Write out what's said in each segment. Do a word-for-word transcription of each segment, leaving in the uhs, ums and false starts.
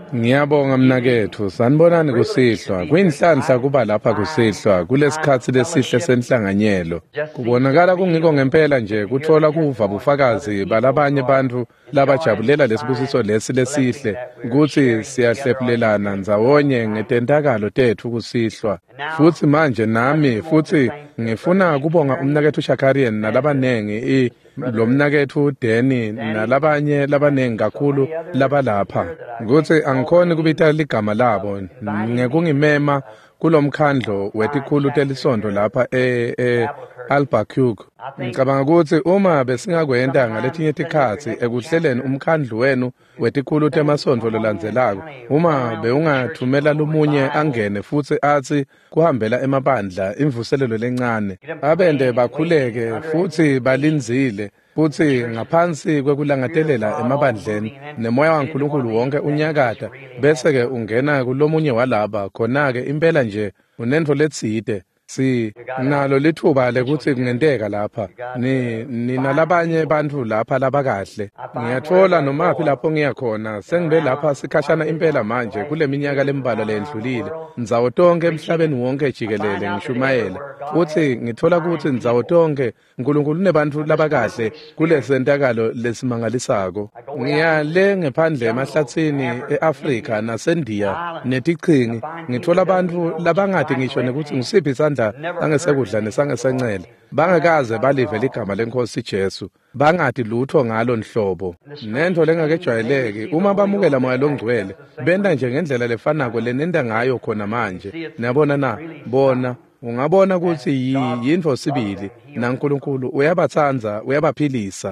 Ngiyabonga mnakethu, sanibonani kusihlwa. Kuyinhlanhla kuba lapha kusihlwa kulesikhathi lesihle senhlanganyelo. Kubonakala kungiko ngempela nje kuthola kuva bufakazi balabanye abantu labajabulela lesibusiso lesi lesihle ukuthi siyahlephulelana ndzawonye ngetentakalo tethu kusihlwa. Futhi manje nami futhi ngifuna kubonga umnakethu Shakarian nalabanengi lo mnakethu Danny nalabanye labanengi kakhulu labalapha ukuthi angikhoni kubita ligama labo ngekungimema kulomkhandlo wetikhulu telisonto lapha e Albuquerque. Ngicabanga ukuthi uma besingakwenda ngaletinye tikhathi ekuhleleni umkhandlo wenu wetikhulu temasonto lolandzelako, uma beungathumela lumunye angene futhi athi kuhambela emabandla imvuselelo lencane abende bakhuleke futhi balinzile futhi ngaphansi kwekulangatelela emabandleni nemoya waNkulunkulu wonke unyakata, bese ke ungena kulomunye walaba khona ke impela nje unento letside si nalo lithuba lekuthi kungenteka lapha ni ninalabanye bantu lapha labakahle. Ngiyathola noma phi lapho ngiyakhona sengibe lapha sikhashana impela manje kule minyaka lembala lendlulile ndzawo tonke emhlabeni wonke jikelele ngishumayela futhi ngithola ukuthi ndzawo tonke uNkulunkulu nebantu labakahle kule sentakalo lesimangalisako. Ngiyale ngephandle emahlathini eAfrika naseNdiya netichingi ngithola abantu labangade ngisho nekuthi ngisiphi isandla angesekudla nesangesencele bangakaze balive ligama lenkosi Jesu, bangati lutho ngalo nhlobo nento lengakejwayeleki. Uma bamukela moya longcwele benda nje ngendlela lefanako lenenda ngayo khona manje. Niyabona na bona ungabona ukuthi yinto sibili naNkulunkulu uyabathanza uyabaphilisa.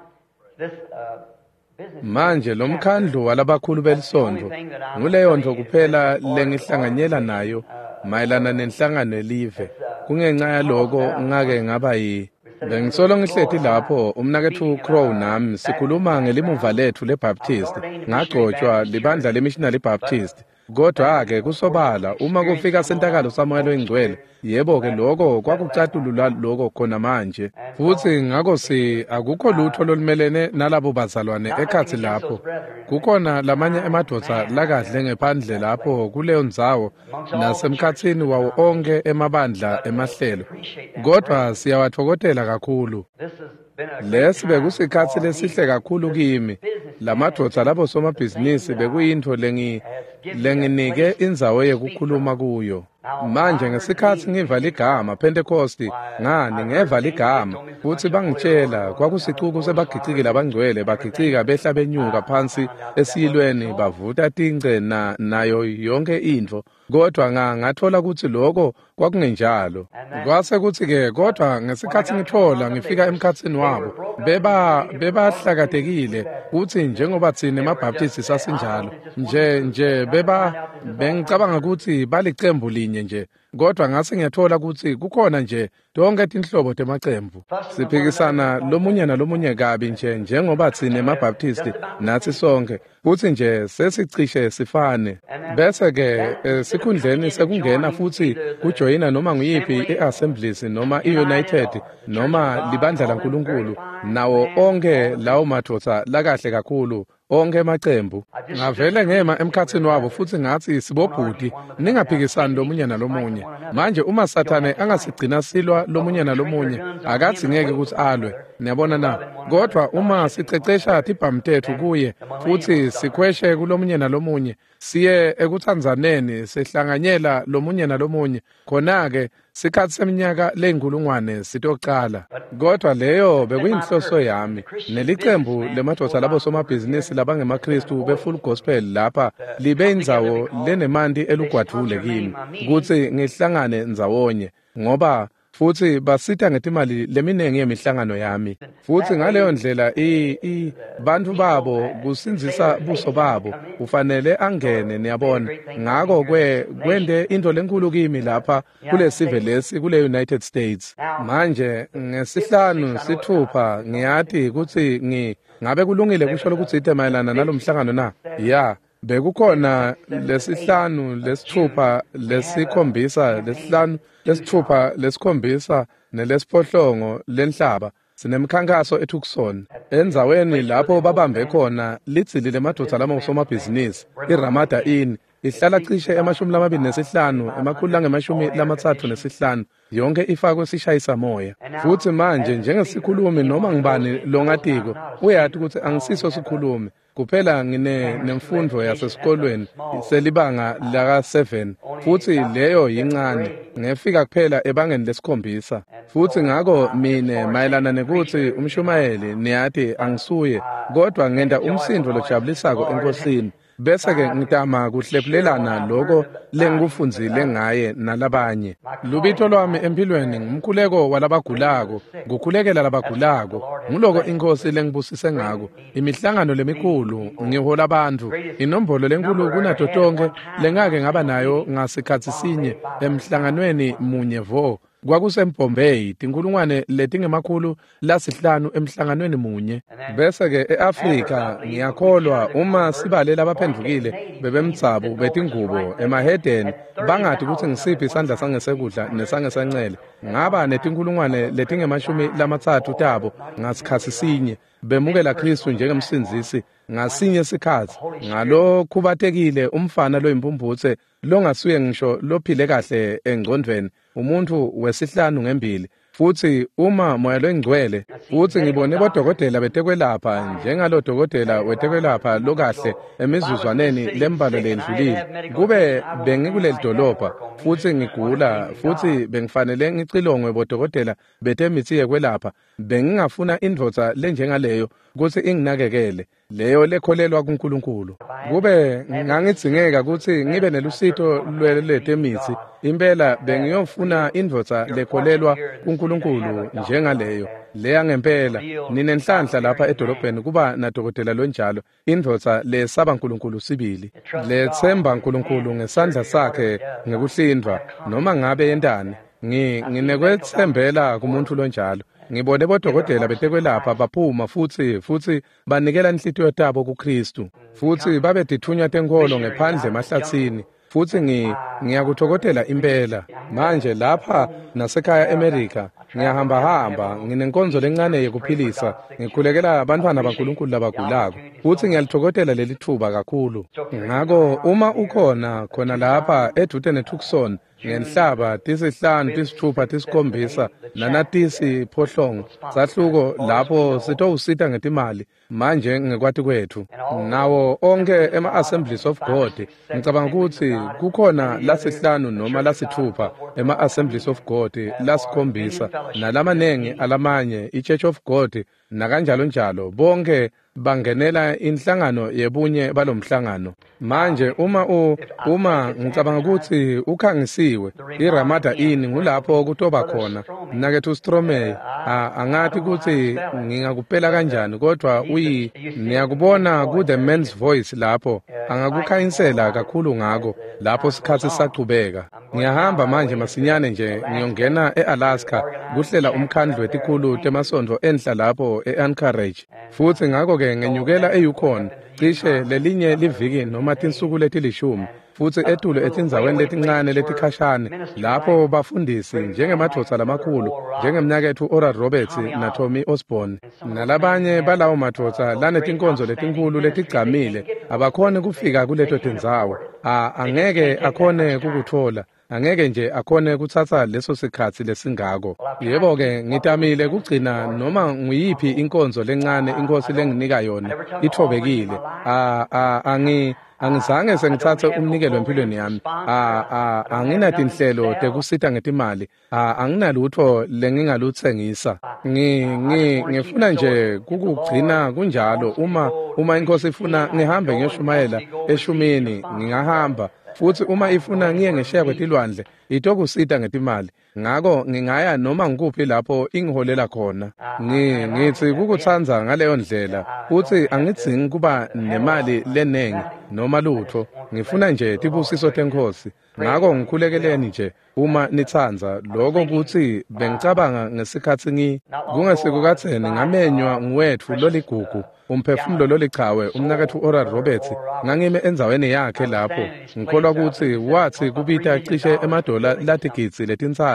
Manje lo mkhandlo walabakhulu belisonto nguleyo nto kuphela lengihlanganyela nayo mayelana nenhlangano elive. Kungenxa yaloko ngake ngaba yi bengisolo ngihlethi lapho umnakethu Crow nami sikhuluma ngelimuva lethu leBaptist ngagcotshwa libandla lemissionary Baptist. Kodwa ke kusobala uma kufika sentakalo samoyelo ingcwele, yebo ke lokho kwakucatulula lokho khona manje. Futhi ngako si akukho lutho lolumelene nalabo bazalwane ekhathi lapho. Kukhona lamanye emadoda lakahle ngephandle lapho kuleyo ndzawo nasemkhathini wawo onke emabandla emahlelo. Kodwa siyawathokotela kakhulu. Lesi bekusikhathi lesihle kakhulu kimi. Lamadoda labo somabhizinisi bekuyinto lengi lenginike indzawo yekukhuluma kuyo. Manje ngesikhathi ngiva ligama Pentecost ngani ngeva ligama futhi bangitshela kwakusicuku sebagicikile abangcwele bagicika behla benyuka phansi esiyilweni bavuta tince na nayo yonke into. Kodwa nga ngathola ukuthi lokho kwakungenjalo. Kwase kuthi ke kodwa ngesikhathi ngithola ngifika emkhathini wabo beba bebahlakatekile uthi njengoba thina eMabaptist sasinjalo nje nje beba bengicabanga ukuthi balicembu linye nje. Kodwa ngase ngiyathola ukuthi kukhona nje tonke tinhlobo temacembu siphikisana lomunye nalomunye kabi nje njengoba thina eMabaptist nathi sonke futhi nje sesicishe sifane. Bese ke sikhundleni sekungena futhi kujoyina noma nguyiphi eAssemblies noma iUnited noma libandla laNkulunkulu nawo onke lawo madoda lakahle kakhulu onke emacembu. Ngavele ngema emkhathini wabo futhi ngathi sibobhudi ningaphikisani lomunye nalomunye. Manje uma Sathane angasigcina silwa lomunye nalomunye akathi ngeke ukuthi alwe. Niyabona na? Kodwa uma sicecesha tiphamtethu kuye futhi sikhweshe kulomunye nalomunye siye ekuthanzaneni sehlanganyela lomunye nalomunye khona ke sikhathi seminyaka lengulungwane sitoqala. Kodwa leyo bekuyinhloso yami nelicembu lemadoda labo somabhizinisi labangemaKristu befull gospel lapha libe indzawo lenemandi elugwadule kimi ukuthi ngihlangane ndzawonye ngoba futhi basita ngetimali leminengi yemihlangano yami. Futhi ngaleyo ndlela i bantu babo kusinzisa buso babo ufanele angene. Niyabona ngako kwe kwende into lenkulu kimi lapha kule sive lesi kule United States. Manje ngesihlanu sithupha ngiyathi ukuthi ngi ngabe kulungile kusho ukuthi ite mayelana nalomhlangano na. Yeah, bekukhona lesihlanu lesithupha lesikhombisa lesihlanu lesithupha lesikhombisa nelesiphohlongo lenhlaba sinemkhankaso eTucson enzaweni lapho babambe khona litsili lemadoda lamosomabhizinisi iRamada Inn ihlala cishe emashumi lamabili nesihlanu emakhulu langemashumi lamathathu nesihlanu yonke ifakwe sishayisa moya futhi manje njengesikhulumi noma ngibani longatiko uyathi ukuthi angisiso sikhulumi kuphela ngine nemfundo yasesikolweni selibanga laka seven futhi leyo yincane ngefika kuphela ebangeni lesikhombisa futhi ngako mine mayelana nekuthi umshumayeli niyathi angisuye kodwa ngenda umsindo lojabulisako enkosini bese ke ngitama kuhlephulelana lokho lengikufunzile ngaye nalabanye lubitho lwami empilweni ngumkhuleko walabagulako ngukhulekela labagulako nguloko inkosi lengibusise ngako imihlangano lemikhulu ngihola abantu inombolo lenkulu kunato tonke lengake ngaba nayo ngasikhathi sinye emhlanganweni munye vo kwakusembombay tinkulungwane letingemakhulu lasihlanu emhlanganweni munye bese ke eAfrika ngiyakholwa uma sibalela abaphendukile bebemtsabo betingubo emahedeni bangathi ukuthi ngisiphi isandla sangesekudla nesangesancele ngaba netinkulungwane letingemashumi lamathathu tabo ngasikhathi sinye bemukela Kristu njengemsindisi ngasinye isikhathi ngalo khubatekile umfana loyimpumbuthe longasuye ngisho lophile kahle engcondweni umuntu wesihlanu ngembili futhi uma moya lengcwele futhi ngibone bodokotela betekwelapha njengalo dokotela wetekwelapha lokahle emizuzwaneni lembalo lendlulile kube bengikuleli dolobha futhi ngigula futhi bengifanele ngicilongwe bodokotela betemithi yekwelapha bengingafuna indvodza lenjengaleyo ukuthi inginakekele leyo lekholelwa kuNkulunkulu kube ngangitsingeka ukuthi ngibe nelusito lwetemithi impela bengiyofuna indvodza lekholelwa kuNkulunkulu njengaleyo leya ngempela ninenhlanhla lapha edolobheni kuba nadokotela lonjalo indvodza lesaba uNkulunkulu sibili lethemba uNkulunkulu ngesandla sakhe ngekuhlindwa noma ngabe yendani nginekwethembela kumuntu lonjalo ngibone bodokotela betekwelapha baphuma futhi futhi banikela inhlitiyo yabo kuKristu futhi babe dithunya tenkolo ngephandle emahlathini futhi ngi ngiyakuthokothela impela manje lapha nasekhaya eAmerica ngiyahamba hamba nginenkonzo lencane yekuphilisa ngikhulekela abantwana baNkulunkulu labagulako futhi ngiyalithokothela leli thuba kakhulu ngako uma ukhona khona lapha eduze neTucson ngenhlaba tisihlanu tisithupha tisikhombisa nanatisi phohlongo sahluko lapho sitowusita ngetimali manje ngekwati kwethu nawo onke ema-Assemblies of God ngicabanga ukuthi kukhona lasihlanu noma lasithupha ema-Assemblies of God lasikhombisa nalamanengi alamanye iChurch of God nakanjalo njalo bonke bangenela inhlangano yebunye balomhlangano manje uma u uma ngicabanga ukuthi ukhangisiwe iRamada Inn ngulapho kutoba khona nakethu Stromey angathi ukuthi ngingakupela kanjani kodwa uyi niyakubona ku The Man's Voice lapho angakukhanyisela kakhulu ngako lapho sikhathi saqhubeka ngiyahamba manje masinyane nje ngiyongena eAlaska kuhlela umkhandlu wetikhulu temasondlo enhla lapho eAnchorage futhi ngako ke ngenyukela eYukon cishe lelinye liviki noma tinsuku letilishumi futhi etulo etindzaweni letincane letikhashane lapho bafundisi njengemadoda lamakhulu njengemnyakethu Oral Roberts na Tommy Osborne nalabanye balawo madoda lanetinkonzo letinkulu letigcamile abakhone kufika kuleto tindzawo angeke akhone kukuthola angeke nje akhone kuthatha leso sikhathi lesingako yebo ke ngitamile kugcina noma nguyiphi inkonzo lencane inkosi lenginika yona ithobekile angi angizange sengithathe umnikelo empilweni yami anginatinhlelo tekusita ngetimali anginalutho lengingaluthengisa ngi ngifuna nje kukugcina kunjalo uma uma inkosi ifuna ngihambe ngiyoshumayela eshumini ngingahamba futhi uma ifuna ngiye ngesheya kwetilwandle itokusita ngetimali ngako ngingaya noma ngikuphi lapho ingiholela khona ngithi kukuthanza ngaleyo ndlela futhi angidzingi kuba nemali lenengi noma lutho ngifuna nje tibusiso tenkosi ngako ngikhulekeleni nje uma nithanza lokho kuthi bengicabanga ngesikhathi ngi kungesekukatheni ngamenywa ngwethu loligugu umphefumulo lolichawe umnakethu Oral Roberts ngangime enzaweni yakhe lapho ngikholwa ukuthi wathi kubita cishe emadola latigitsi letintsathu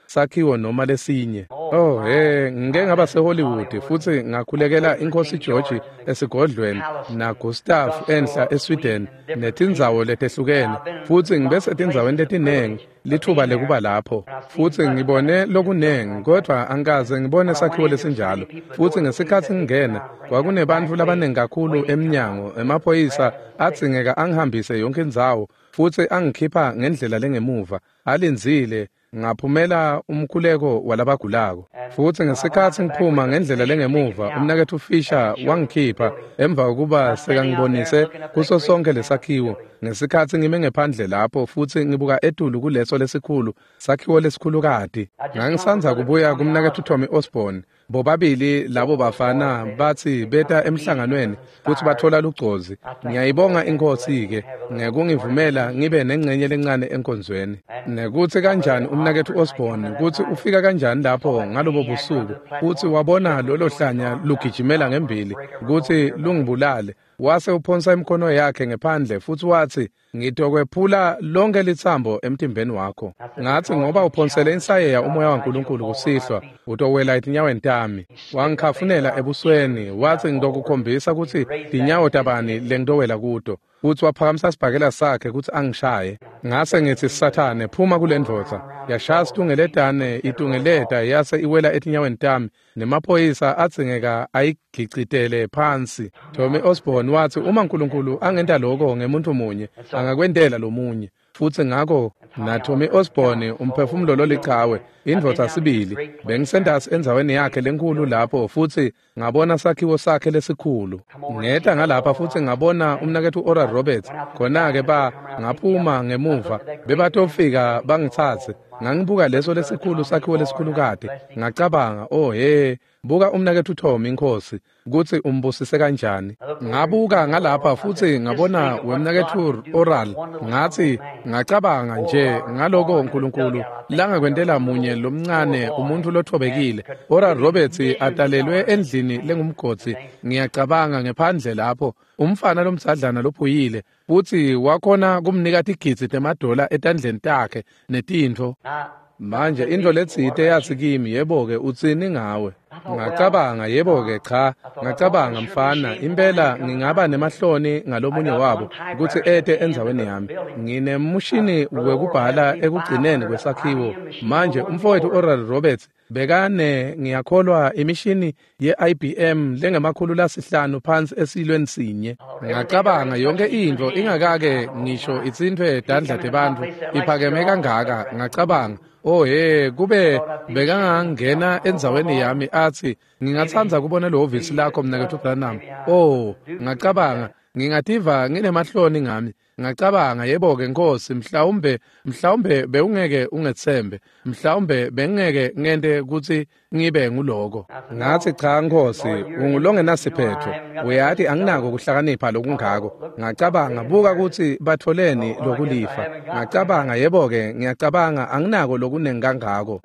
sakhiwo noma lesinye. Oh he, ngike ngaba seHollywood futhi ngakhulekela inkosi George esigodlweni na Gustav enhla eSweden netindzawo letehlukene futhi ngibese tindzaweni letinengi lithuba lekuba lapho futhi ngibone lokunengi kodwa angikaze ngibone sakhiwo lesinjalo futhi ngesikhathi ngingena kwakunebantu labanengi kakhulu eminyango emaphoyisa atsingeka angihambise yonke indzawo futhi angikhipha ngendlela lengemuva alinzile ngaphumela umkhuleko walabagulako futhi ngesikhathi ngiphuma ngendlela lengemuva umnakethu uFisher wangikhipha emva kokuba sekangibonise kuso sonke lesakhiwo ngesikhathi ngime ngephandle lapho futhi ngibuka etulu kuleso lesikhulu sakhiwo lesikhulu kade ngangisanza kubuya kumnakethu Tommy Osborne bobabili labo bafana bathi beta emhlanganweni futhi bathola lugcozi ngiyayibonga inkosi ke ngekungivumela ngibe nengcenye lencane enkonzweni nekuthi kanjani umnakethu Osborne kuthi ufika kanjani lapho ngalobo busuku uthi wabona lolo hlanya lugijimela ngembili ukuthi lungibulale wase uphonsa imkhono yakhe ngephandle futhi wathi ngitokwephula lonke lithambo emtimbeni wakho ngathi ngoba uphonsele insayeya umoya waNkulunkulu kusihlwa utowela etinyaweni tami wangikhafunela ebusweni wathi ngidokukhombisa ukuthi tinyawo tabani lengitowela kuto uthi waphakamisa isibhakela sakhe ukuthi angishaye ngase ngithi Sathane phuma kulendvodza yashaya situngeledane itungeleda yase iwela etinyaweni tami nemaphoyisa atsingeka ayigicitele phansi Tommy Osborne wathi uma uNkulunkulu angenta lokho ngemuntu munye angakwendela lomunye futhi ngakho na Tommy Osborne umphefumulo lolichawe indvodza sibili bengisendasi enzaweni yakhe lenkulu lapho futhi ngabona sakhiwo sakhe lesikhulu ngeta ngalapha futhi ngabona umnakethu Oral Roberts khona ke ba ngaphuma ngemuva bebatofika bangithathe ngangibuka leso lesikhulu sakhiwo lesikhulu kade ngacabanga oh he buka umnakethu Tommy inkosi ukuthi umbusise kanjani ngabuka ngalapha futhi ngabona wemnakethu Oral ngathi ngacabanga nje ngaloko uNkulunkulu langakwendela munye lomncane umuntu lothobekile Oral Roberts atalelwe endlini lengumgodi ngiyacabanga ngephandle lapho umfana lomzadlana lophuyile futhi wakhona kumnika tigitsi temadola etandleni takhe netintho manje into letsite yathi kimi yebo ke utsini ngawe ngacabanga yebo ke cha ngacabanga mfana impela ngingaba nemahloni ngalomunye wabo ukuthi ethe enzaweni yami nginemushini wekubhala ekugcineni kwesakhiwo manje umfowethu Oral Roberts bekane ngiyakholwa imishini ye-I B M lengemakhulu lasihlanu phansi esilweni sinye ngacabanga yonke into ingakake ngisho itsintwe dadla tebantu iphakeme kangaka ngacabanga oh he kube bekangangena enzaweni yami athi ngingathanza kubona lo office lakho mnakethu Branham oh ngacabanga ngingativa nginemahloni ngami ngacabanga yebo ke Nkosi mhlawumbe mhlawumbe beungeke ungethembe mhlawumbe bengeke ngente ukuthi ngibe nguloko ngathi cha Nkosi ungulongenasiphetho uyathi anginako kuhlakanipha lokungako ngacabanga buka ukuthi batholeni lokulifa ngacabanga yebo ke ngiyacabanga anginako lokunengangako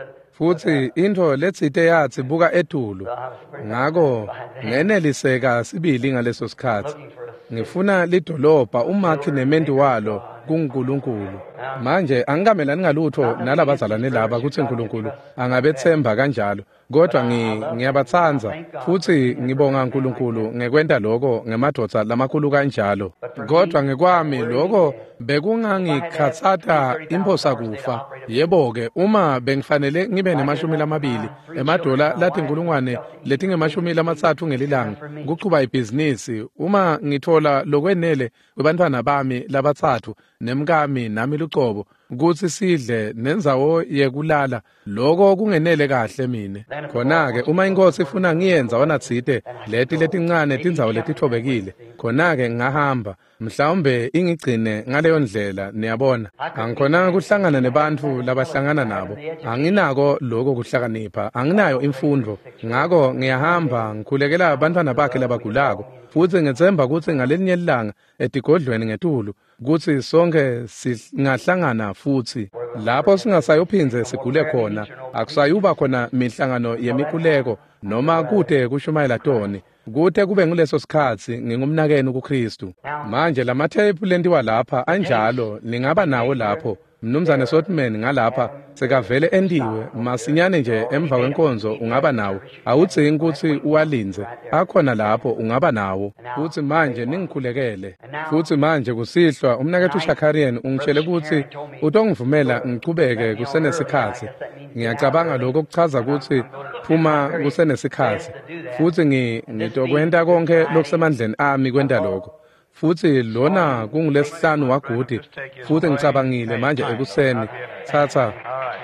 futhi into letsite yathi buka etulu ngako ngeneliseka sibili ngaleso sikhathi ngifuna lidolobha umakhi nemendi walo kuNkulunkulu manje angikamelani ngalutho nalabazalwane laba ukuthi uNkulunkulu angabethemba kanjalo kodwa ngiyabathanza futhi ngibonga uNkulunkulu ngekwenta lokho ngemadoda lamakhulu kanjalo kodwa ngekwami lokho bekungangikhatsata imphosa kufa yebo ke uma bengifanele ngibe nemashumi lamabili emadola lathi inkulungwane letingemashumi lamathathu ngelilanga ukuqhuba ibhizinisi uma ngithola lokwenele kubantwana bami labathathu nemkami nami lucobo ukuthi sidle nenzawo yekulala lokho kungenele kahle mina khona ke uma inkosi ifuna ngiyenza wanatsite leti letincane tindzawo letithobekile khona ke ngahamba mhlawumbe ingigcine ngaleyo ndlela niyabona angikhona kuhlangana nebantu labahlangana nabo anginako lokho kuhlakanipha anginayo imfundo ngako ngiyahamba ngikhulekela abantwana bakhe labagulako futhi ngethemba ukuthi ngalenye ilanga etigodlweni ngetulu ukuthi sonke singahlangana futhi lapho singasayophinze sigule khona akusayuba khona mihlangano yemikhuleko noma kude kushumayela toni kuthe kube nguleso sikhathi ngingumnakeni kuKristu. Manje lamathephu lentiwa lapha anjalo ningaba nawo lapho. Mnumzane Sotman ngalapha sekavele endiwe masinyane nje emva kwenkonzo ungaba nawo. Awudzingi ukuthi uwalinze. Akhona lapho ungaba nawo. Futhi manje ningikhulekele. Futhi manje kusihlwa umnakethu uShakarian ungitshele ukuthi utongivumela ngichubeke kusenesikhathi. Ngiyacabanga lokho okuchaza ukuthi phuma kusenesikhathi. Futhi ngitokwenta konke lokusemandleni ami kwenta lokho. Futhi lona kungulesihlanu wagudi futhi ngicabangile manje ekuseni thatha.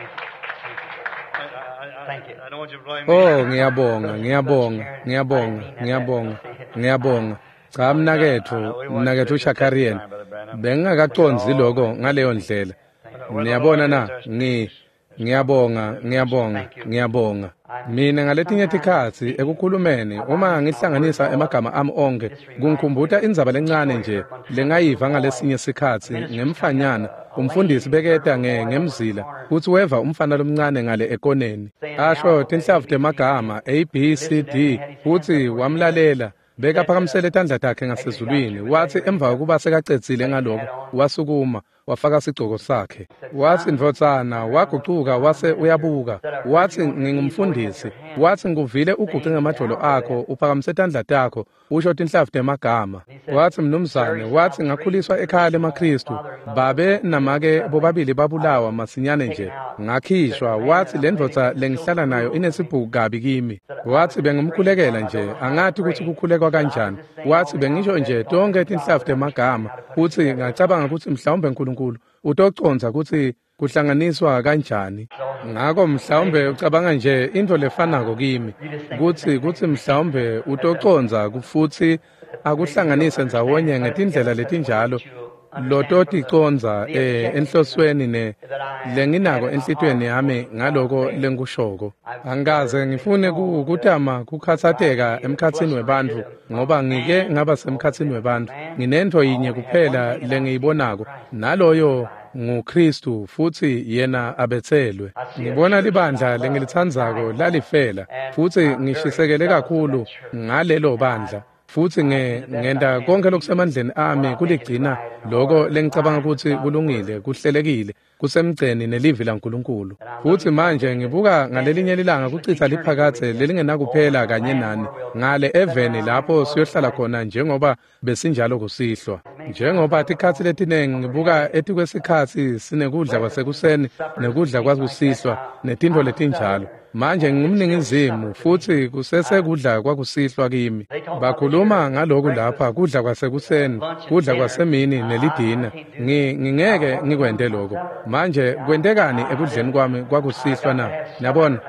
Oh ngiyabonga ngiyabonga ngiyabonga ngiyabonga ngiyabonga cha mnakethu mnakethu uShakarian bengingakaconzi lokho ngaleyo ndlela. Niyabona na ngi ngiyabonga ngiyabonga ngiyabonga. Mina ngaletinye isikhathi ekukhulumeni uma ngihlanganisa emagama ami onke kungikhumbuta indzaba lencane nje lengayiva ngalesinye isikhathi ngemfanyana umfundisi beketa ngemzila kuthi weva umfana lomncane ngale ekoneni asho tinhlavu temagama A B C D futhi wamlalela beka phakamisele tandla takhe ngasezulwini wathi emva kokuba sekacedzile ngaloko wasukuma wafaka isigcoko sakhe wathi ndvotsana waguquka wase uyabuka wathi ngingumfundisi wathi nguvile uguqe ngamajolo akho uphakamise tandla takho usho tinhlavu temagama wathi mnumzane wathi ngakhuliswa ekhaya lemaKristu babe namake bobabili babulawa masinyane nje ngakhishwa wathi lendvodza lengihlala nayo inesibhuku kabi kimi wathi bengumkhulekela nje angathi ukuthi kukhulekwa kanjani wathi bengisho nje tonke tinhlavu temagama futhi ngacabanga ukuthi mhlawumbe uNkulunkulu utoconza ukuthi kuhlanganiswa kanjani. Ngakho mhlawumbe ucabanga nje into lefanako kimi ukuthi kuthi mhlawumbe utoconza futhi akuhlanganise ndzawonye ngetindlela letinjalo lototi conza eh enhlosweni ne lenginako enhlitweni yami ngaloko lengushoko. Angaze ngifune ukutama kukhathateka emkhatsini webantfu ngoba ngike ngaba semkhatsini webantfu nginento yinye kuphela lengiyibonako naloyo nguKristu futhi yena abethelwe. Ngibona libandla lengilithandzako lalifela futhi ngishisekele kakhulu ngalelo bandla futhi ngenda konke lokusemandleni ami kuligcina lokho lengicabanga ukuthi kulungile kuhlelekile kusemgceni nelivi laNkulunkulu. Futhi manje ngibuka ngalelinye ilanga kucitha liphakathe lelingenakuphela kanye nani ngale eveni lapho siyohlala khona njengoba besinjalo kusihlwa. Njengoba tikhathi letinengi ngibuka ethi kwesikhathi sinekudla kwasekuseni nekudla kwakusihlwa netinto letinjalo. Manje ngumningizimu futhi kusese kudla kwakusihlwa kimi. Bakhuluma ngalokho lapha kudla kwasekuseni, kudla kwasemini nelidina. Ngingeke ngikwende lokho. Manje kwentekani ekudleni kwami kwakusihlwa na? Niyabona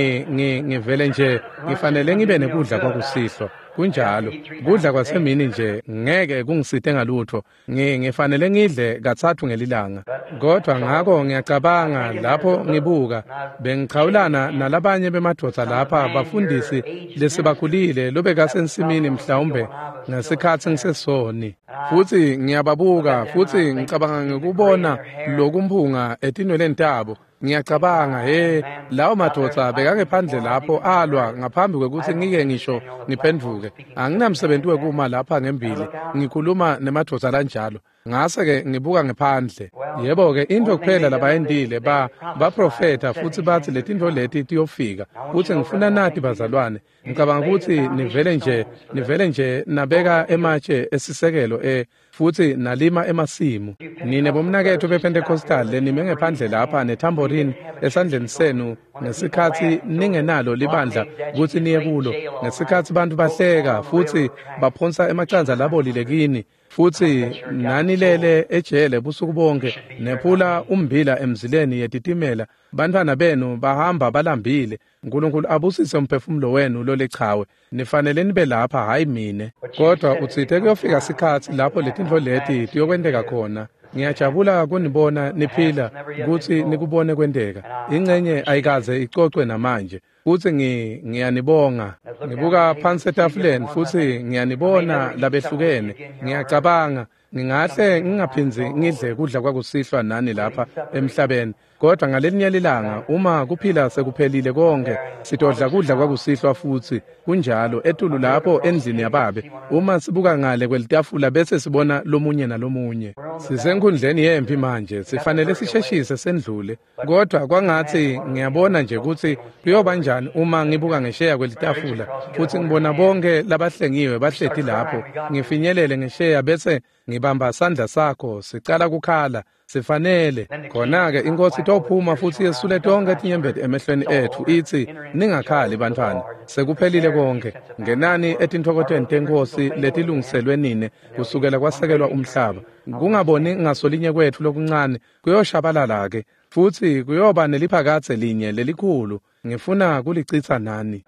ngi ngivele nje ngifanele ngibe nekudla kwakusihlwa. Kunjalo kudla kwasemini nje ngeke kungisithe ngalutho ngifanele ngidle kathathu ngelilanga kodwa ngakho ngiyacabanga lapho ngibuka bengichawulana nalabanye bemadvodza lapha bafundisi lesibakhulile lobekasensimini mhlawumbe ngesikhathi ngisesoni futhi ngiyababuka futhi ngicabanga ngikubona lokumphunga etinweleni tabo. Ngiyacabanga he lawo madvodza bekangephandle lapho alwa ngaphambi kwekuthi ngike ngisho ngiphendvuke. Anginamsebenzi wekuma lapha ngembili ngikhuluma nemadvodza lanjalo ngase ke ngibuka ngephandle. Yebo ke into kuphela labayendile ba baprofeta futhi bathi letinto leti tiyofika futhi ngifuna nathi bazalwane ngicabanga ukuthi nivele nje nivele nje nabeka ematshe esisekelo eh futhi nalima emasimu. Nine bomnakethu bePentecostal lenime ngephandle lapha nethamborini esandleni senu ngesikhathi ningenalo libandla ukuthi niye kulo ngesikhathi abantu bahleka futhi baphonsa emacanza labo lilekini futhi nani lele ejele busuku bonke nephula umbila emzileni yetitimela bantwana benu bahamba balambile. uNkulunkulu abusise umphefumulo wenu lo lechawe nifanele nibe lapha hayi mine kodwa utsithe kuyofika isikhathi lapho letinto leti tiyokwendeka khona. Ngiyajabula kunibona niphila ukuthi nikubone kwendeka. Ingcenye ayikaze icocwe namanje futhi ngiyanibonga. Ngibuka phansi etafuleni futhi ngiyanibona labehlukene. Ngiyacabanga ngingahle ngingaphinzi ngidle kudla kwakusihlwa nani lapha emhlabeni, kodwa ngalelinye ilanga uma kuphila sekuphelile konke sitodla kudla kwakusihlwa futhi kunjalo etulu lapho endlini yababe. Uma sibuka ngale kwelitafula bese sibona lomunye nalomunye. Sisenkundleni yempi manje, sifanele sisheshise sendlule, kodwa kwangathi ngiyabona nje ukuthi kuyoba njani uma ngibuka ngesheya kwelitafula futhi ngibona bonke labahlengiwe bahleti lapho, ngifinyelele ngesheya bese ngibamba isandla sakho sicala kukhala. Sifanele khona-ke inkosi itophuma futhi yesule tonke etinyembeti emehlweni ethu ithi, ningakhali bantwana, sekuphelile konke. Ngenani etintokotweni tenkosi letilungiselwe nine kusukela kwasekelwa umhlaba. Kungaboni ngasolinye kwethu lokuncane kuyoshabalala-ke futhi kuyoba neliphakathe linye lelikhulu. Ngifuna kulicitha nani.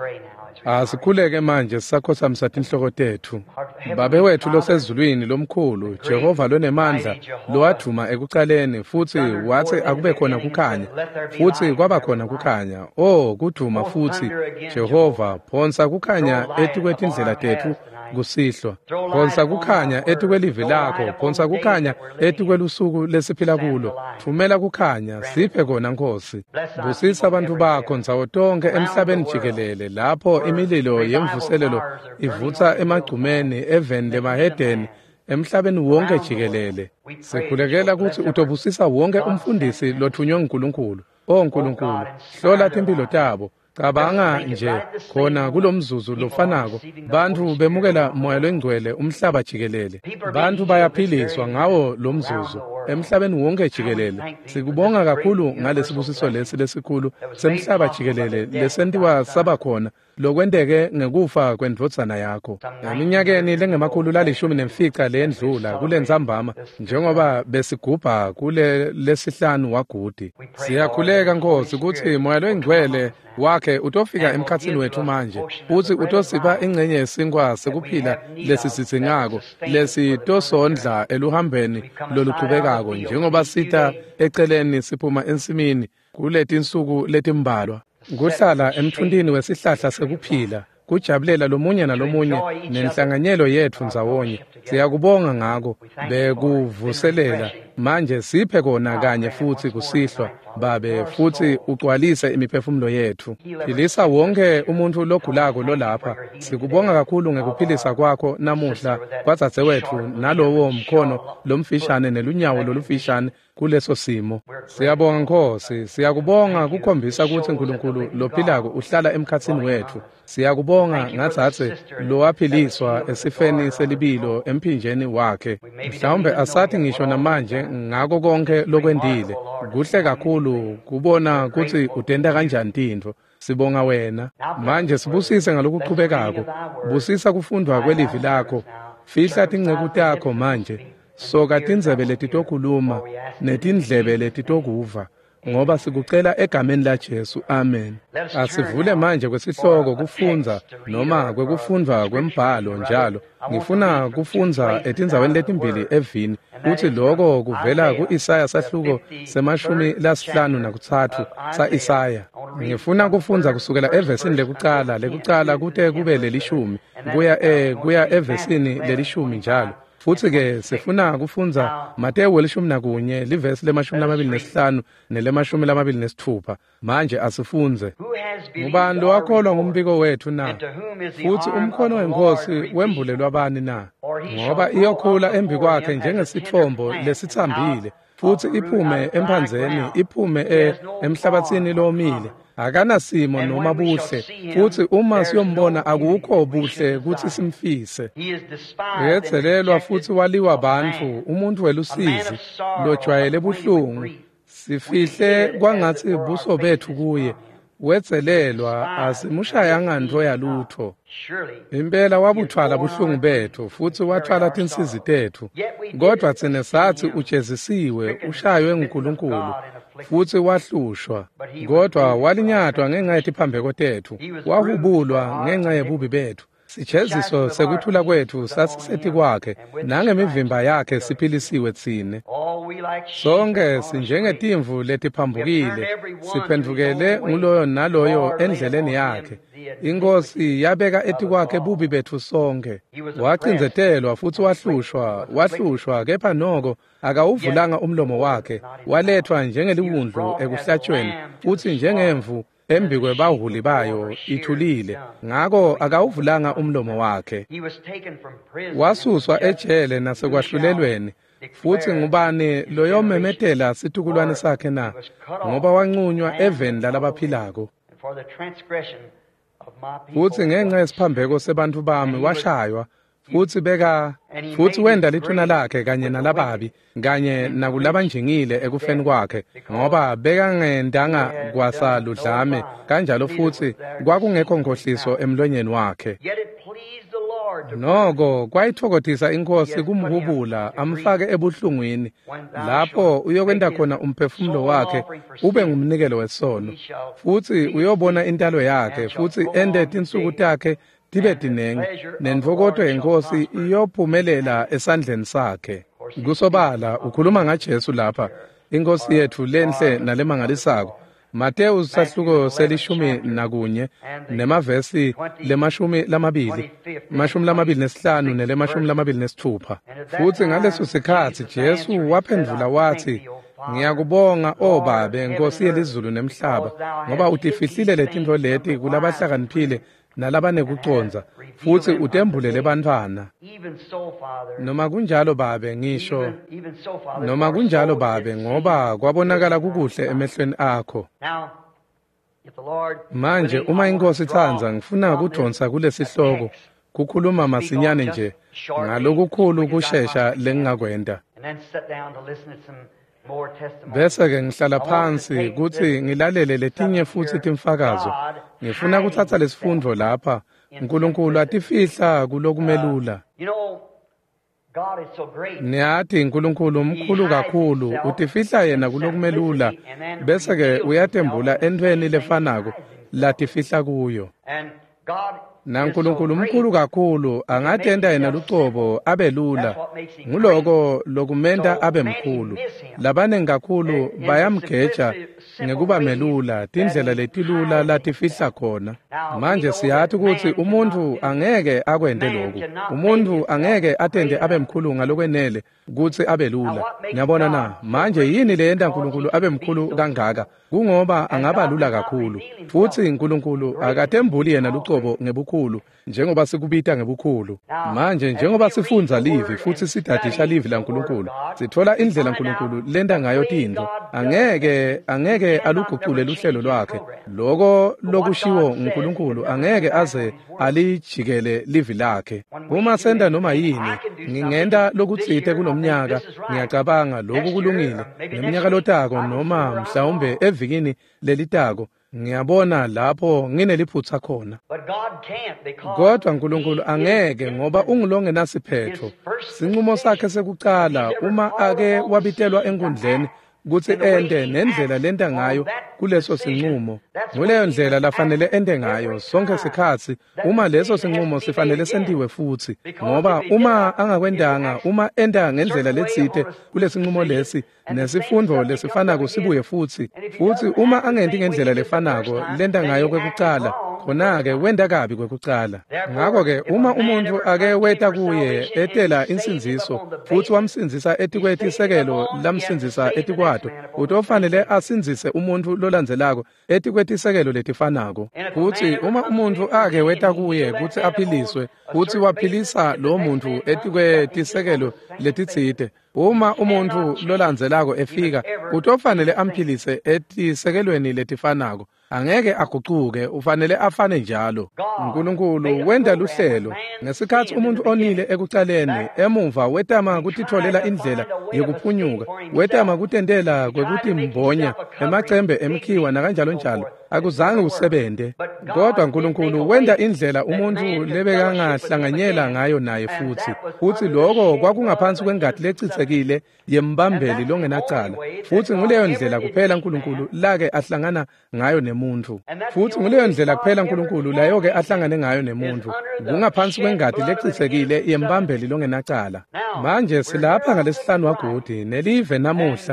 Asikhuleke manje sisakhosamisa tinhloko tethu. Babe wethu losezulwini lomkhulu, Jehova lonemandla, lowaduma ekuqaleni futhi wathi akube khona kukhanya, futhi kwaba khona kukhanya. Oh, kuduma futhi Jehova, phonsa kukhanya etikwetindlela tethu kusihlwa. Phonsa kukhanya etikwelivi lakho, phonsa kukhanya etikwelusuku lesiphila kulo. Thumela kukhanya, siphe kona Nkosi. Busisa abantu bakho nzawo tonke emhlabeni jikelele, lapho imililo yemvuselelo ivutha emagcumeni, eveni lemahedeni, emhlabeni wonke jikelele. Sikhulekela ukuthi utobusisa wonke umfundisi lothunywe nguNkulunkulu. O Nkulunkulu, hlola timpilo tabo. Cabanga nje khona kulomzuzu lofanako bantu bemukela moya lwengcwele umhlaba jikelele. Bantu bayaphiliswa ngawo lo mzuzu emhlabeni wonke jikelele. Sikubonga kakhulu ngalesibusiso lesi lesikhulu semhlaba jikelele lesentiwa saba khona lokwendeke ngekufa kwendvodzana yakho. Eminyakeni lengemakhulu lalishumi nemfica lendlula kule nzambama, njengoba besigubha kule lesihlanu wagudi. Siyakhuleka Nkosi ukuthi moya lwengcwele wakhe utofika emkhatsini wethu manje, uthi utosipha ingcenye yesinkwa sekuphila lesisitsingako, lesitosondla eluhambeni loluchubekako, njengoba sita eceleni siphuma ensimini kuleti insuku letimbalwa. Kuhlala emthundini wesihlahla sekuphila, kujabulela lomunye nalomunye nenhlanganyelo yethu nzawonye. Siyakubonga ngako, bekuvuselela manje siphe kona kanye futhi kusihlwa babe futhi ugcwalise imiphefumulo yethu. Philisa wonke umuntu logulako lolapha. Sikubonga kakhulu ngekuphilisa kwakho namuhla kwadzadze wethu nalowo mkhono lomfishane nelunyawo lolufishane kuleso simo. Siyabonga Nkosi, siyakubonga kukhombisa ukuthi uNkulunkulu lophilako uhlala emkhatsini wethu. Siyakubonga ngatsatse lo waphiliswa esifeni selibilo emphinjeni wakhe. Mhlawumbe asathi ngisho namanje ngako konke lokwendile. Kuhle kakhulu kubona ukuthi utenda kanjani tintfo. Sibonga wena. Manje sibusise ngalokuqhubekako. Busisa kufundwa kwelivi lakho. Fihla tingceku takho manje. Soka tindzebe letitokhuluma netindlebe letitokuva, ngoba sikucela egameni laJesu. Amen. Asivule manje kwesihloko kufunza noma kwekufundwa kwembhalo njalo. Ngifuna kufunza etindzaweni letimbili evini, uthi lokho kuvela ku-Isaya sahluko semashumi lasihlanu nakutsatfu sa-Isaya. Ngifuna kufunza kusukela evesini lekucala lekucala kute kube lelishumi kuya eh kuya evesini lelishumi njalo. Futhi ke sifuna kufunza Mateyu welishumi nakunye livesi lemashumi lamabili nesihlanu nelemashumi lamabili nesithupha. Manje asifunze. Ngubani lo wakholwa ngumbiko wethu na? Futhi umkhono weNkosi wembulelwa bani na? Ngoba iyokhula embi kwakhe njengesithombo lesithambile, futhi iphume emphanzeni, iphume e emhlabathini lomile. Akanasimo noma buhle, futhi uma siyombona akukho buhle kuthi simfise. Uyethelelwa futhi waliwa abantu, umuntu welusizi lojwayele buhlungu. Sifihle kwangathi buso bethu kuye. Wethelelwa asimushayanga nto yalutho. Impela wabuthwala buhlungu bethu futhi wathwala tinsizi tethu. Kodwa thina sathi ujezisiwe, ushaywe nguNkulunkulu futhi wahlushwa. Kodwa walinyatwa ngenxa yetiphambeko tethu, wahubulwa ngenxa yebubi bethu. Sijeziso sekuthula kwethu sasisethi kwakhe, nangemivimba yakhe siphilisiwe thine. Sonke sinjengetimvu letiphambukile, siphendukele nguloyo naloyo endleleni yakhe. inkosi yabeka ethi kwakhe bubi bethu sonke. Wacinzetelwa futhi wahlushwa, wahlushwa kepha noko akawuvulanga umlomo wakhe. Walethwa njengeliwundlu ekuhlatshweni futhi njengemvu embi kwebahuli bayo ithulile. Ngakho akawuvulanga umlomo wakhe. Wasuswa ejele nasekwahlulelweni. Futhi ngubani loyomemetela sithukulwane sakhe na, ngoba wanqunywa eveni lalabaphilako. Futhi ngenxa yesiphambeko sebantu bami washaywa, futhi beka futhi wenda lithuna lakhe kanye nalababi kanye nakulabanjingile ekufeni kwakhe, ngoba beka ngendanga kwasa ludlame kanjalo futhi kwakungekho nkohliso emlonyeni wakhe. Noko kwayithokothisa inkosi kumhubula amfake ebuhlungwini, lapho uyokwenda khona umphefumulo wakhe ube ngumnikelo wesono, futhi uyobona intalo yakhe, futhi ende tinsuku takhe tibe dinenge, nenvokoto yenkosi iyophumelela esandleni sakhe. Kusobala ukhuluma ngaJesu lapha, inkosi yethu lenhle nalemangalisako. Matewu sahluko selishumi nakunye nemavesi lemashumi lamabili, mashumi lamabili nesihlanu nelemashumi lamabili nesithupha. Futhi ngaleso sikhathi Jesu waphendula wathi, ngiyakubonga obabe Nkosi yelizulu nemhlaba, ngoba utifihlile letinto leti kulabahlakaniphile nalabanekuconza, futhi utembulele bantwana. Noma kunjalo babe ngisho, noma kunjalo babe ngoba kwabonakala kukuhle emehlweni akho. Manje uma inkosi ithanza ngifuna ukudonsa kulesihloko, kukhuluma masinyane nje ngalokukhulu kushesha lengingakwenda. Bese ke ngihlala phansi kuthi ngilalele letinye futhi timfakazo. Ngifuna ukuthatha lesifundo lapha, uNkulunkulu atifihla kulokumelula. Niyathi uNkulunkulu umkhulu kakhulu, utifihla yena kulokumelula, bese ke uyatembula entweni lefanako latifihla kuyo. Na uNkulunkulu umkhulu kakhulu angatenda yena lucobo abe lula, nguloko lokumenda abe mkhulu. Labane kakhulu bayamgeja ngekuba melula, tindlela letilula latifihla khona. Manje siyathi ukuthi umuntu angeke akwende lokhu, umuntu angeke atende abe mkhulu ngalokwenele kuthi abe lula. Ngiyabona na, manje yini leyenda uNkulunkulu abe mkhulu kangaka? Kungoba angaba lula kakhulu, futhi uNkulunkulu akatembuli yena lucobo ngebukhulu njengoba sikubita ngebukhulu. Manje njengoba sifunza livi futhi sidadisha livi laNkulunkulu, sithola indlela uNkulunkulu lenda ngayo tinto. Angeke angeke aluguqule luhlelo lwakhe. Lokho lokushiwo uNkulunkulu angeke aze alijikele livi lakhe. Uma senda noma yini ngingenda lokutsite kulomnyaka, ngiyacabanga lokhu kulungile. Ngeminyaka lotako noma mhlawumbe evikini lelitako ngiyabona lapho ngineliphutha khona. Kodwa uNkulunkulu angeke ngoba ungilonge nasiphetho. Sinqumo sakhe sekuqala uma ake wabitelwa enkundleni kuthi ende nendlela lenta ngayo kuleso sinqumo. Ngoleyo ndlela lafanele ende ngayo sonke sikhathi, uma leso sinqumo sifanele sendiwe futhi, ngoba uma angakwendanga, uma enda ngendlela letsite kulesinqumo lesi nesifundo lesifanako sibuye futhi, futhi uma angendi ngendlela lefanako lenda ngayo kwekuqala, khona ke wenda kabi kwekuqala. Ngakho ke uma umuntu ake weta kuye etela insinziso futhi wamsinzisa etikwethi isekelo lamsinzisa etikwato, utofanele asinzise umuntu lolandzelako etikwethi isekelo letifanako. Futhi uma umuntu ake weta kuye kuthi aphiliswe, futhi waphilisa lo muntu etikwethi isekelo letitsite, uma umuntu lolandzelako efika utofanele amphilise etisekelweni letifanako. Angeke aguquke, ufanele afane njalo. uNkulunkulu wenda luhlelo ngesikhathi umuntu onile ekuqaleni, emuva wetama kutitholela indlela yokuphunyuka, wetama kutendela kwekuti mbonya emacembe emkhiwa nakanjalo njalo, akuzange usebente. Kodwa uNkulunkulu wenda indlela umuntu lebekangahlanganyela ngayo naye futhi, futhi lokho kwakungaphansi kwengadi lecitsekile yembambeli longenacala, futhi nguleyo ndlela kuphela uNkulunkulu lake ahlangana ngayo nemuntu, futhi nguleyo ndlela kuphela uNkulunkulu layo ke ahlangane ngayo nemuntu, kungaphansi kwengadi lecitsekile yembambeli longenacala. Manje silapha ngalesihlanu wagodi nelive namuhla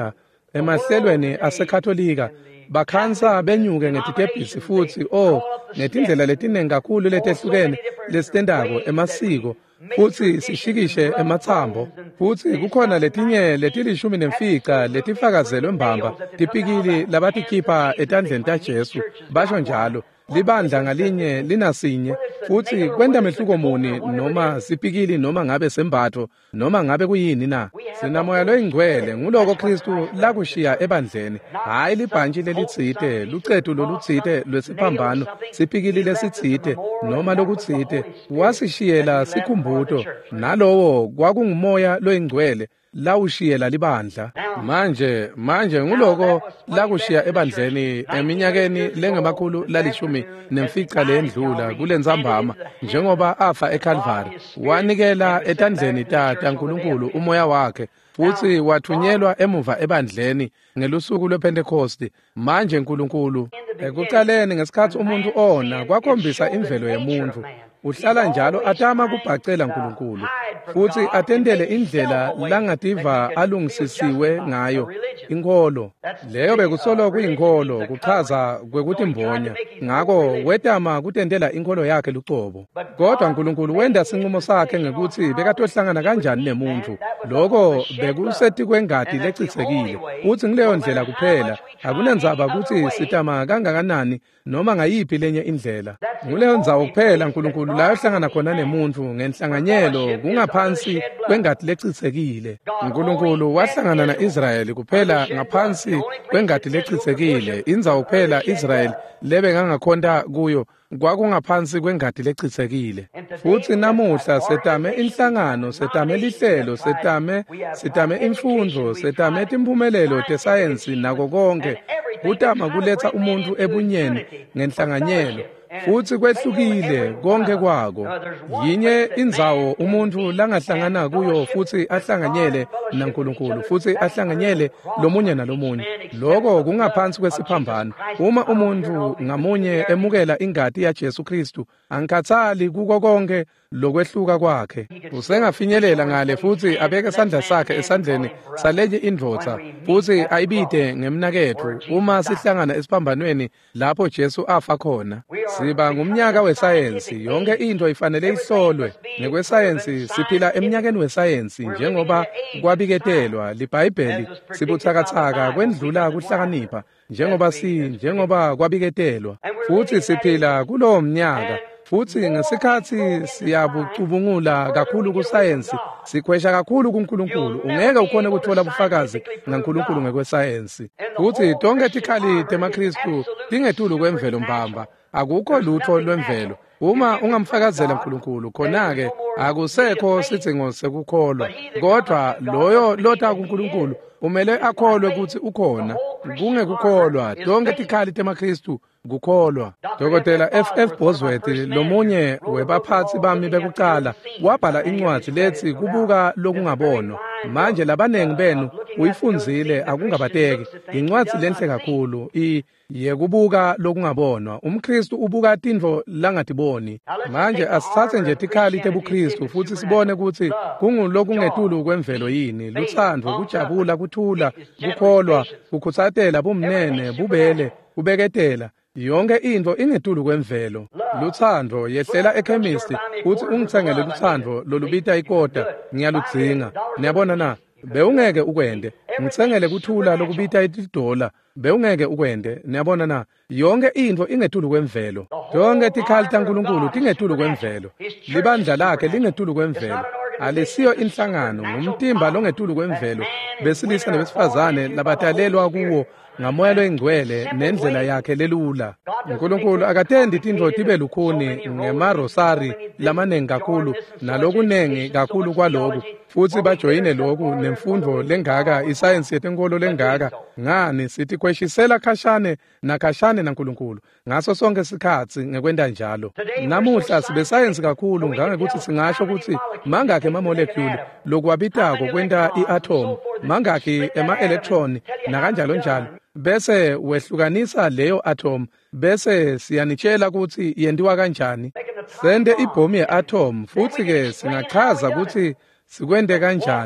emahlelweni asekatholika bakhansa benyuke ngetitebhisi futhi oh netindlela letiningi kakhulu letehlukene lesitendako emasiko futhi sishikishe emathambo futhi kukhona letinye letilishumi nemfica letifakazelwe mbamba tipikili labatikhipha etandleni taJesu basho njalo libandla ngalinye linasinye futhi kwenta mehluko muni noma sipikili noma ngabe sembatho noma ngabe kuyini na sinamoya loyingcwele nguloko Kristu lakushiya ebandleni hayi libhantshi lelitsite lucetu lolutsite lwesiphambano sipikili lesitsite noma lokutsite wasishiyela sikhumbuto nalowo kwakungumoya loyingcwele lawushiyela libandla manje manje nguloko lakushiya ebandleni eminyakeni lengamakhulu lalishumi nemfica lendlula kulenzambama njengoba afa eCalvary wanikela etandleni tata uNkulunkulu umoya wakhe futhi wathunyelwa emuva ebandleni ngelusuku lwePentecost manje uNkulunkulu ekuqaleni ngesikhathi umuntu ona kwakhombisa imvelo yemuntu uhlala njalo atama kubhacela uNkulunkulu futhi atendele indlela langativa alungisisiwe ngayo inkolo leyo bekusolo kuyinkolo kuchaza kwekuthi mbonya ngako wetama kutendela inkolo yakhe lucobo kodwa uNkulunkulu wenda sinqumo sakhe ngekuthi bekatohlangana kanjani nemuntu lokho bekusethi kwengadi lechithekile uthi ngileyo ndlela kuphela akunenzaba ukuthi sitama kangakanani noma ngayiphi lenye indlela nguleyo ndzawo kuphela uNkulunkulu la uhlangana khona nemuntu ngenhlanganyelo kungaphansi kwengadi lechithekile uNkulunkulu wahlangana naIsrayeli kuphela ngaphansi kwengadi lechithekile indzawo kuphela Israyeli lebe ngangakhonda kuyo kwakungaphansi kwengadi lechithekile futhi namuhla setame inhlangano setame lihlelo setame sitame imfundo setame imphumelelo tesayensi nako konke kutama kuletha umuntu ebunyeni ngenhlanganyelo futhi kwehlukile konke kwako yinye indzawo umuntu langahlangana kuyo futhi ahlanganyele naNkulunkulu futhi ahlanganyele lomunye nalomunye lokho kungaphansi kwesiphambano uma umuntu ngamunye emukela ingadi yaJesu Kristu angikhathali kuko konke lokwehluka kwakhe usengafinyelela ngale futhi abeke isandla sakhe esandleni salenye indvodza futhi ayibide ngemnakethu uma sihlangana esiphambanweni lapho Jesu afa khona siba ngumnyaka wesayensi yonke into ifanele ihlolwe ngekwesayensi siphila eminyakeni wesayensi njengoba kwabiketelwa liBhayibheli sibuthakathaka kwendlula kuhlakanipha njengoba si njengoba kwabiketelwa futhi siphila kulowo mnyaka futhi ngesikhathi siyabucubungula kakhulu kusayensi sikhwesha kakhulu kuNkulunkulu ungeke ukhone ukuthola ubufakazi ngaNkulunkulu ngekwesayensi futhi tonke tikhali temaKristu tingethulu kwemvelo mbamba akukho lutho lwemvelo uma ungamfakazela uNkulunkulu khona-ke akusekho sidingo sekukholwa kodwa loyo lotha kuNkulunkulu umele akholwe ukuthi ukhona kungekukholwa tonke tikhali temaKristu kukholwa Dokotela F F Bosworth lomunye webaphathi bami bekuqala wabhala incwadi lethi kubuka lokungabonwa manje labanengi benu uyifunzile akungabateki incwadi lenhle kakhulu i yekubuka lokungabonwa umKristu ubuka tintfo langatiboni manje asithathe nje tikhali tebuKristu futhi sibone ukuthi kungulokungetulu kwemvelo yini luthando kujabula kuthula kukholwa kukhuthatela bumnene bubele kubeketela yonke into ingetulu kwemvelo luthando yehlela ekhemisi uthi ungithengele luthando lolubita ikota ngiyaludzinga niyabona na bewungeke ukwende ngithengele kuthula lokubita idola bewungeke ukwende niyabona na yonke into ingetulu kwemvelo yonke tikhali taNkulunkulu tingetulu kwemvelo libandla lakhe lingetulu kwemvelo alisiyo inhlangano ngumtimba longetulu kwemvelo besilisa nebesifazane labatalelwa kuwo ngamoya loyingcwele nendlela yakhe lelula uNkulunkulu akatendi tintfo tibe lukhuni ngemarosari lamanengi kakhulu nalokunengi kakhulu kwaloku futhi bajoyine lokhu nemfundo lengaka isayensi yetenkolo lengaka ngani sithi kweshisela khashane nakhashane naNkulunkulu ngaso sonke isikhathi ngekwenda njalo namuhla sibe sayensi kakhulu ngangekuthi singasho ukuthi mangakhe ama-molecule lokwabitako kwenta i-atom mangakhi ema-electron nakanjalo njalo bese wehlukanisa leyo atom bese siyanitshela ukuthi yendiwa kanjani sende ibhomu ye-atom futhi ke singachaza ukuthi sikwende kanjani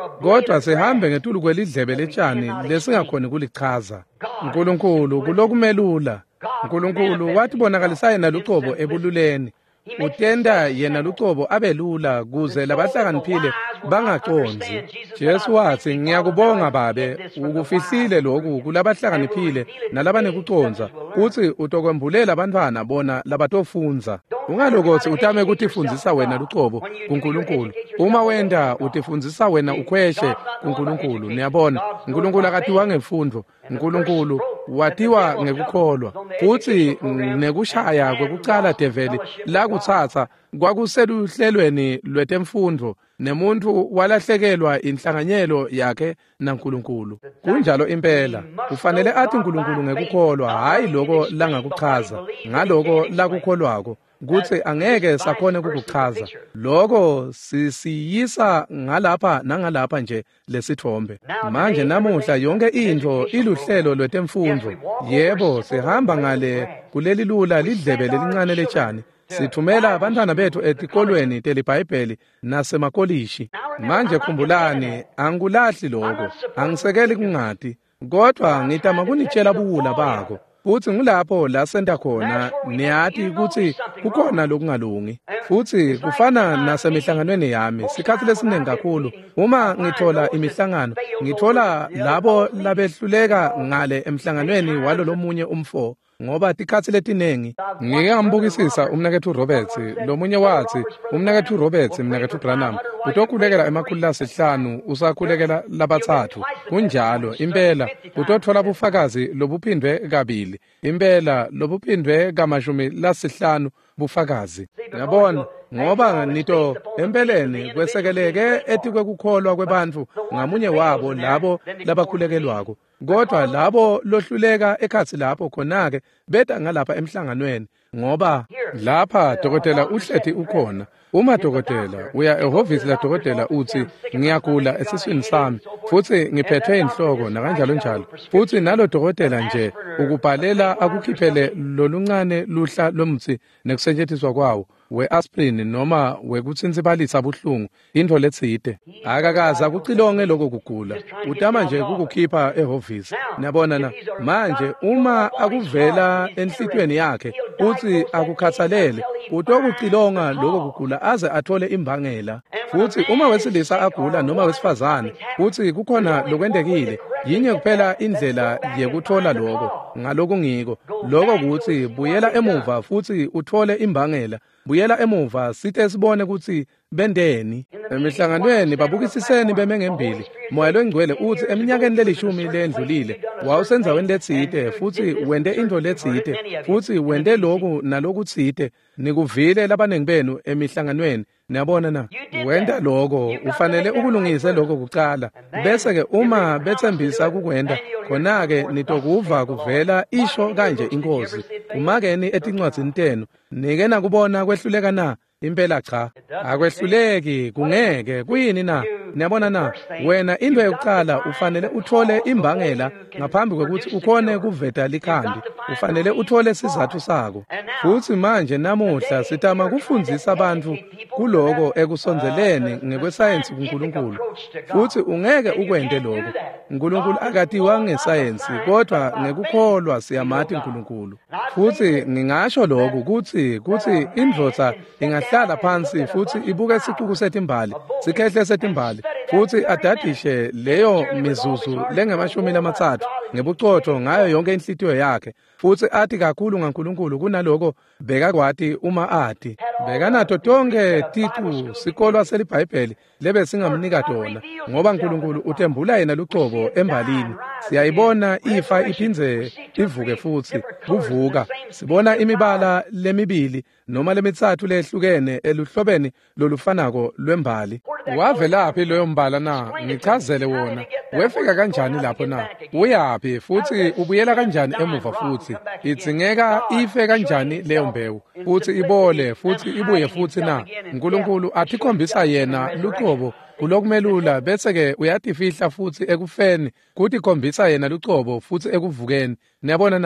kodwa sihambe ngetulu kwelidlebe letshani lesingakhoni kulichaza. uNkulunkulu kulokumelula. uNkulunkulu wathi bonakalisa yena lucobo ebululeni. Utenda yena lucobo abelula kuze labahlakaniphile bangaconzi. Jesu wathi ngiyakubonga babe ukufihlile lokhu kulabahlakaniphile nalabanekuconza uthi utokwembulela abantwana bona labatofunza. Ungalokothi utame ukuthi fundzisa wena lucobo kuNkulunkulu. Uma wenda utifundzisa wena ukhweshe kuNkulunkulu. Niyabona uNkulunkulu akatiwa ngemfundo. uNkulunkulu watiwa ngekukholwa. Futhi nekushaya kwekucala develi la kuthatha kwakuseluhlelweni lwetemfundo nemuntu walahlekelwa inhlanganyelo yakhe naNkulunkulu. Kunjalo impela kufanele athi uNkulunkulu ngekukholwa hayi lokho langakuchaza ngaloko lakukholwako kuthi angeke sakhone kukuchaza. Lokho sisiyisa ngalapha nangalapha nje lesithombe. Manje namuhla yonke into iluhlelo lwetemfundo. Yebo sihamba ngale kuleli lula lidlebe lelincane letshani. Sithumela abantwana bethu etikolweni telibhayibheli nasemakolishi. Manje khumbulani angulahli lokho. Angisekeli kungadi. Kodwa ngitama kunitshela buwula bako. Futhi ngulapho la senta khona niyathi ukuthi kukhona lokungalungi. Futhi kufana nasemihlanganweni yami sikhathi lesiningi kakhulu uma ngithola imihlangano ngithola labo labehluleka ngale emhlanganweni walo lomunye umfo ngoba tikhathi letinengi ngike ngambukisisa umnakethu Robert lomunye wathi umnakethu Robert mnakethu Branham utokhulekela emakhulu lasihlanu usakhulekela labathathu. Kunjalo impela utothola bufakazi lobuphindwe kabili. Impela lobuphindwe kamashumi lasihlanu bufakazi. Yabona ngoba nito empeleni kwesekeleke ethi kwekukholwa kwebantu ngamunye wabo labo labakhulekelwako. Kodwa labo lohluleka ekhathi lapho khona-ke beda ngalapha emhlanganweni ngoba lapha dokotela uhlethi ukhona. Uma dokotela uya ehhovisi la dokotela uthi ngiyagula esiswini sami futhi ngiphethwe inhloko nakanjalo njalo. Futhi nalo dokotela nje ukubhalela akukhiphele loluncane luhla lomthi nekusetshenziswa kwawo we-aspirin noma wekuthintsibalisa buhlungu into letside. Akakaza kucilonge lokho kugula. Utama nje kukukhipha ehhovisi. Niyabona na manje uma akuvela enhlitweni yakhe uthi akukhathalele utokucilonga lokho kugula aze athole imbangela. Futhi uma wesilisa agula noma wesifazane uthi kukhona lokwendekile yinye kuphela indlela yekuthola lokho ngaloko ngiko lokho ukuthi buyela emuva futhi uthole imbangela. Buyela emuva sithe sibone ukuthi bendeni emihlanganweni babukisiseni beme ngembili. Moya longcwele uthi eminyakeni lelishumi lendlulile wawusenza wende letside futhi wende into letside futhi wende lokhu naloku tside nikuvile labanengi benu emihlanganweni. Niyabona na wenda lokho ufanele ukulungisa lokho kucala bese ke uma bethembisa kukwenda khona-ke nitokuva kuvela isho kanje inkosi umakeni etincwadzini tenu nike nakubona kwehluleka na impela cha akwehluleki kungeke kuyini na. Niyabona na wena into yokucala ufanele uthole imbangela ngaphambi kokuthi ukhone kuveta likhandi. Ufanele uthole sizathu sako. Futhi manje namuhla sitama kufundzisa abantu kuloko ekusonzelene ngekwesayensi kuNkulunkulu. Futhi ungeke ukwende lokho. uNkulunkulu akatiwa ngesayensi kodwa ngekukholwa siyamathi uNkulunkulu. Futhi ngingasho lokho ukuthi kuthi indvodza ingahlala phansi futhi ibuke isiquku setimbali sikhehle setimbali futhi adadishe leyo mizuzu lengemashumi lamathathu ngebucotho ngayo yonke inhlitiyo yakhe futhi athi kakhulu ngaNkulunkulu kunaloko bekakwati uma athi bekanato tonke ticu sikolwa selibhayibheli lebe singamnika tona ngoba uNkulunkulu utembula yena lucobo embalini. Siyayibona ifa iphindze ivuke futhi kuvuka. Sibona imibala lemibili noma lemithathu lehlukene eluhlobeni lolufanako lwembali. Wavelaphi loyo mbala na ngichazele wona. Wefika kanjani lapho na? Uyapi futhi ubuyela kanjani emuva futhi? Itsingeka ife kanjani leyo mbewu? Futhi ibole futhi ibuye futhi na. uNkulunkulu atikhombisa yena lucobo kulokumelula bese ke uyatifihla futhi ekufeni kuthi khombisa yena lucobo futhi ekuvukeni. Niyabona na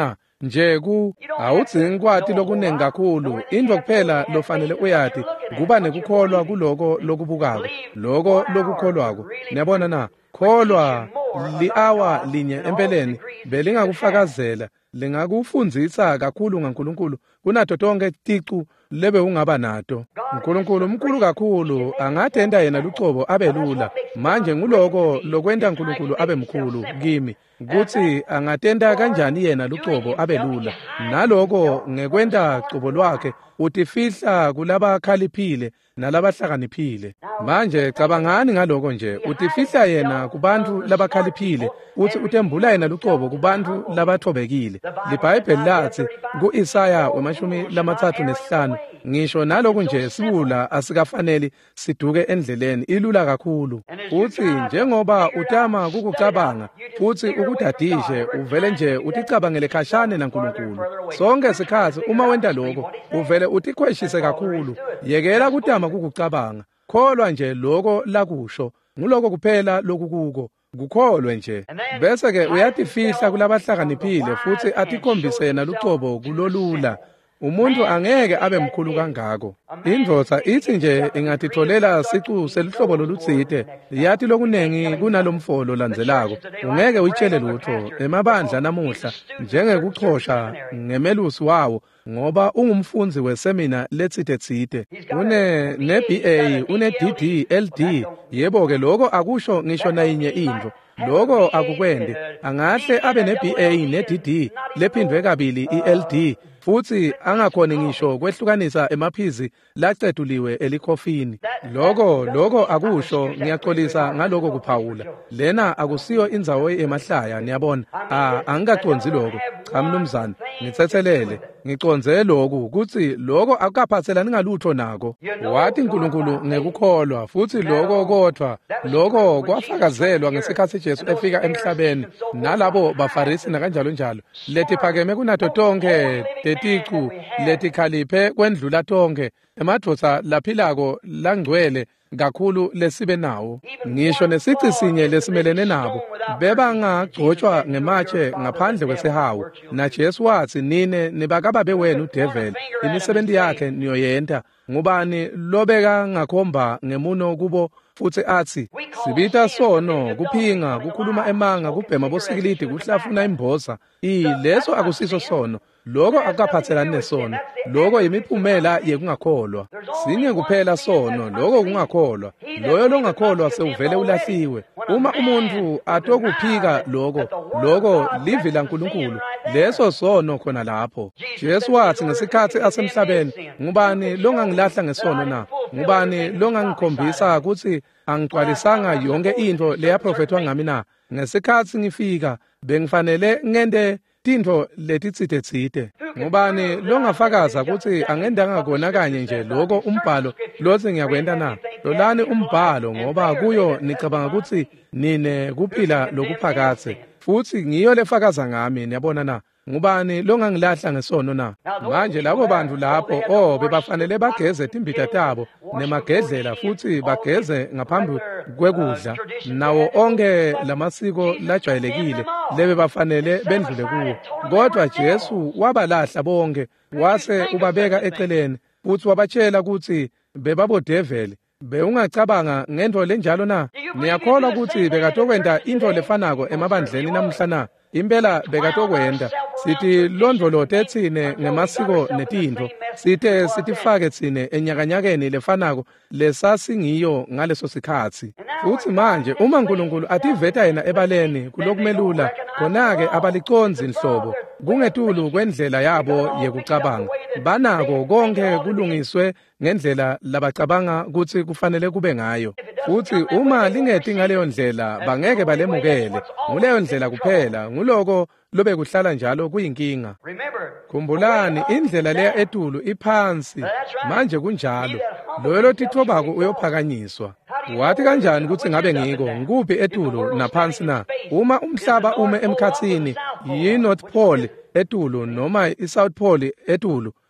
nje ku awudzingi kwati lokuningi kakhulu. Into kuphela lofanele uyati kuba nekukholwa kuloko lokubukako, loko lokukholwako. Niyabona na, kholwa li-hour linye empeleni belingakufakazela, lingakufundzisa kakhulu ngaNkulunkulu kunato tonke ticu lebe ungaba nato. uNkulunkulu mkhulu kakhulu, angatenda yena lucobo abe lula. Manje nguloko lokwenta uNkulunkulu abe mkhulu kimi, kuthi angatenda kanjani yena lucobo abe lula. Naloko ngekwenta cobo lwakhe utifihla kulaba khaliphile nalabahlakaniphile. Manje cabangani ngaloko nje, utifihla yena kubantu labakhaliphile uthi utembula yena lucobo kubantu labathobekile. LiBhayibheli lathi ku-Isaya wemashumi lamathathu nesihlanu, ngisho naloku nje sibula asikafanele siduke endleleni, ilula kakhulu. Uthi njengoba utama kukucabanga futhi ukudadishe, uvele nje uticabangele khashane naNkulunkulu. Sonke isikhathi uma wenta lokho uvele utikhweshise kakhulu. Yekela kutama kukucabanga, kholwa nje loko lakusho, nguloko kuphela lokukuko, kukholwe nje. Bese ke uyatifihla kulabahlakaniphile futhi atikhombise yena lucobo kulolula. Umuntu angeke abe mkhulu kangako. Indvodza ithi nje ingatitholela sicu selihlobo lolutsite, yathi lokunengi kunalomfolo landzelako. Ungeke uyitshele lutho emabandla namuhla njengekuchosha ngemelusi wawo, ngoba ungumfundzi wesemina letsite tsite. Une ne-B A, une-D D, L D. Yebo ke loko akusho ngisho nayinye into. Loko akukwende. Angahle abe ne-B A ne-D D lephindwe kabili i-L D. Futhi angakhoni ngisho kwehlukanisa emaphizi laceduliwe elikhofini. Loko loko akusho, ngiyaxolisa ngaloko kuphawula. Lena akusiyo indzawo emahlaya, niyabona. Ah, angikaconzi lokho. Cha mnumzane, ngitsethelele. Ngiconze lokho kuthi loko akukaphathelani ngalutho nako. Wathi uNkulunkulu ngekukholwa, futhi loko kodwa loko kwafakazelwa ngesikhathi Jesu efika emhlabeni nalabo baFarisi nakanjalo njalo. Letiphakeme kunato tonke teticu letikhaliphe kwendlula tonke emadvodza laphilako langcwele kakhulu lesibe nawo. Ngisho nesici sinye lesimelene nabo bebangagcotshwa ngematshe ngaphandle kwesihawu. Na Jesu wathi nine nibakababe wenu udeveli, imisebenzi yakhe niyoyenta. Ngubani lobeka ngakhomba ngemuno kubo futhi athi sibita sono, kuphinga, kukhuluma emanga, kubhema bosikilidi, kuhlafuna imboza. I leso akusiso sono. Loko akaphathelani nesono. Loko yimiphumela yekungakholwa. Sinye kuphela sono, loko kungakholwa. Loyo longakholwa sewuvele ulahliwe. Uma umuntu atokuphika loko, loko livi laNkulunkulu, leso sono khona lapho. Jesu wathi ngesikhathi asemhlabeni, ngubani longangilahla ngesono na? Ngubani longangikhombisa ukuthi angigcwalisanga yonke into leyaprofethwa ngami na? Ngesikhathi ngifika bengifanele ngende tintfo letitsite tsite. Ngubani longafakaza ukuthi angendanga kona kanye nje loko umbhalo lothi ngiyakwenta na? Lolani umbhalo ngoba kuyo nicabanga ukuthi nine kuphila lokuphakathe, futhi ngiyo lefakaza ngami, niyabona na? Ngubani longangilahla ngesono na? Manje labo bantu lapho oh bebafanele bageze timbita tabo nemagedlela futhi bageze ngaphambi kwekudla nawo onke lamasiko lajwayelekile lebe bafanele bendlule kuwo. Kodwa Jesu wabalahla bonke, wase ubabeka eceleni futhi wabatshela ukuthi bebabodeveli. Beungacabanga ngento lenjalo na? Niyakholwa ukuthi bekatokwenda into lefanako emabandleni namhla na? Impela bekatokwenda. Sithi londolote tsine ngemasiko netintho, sithe sitifake tsine enyakanyakeni lefanako lesasingiyo ngaleso sikhathi. Futhi manje uma uNkulunkulu ativeta yena ebaleni kulokumelula, khona-ke abaliconzi inhlobo kungetulu kwendlela yabo yekucabanga. Banako konke kulungiswe ngendlela labacabanga ukuthi kufanele kube ngayo. Futhi uma lingeti ngaleyo ndlela bangeke balemukele. Nguleyo ndlela kuphela, nguloko lobe kuhlala njalo kuyinkinga. Khumbulani indlela leya etulu iphansi, manje kunjalo. Loyo lotithobako uyophakanyiswa. Wathi kanjani ukuthi ngabe ngiko ngikuphi etulu naphansi na? Uma umhlaba ume emkhathini, yi-North Pole etulu noma i-South Pole etulu,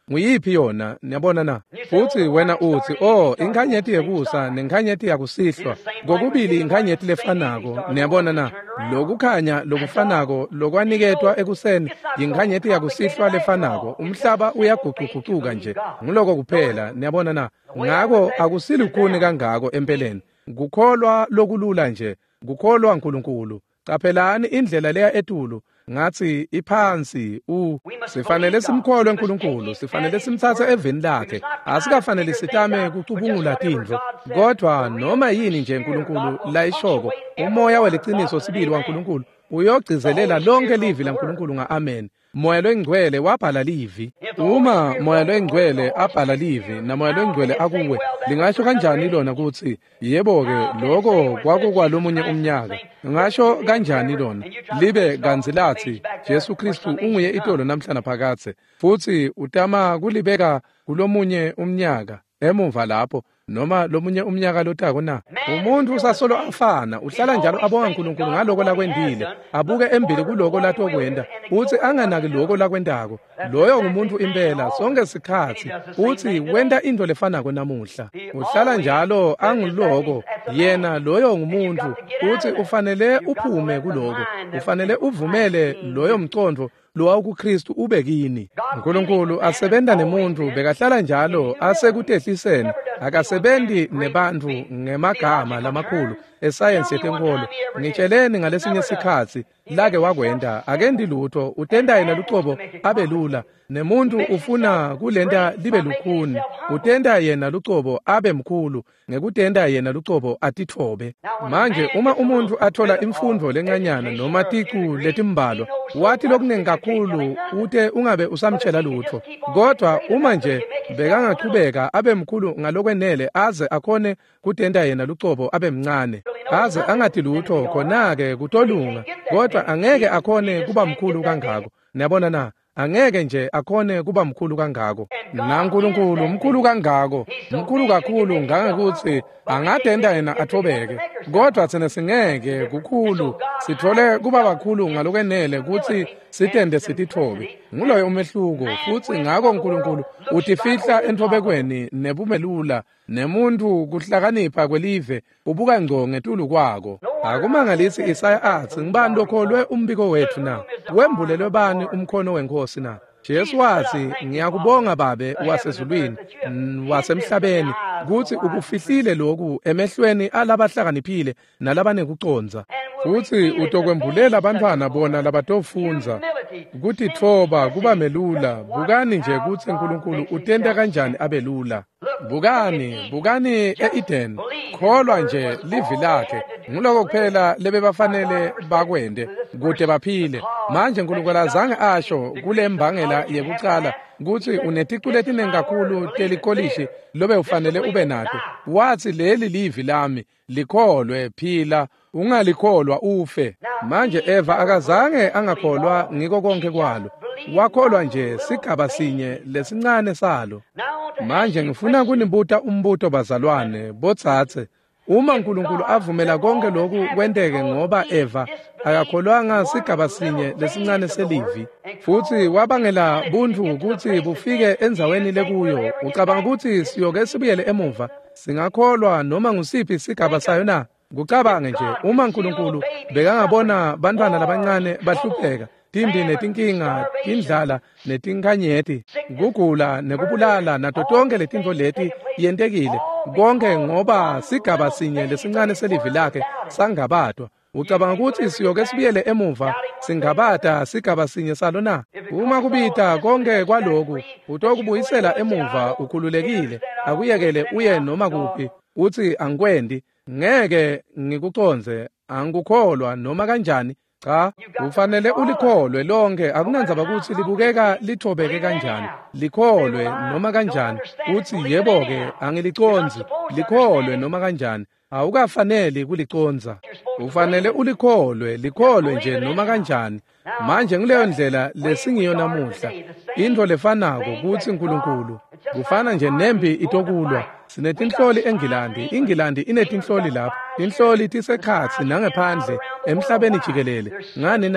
nguyiphi yona niyabona na futhi wena uthi oh inkhanyeti yekusa nenkhanyeti yakusihlwa kokubili inkhanyeti lefanako niyabona na lokukhanya lokufanako lokwaniketwa ekuseni inkhanyeti yakusihlwa lefanako umhlaba uyaguquguquka nje ngiloko kuphela niyabona na ngako akusilukhuni kangako empeleni kukholwa lokulula nje kukholwa uNkulunkulu qaphelani indlela leya etulu ngathi iphansi u sifanele simkholwe uNkulunkulu sifanele simthathe eveni lakhe asikafanele sitame kucubungula tindlo kodwa noma yini nje uNkulunkulu la ishoko umoya weleqiniso sibili waNkulunkulu uyogcizelela lonke livi laNkulunkulu nga-amen moya lwengcwele wabhala livi uma moya lwengcwele abhala livi namoya lwengcwele akuwe lingasho kanjani lona ukuthi yebo-ke lokho kwakukwalomunye umnyaka ngasho kanjani lona libe kanzilathi Jesu Kristu unguye itolo namhlanje phakathe futhi utama kulibeka kulomunye umnyaka emuva lapho noma lomunye umnyaka lotako na umuntu usasolo afana uhlala njalo abonga uNkulunkulu ngaloko lakwendile abuke embili kuloko lathokwenda uthi anganaki lokho lakwendako loyo ngumuntu impela sonke sikhathi uthi wenda into lefanako namuhla uhlala njalo anguloko yena loyo ngumuntu uthi ufanele uphume kuloko ufanele uvumele loyo mcondo lo kuKristu ubekini uNkulunkulu asebenza nemuntu bekahlala njalo asekutehliseni akasebendi nebantu ngemagama lamakhulu esayensi yetenkolo ngitsheleni ngalesinye isikhathi lake wakwenda akendi lutho utenda yena lucobo abelula nemuntu ufuna kulenta libe lukhuni utenda yena lucobo abe mkhulu ngekutenda yena lucobo atithobe manje uma umuntu athola imfundo lencanyana noma ticu letimbalo wathi lokuningi kakhulu ute ungabe usamtshela lutho kodwa uma nje bekangaqhubeka abe mkhulu ngalokwenele aze akhone kutenda yena lucobo abe mncane aze angathi lutho khona-ke kutolunga kodwa angeke akhone kuba mkhulu kangako niyabona na angeke nje akhone kuba mkhulu kangako naNkulunkulu mkhulu kangako mkhulu kakhulu ngangekuthi angadenda yena athobeke kodwa thina singeke kukhulu sithole kuba kakhulu ngalokwenele ukuthi sitende sitithobe nguloyo umehluko futhi ngako uNkulunkulu utifihla enthobekweni nebumelula nemuntu kuhlakanipha kwelive ubuka ngco ngetulu kwako akumangalisi Isaya athi ngibani lokholwe umbiko wethu na wembulelwe bani umkhono wenkosi na Jesu wathi ngiyakubonga babe wasezulwini wasemhlabeni ukuthi ukufihlile lokhu emehlweni alabahlakaniphile nalabanekuconza futhi utokwembulela abantwana bona labatofunza ukuthi thoba kuba melula bukani nje ukuthi uNkulunkulu utenda kanjani abelula bukani bukani eEden kholwa nje livi lakhe ngiloko kuphela lebe bafanele bakwende kude baphile manje uNkulunkulu azange asho kule mbangela yekucala ukuthi uneticu letiningi kakhulu telikolishi lobe ufanele ube nato wathi leli livi lami likholwe phila ungalikholwa ufe manje Eva akazange angakholwa ngiko konke kwalo wakholwa nje sigaba sinye lesincane salo manje ngifuna kunimbuta umbuto bazalwane botsathe uma uNkulunkulu avumela konke lokhu kwenteke ngoba Eva akakholwanga sigaba sinye lesincane selivi futhi wabangela buntu ukuthi bufike enzaweni lekuyo ucabanga ukuthi siyoke sibuyele emuva singakholwa noma ngusiphi sigaba sayo na kucabange nje uma uNkulunkulu bekangabona bantwana labancane bahlupheka tindi netinkinga indlala netinkhanyeti kugula nekubulala nato tonke letinto leti yentekile konke ngoba sigaba sinye lesincane selivi lakhe sangabatwa ucabanga ukuthi siyoke sibuyele emuva singabata sigaba sinye salo na uma kubita konke kwaloku utokubuyisela emuva ukhululekile akuyekele uye noma kuphi uthi angikwendi ngeke ngikuconze angikukholwa noma kanjani cha ufanele ulikholwe lonke akunanzaba ukuthi libukeka lithobeke kanjani likholwe noma kanjani uthi yebo-ke angiliconzi likholwe noma kanjani awukafanele kuliconza ufanele ulikholwe likholwe nje noma kanjani manje ngileyo ndlela lesingiyo namuhla into lefanako kuthi uNkulunkulu kufana nje nembi itokulwa sinetinhloli eNgilandi iNgilandi inetinhloli lapha inhloli tisekhatsi nangephandle emhlabeni jikelele ngani na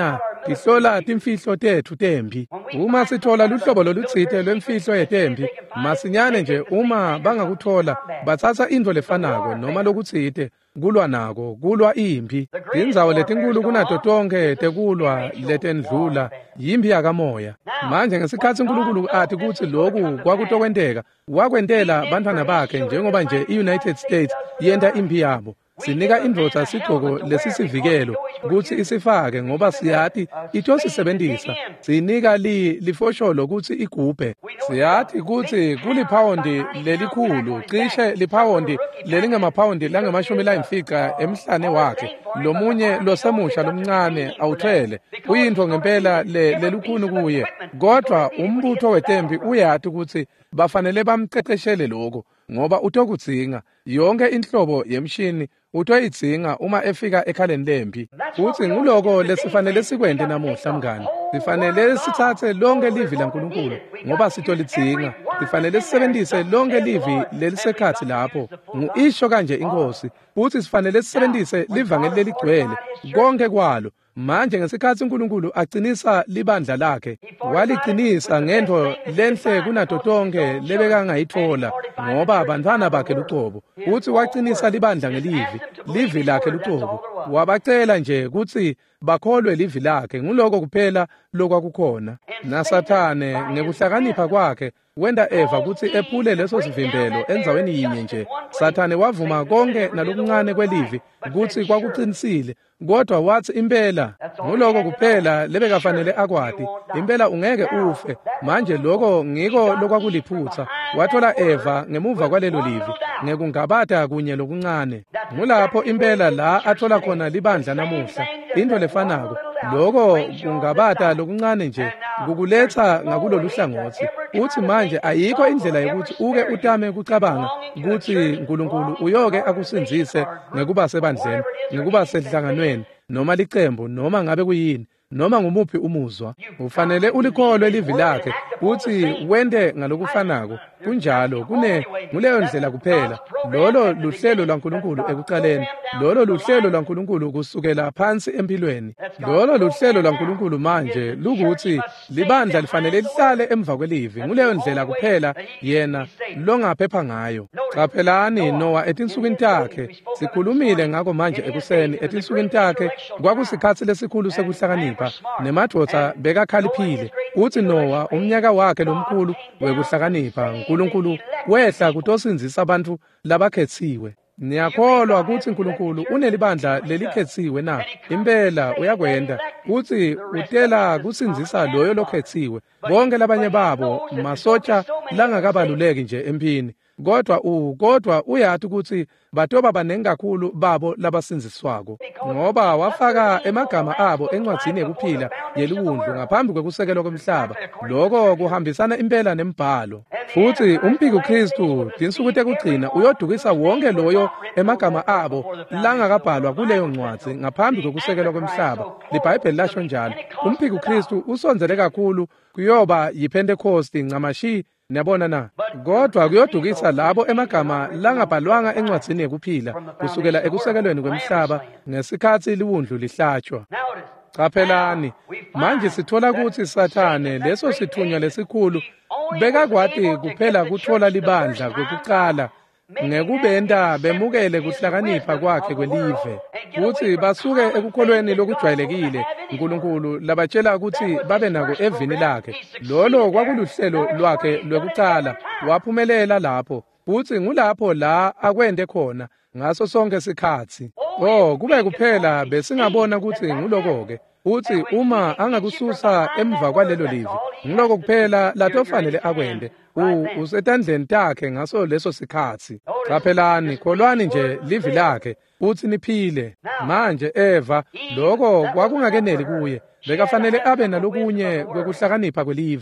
tihlola timfihlo tethu tembi. Uma sithola luhlobo lolutsite lwemfihlo yetembi, masinyane nje uma bangakuthola bathatha into lefanako noma lokutsite kulwa nako, kulwa impi. Indzawo letinkulu kunato tonke tekulwa letendlula yimpi yakamoya. Manje ngesikhathi uNkulunkulu athi kuthi lokhu kwakutokwenteka, wakwentela bantwana bakhe njengoba nje i-United States yenta impi yabo. Sinika indvodza isigqoko lesisivikelo ukuthi isifake ngoba siyathi itosisebentisa. Sinika li lifosholo ukuthi igubhe. Siyathi ukuthi kuliphawundi lelikhulu, cishe liphawundi lelingamapawundi langamashumi layimfica emhlane wakhe. Lomunye losemusha lomncane awuthwele. Uyinto ngempela lelukhuni kuye. Kodwa umbutho wetempi uyathi ukuthi bafanele bamqeqeshele lokho ngoba utokudzinga yonke inhlobo yemshini utoyidzinga uma efika ekhaleni lempi. Uthi nguloko lesifanele sikwende namuhla mngani. Sifanele sithathe lonke livi laNkulunkulu ngoba sitolidzinga. Sifanele sisebenzise lonke livi lelisekhathi lapho. Ngisho kanje inkosi uthi sifanele sisebenzise livangeli leligcwele konke kwalo. Manje ngesikhathi uNkulunkulu agcinisa libandla lakhe, waliqinisa ngento lenhle kunato tonke lebeka ngayithola ngoba abantwana bakhe luqobo. Uthi waqinisa libandla ngelivi, livi lakhe luqobo. Wabacela nje ukuthi bakholwe livi lakhe, nguloko kuphela lokwakukhona. NaSathane ngekuhlakanipha kwakhe wenda Eva ukuthi ephule leso sivimbelo enzaweni yinye nje. Sathane wavuma konke nalokuncane kwelivi ukuthi kwakuqinisile, kodwa wathi impela nguloko kuphela lebekafanele akwati. Impela ungeke ufe. Manje lokho ngiko lokwakuliphutha. Wathola Eva ngemuva kwalelo livi ngekungabata kunye lokuncane. Ngulapho impela la athola khona libandla namuhla. Into lefanako lokho kungabata lokuncane nje kukuletha ngakulolu hlangothi. Uthi manje ayikho indlela yokuthi uke utame kucabanga ukuthi uNkulunkulu uyoke akusinzise ngekuba sebandleni, ngekuba sedlanganweni noma licembu noma ngabe kuyini noma ngumuphi umuzwa. Ufanele ulikholwe livi lakhe uthi wende ngalokufanako. Kunjalo kune nguleyo ndlela kuphela. Lolo luhlelo lwaNkulunkulu ekuqaleni, lolo luhlelo lwaNkulunkulu kusukela phansi empilweni. Lolo luhlelo lwaNkulunkulu manje lukuthi libandla lifanele lihlale emva kwelivi. Nguleyo ndlela kuphela yena longaphepha ngayo. Qaphelani Noah etinsukwini takhe. Sikhulumile ngako manje ekuseni. Etinsukwini takhe kwakusikhathi lesikhulu sekuhlakanipha nemadvodza bekakhaliphile. Uthi Noah umnyaka wakhe lomkhulu wekuhlakanipha uNkulunkulu wehla kutosinzisa abantu labakhethiwe. Niyakholwa ukuthi uNkulunkulu unelibandla lelikhethiwe na? Impela uyakwenda. Uthi utela kusinzisa loyo lokhethiwe. Bonke labanye babo masotsha langakabaluleki nje empini. Kodwa u kodwa uyathi ukuthi batoba banengi kakhulu babo labasinziswako ngoba wafaka emagama abo encwadzini yekuphila yeliwundlu ngaphambi kwekusekelwa komhlaba. Lokho kuhambisana impela nembhalo. Futhi umpiki uKristu tinsuku tekugcina uyodukisa wonke loyo emagama abo langakabhalwa kuleyo ncwadzi ngaphambi kwekusekelwa komhlaba. LiBhayibheli lasho njalo. Umpiki uKristu usonzele kakhulu kuyoba yiPentecost ncamashi. Niyabona na? Kodwa kuyodukisa labo emagama langabhalwanga encwadzini yekuphila kusukela ekusekelweni kwemhlaba ngesikhathi liwundlu lihlatshwa. Qaphelani, manje sithola ukuthi Sathane leso sithunywa lesikhulu bekakwati kuphela kuthola libandla kokuqala ngekubenda bemukele kuhlakanipha kwakhe kwelive. Kuthi basuke ekukholweni lokujwayelekile uNkulunkulu labatshela ukuthi babe nako evini lakhe. Lolo kwakuluhlelo lwakhe lwekuqala, waphumelela lapho. Kuthi ngulapho la akwende khona ngaso sonke isikhathi. Oh, kube kuphela besingabona ukuthi nguloko-ke. Uthi uma angakususa emva kwalelo livi, ngiloko kuphela latofanele akwende. U usetandleni takhe ngaso leso sikhathi. Qaphelani, kholwani nje livi lakhe, uthi niphile. Manje Eva, lokho kwakungakeneli kuye. Bekafanele abe nalokunye kwekuhlakanipha kwelive.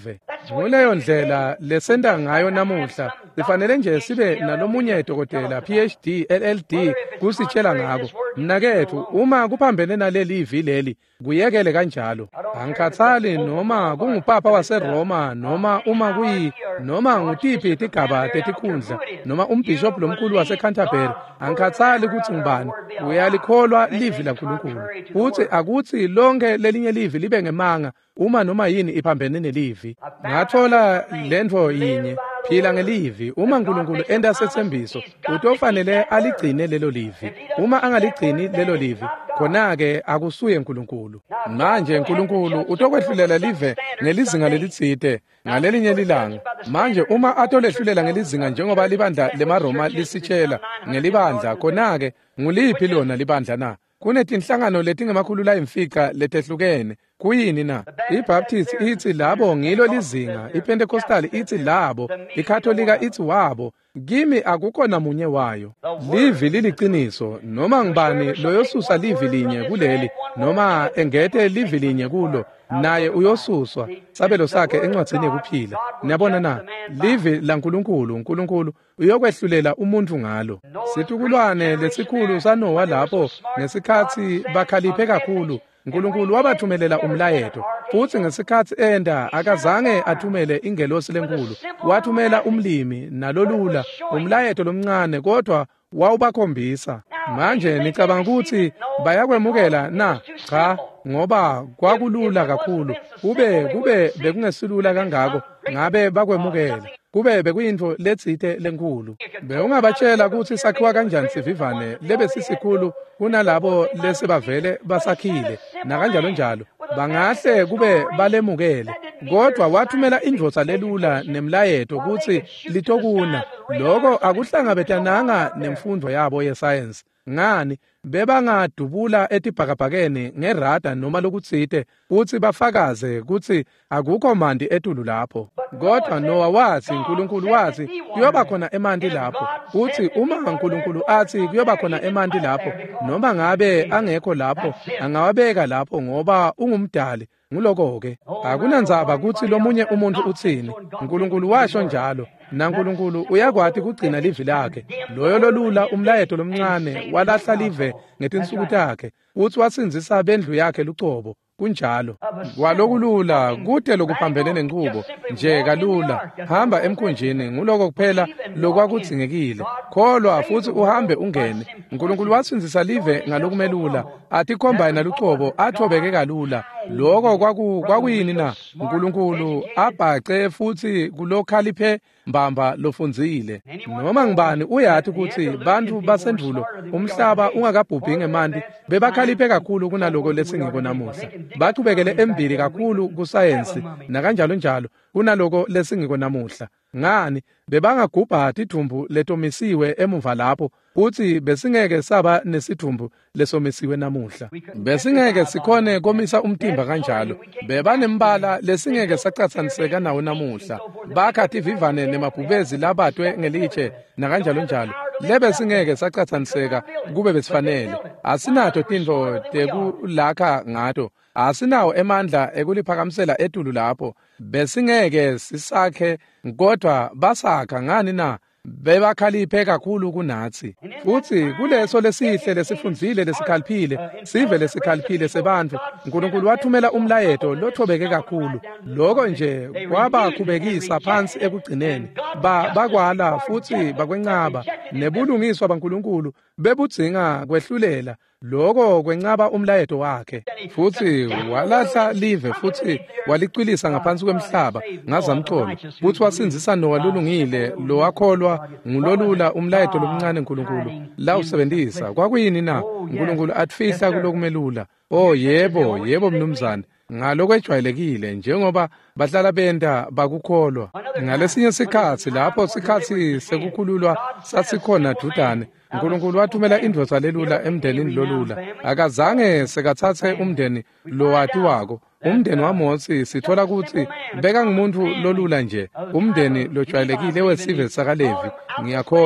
Nguleyo ndlela lesenda ngayo namuhla sifanele nje sibe nalomunye dokotela P H D L L D kusitshela ngako. Mnakethu uma kuphambene naleli ivi leli kuyekele kanjalo. Angikhathali noma kungupapa waseRoma noma uma kuyi noma ngutiphi isigaba tetikhundla noma umbishop lomkhulu waseCanterbury. Angikhathali ukuthi ngubani uyalikholwa livi laNkulunkulu. Uthi akuthi lonke lelinye livi libe ngemanga uma noma yini iphambene nelivi. Ngathola lento yinye, phila ngelivi. Uma uNkulunkulu enda sethembiso utofanele aligcine lelo livi. Uma angaligcini lelo livi khona ke akusuye uNkulunkulu. Manje uNkulunkulu utokwehlulela live ngelizinga lelitsite ngalelinye lilanga. Manje uma atolehlulela ngelizinga njengoba libandla lemaroma lisitshela ngelibandla khona ke nguliphi lona libandla na? Kunetinhlangano letingemakhulu layimfica letehlukene. Kuyini na? IBaptist ithi labo ngilo lizinga, iPentecostal ithi labo, iKatholika ithi wabo. Kimi akukho namunye wayo. Livi liliqiniso noma ngibani loyosusa livi linye kuleli noma engete livi linye kulo naye uyosuswa sabelo sakhe encwadzini yokuphila. Niyabona na? Livi laNkulunkulu, uNkulunkulu uyokwehlulela umuntu ngalo. Sithukulwane lesikhulu sanowa lapho ngesikhathi bakhaliphe kakhulu. uNkulunkulu wabathumelela umlayeto futhi ngesikhathi enda akazange athumele ingelosi lenkulu. Wathumela umlimi nalolula umlayeto lomncane kodwa wawubakhombisa. Manje nicabanga ukuthi bayakwemukela na? Cha, ngoba kwakulula kakhulu. Kube kube bekungesilula kangako ngabe bakwemukela. Kube bekuyinto letsite lenkulu. Beungabatshela ukuthi sakhiwa kanjani sivivane lebe sisikhulu kunalabo lesibavele basakhile na kanjalo njalo. Bangahle kube balemukele. Kodwa wathumela indvosa lelula nemlayeto ukuthi litokuna. Lokho akuhlangabetananga nemfundo yabo yesayensi. Ngani bebangadubula etibhakabhakeni ngerada noma lokutsite uthi bafakaze ukuthi akukho mandi etulu lapho. Kodwa Noah wathi uNkulunkulu wathi kuyoba khona emanti lapho. Uthi uma uNkulunkulu athi kuyoba khona emanti lapho noma ngabe angekho lapho angawabeka lapho ngoba ungumdali. Nguloko ke akunandzaba ukuthi lomunye umuntu uthini. uNkulunkulu washo njalo. Na uNkulunkulu uyakwathi kugcina livi lakhe. Loyo lolula umlayeto lomncane walahla live ngetinsuku takhe. Uthi wasinzisa bendlu yakhe lucobo. Kunjalo walokulula kude lokuphambene nenqubo nje kalula. Hamba emkhunjini nguloko kuphela lokwakudzingekile. Kholwa futhi uhambe ungene. uNkulunkulu wasinzisa live ngalokumelula athi khomba yena lucobo athobeke kalula. Lokho kwaku kwakuyini na? uNkulunkulu abhace futhi kulokhaliphe mbamba lofundzile. Noma ngibani uyathi ukuthi bantu basendulo umhlaba ungakabhubhi ngemanti bebakhaliphe kakhulu kunaloko lesingiko namuhla. Baqhubekele embili kakhulu kusayensi na kanjalo njalo kunaloko lesingiko namuhla. Ngani bebangagubha idumbu letomisiwe emuva lapho uthi besingeke saba nesidumbu lesomisiwe namuhla. Besingeke sikhone komisa umtimba kanjalo. Bebanembala lesingeke sacathaniseka nawo namuhla. Bakhathi vivane nemabhubezi labatwe ngelitshe na kanjalo njalo. Lebe singeke sacathaniseka kube besifanele. Asinato tindlo tekulakha ngato. Asinawo emandla ekuliphakamisela etulu lapho. Besingeke sisakhe kodwa basakha. Ngani na? Bebakhaliphe kakhulu kunathi. Futhi kuleso lesihle lesifundzile lesikhaliphile sive lesikhaliphile sebantu uNkulunkulu wathumela umlayeto lothobeke kakhulu. Lokho nje kwabakhubekisa phansi ekugcineni. Ba bakwala futhi bakwencaba nebulungiswa baNkulunkulu bebudzinga kwehlulela. Lokho kwencaba umlayeto wakhe. Futhi walahla live futhi walicwilisa ngaphansi kwemhlaba ngazamxolo. Futhi wasinzisa Noah lolungile lo wakholwa ngulolula umlayeto lomncane uNkulunkulu la usebenzisa. Kwakuyini na? uNkulunkulu atfihla kulokumelula. Oh yebo, yebo mnumzane. Ngaloko ejwayelekile njengoba bahlala benda bakukholwa. Ngalesinye isikhathi lapho isikhathi sekukhululwa sasikhona Judane uNkulunkulu wathumela indvosa lelula emndenini lolula. Akazange sekathathe umndeni lo wathi wako. Umndeni waMosi sithola ukuthi beka ngumuntu lolula nje. Umndeni lojwayelekile wesive sakaLevi. Ngiyakholwa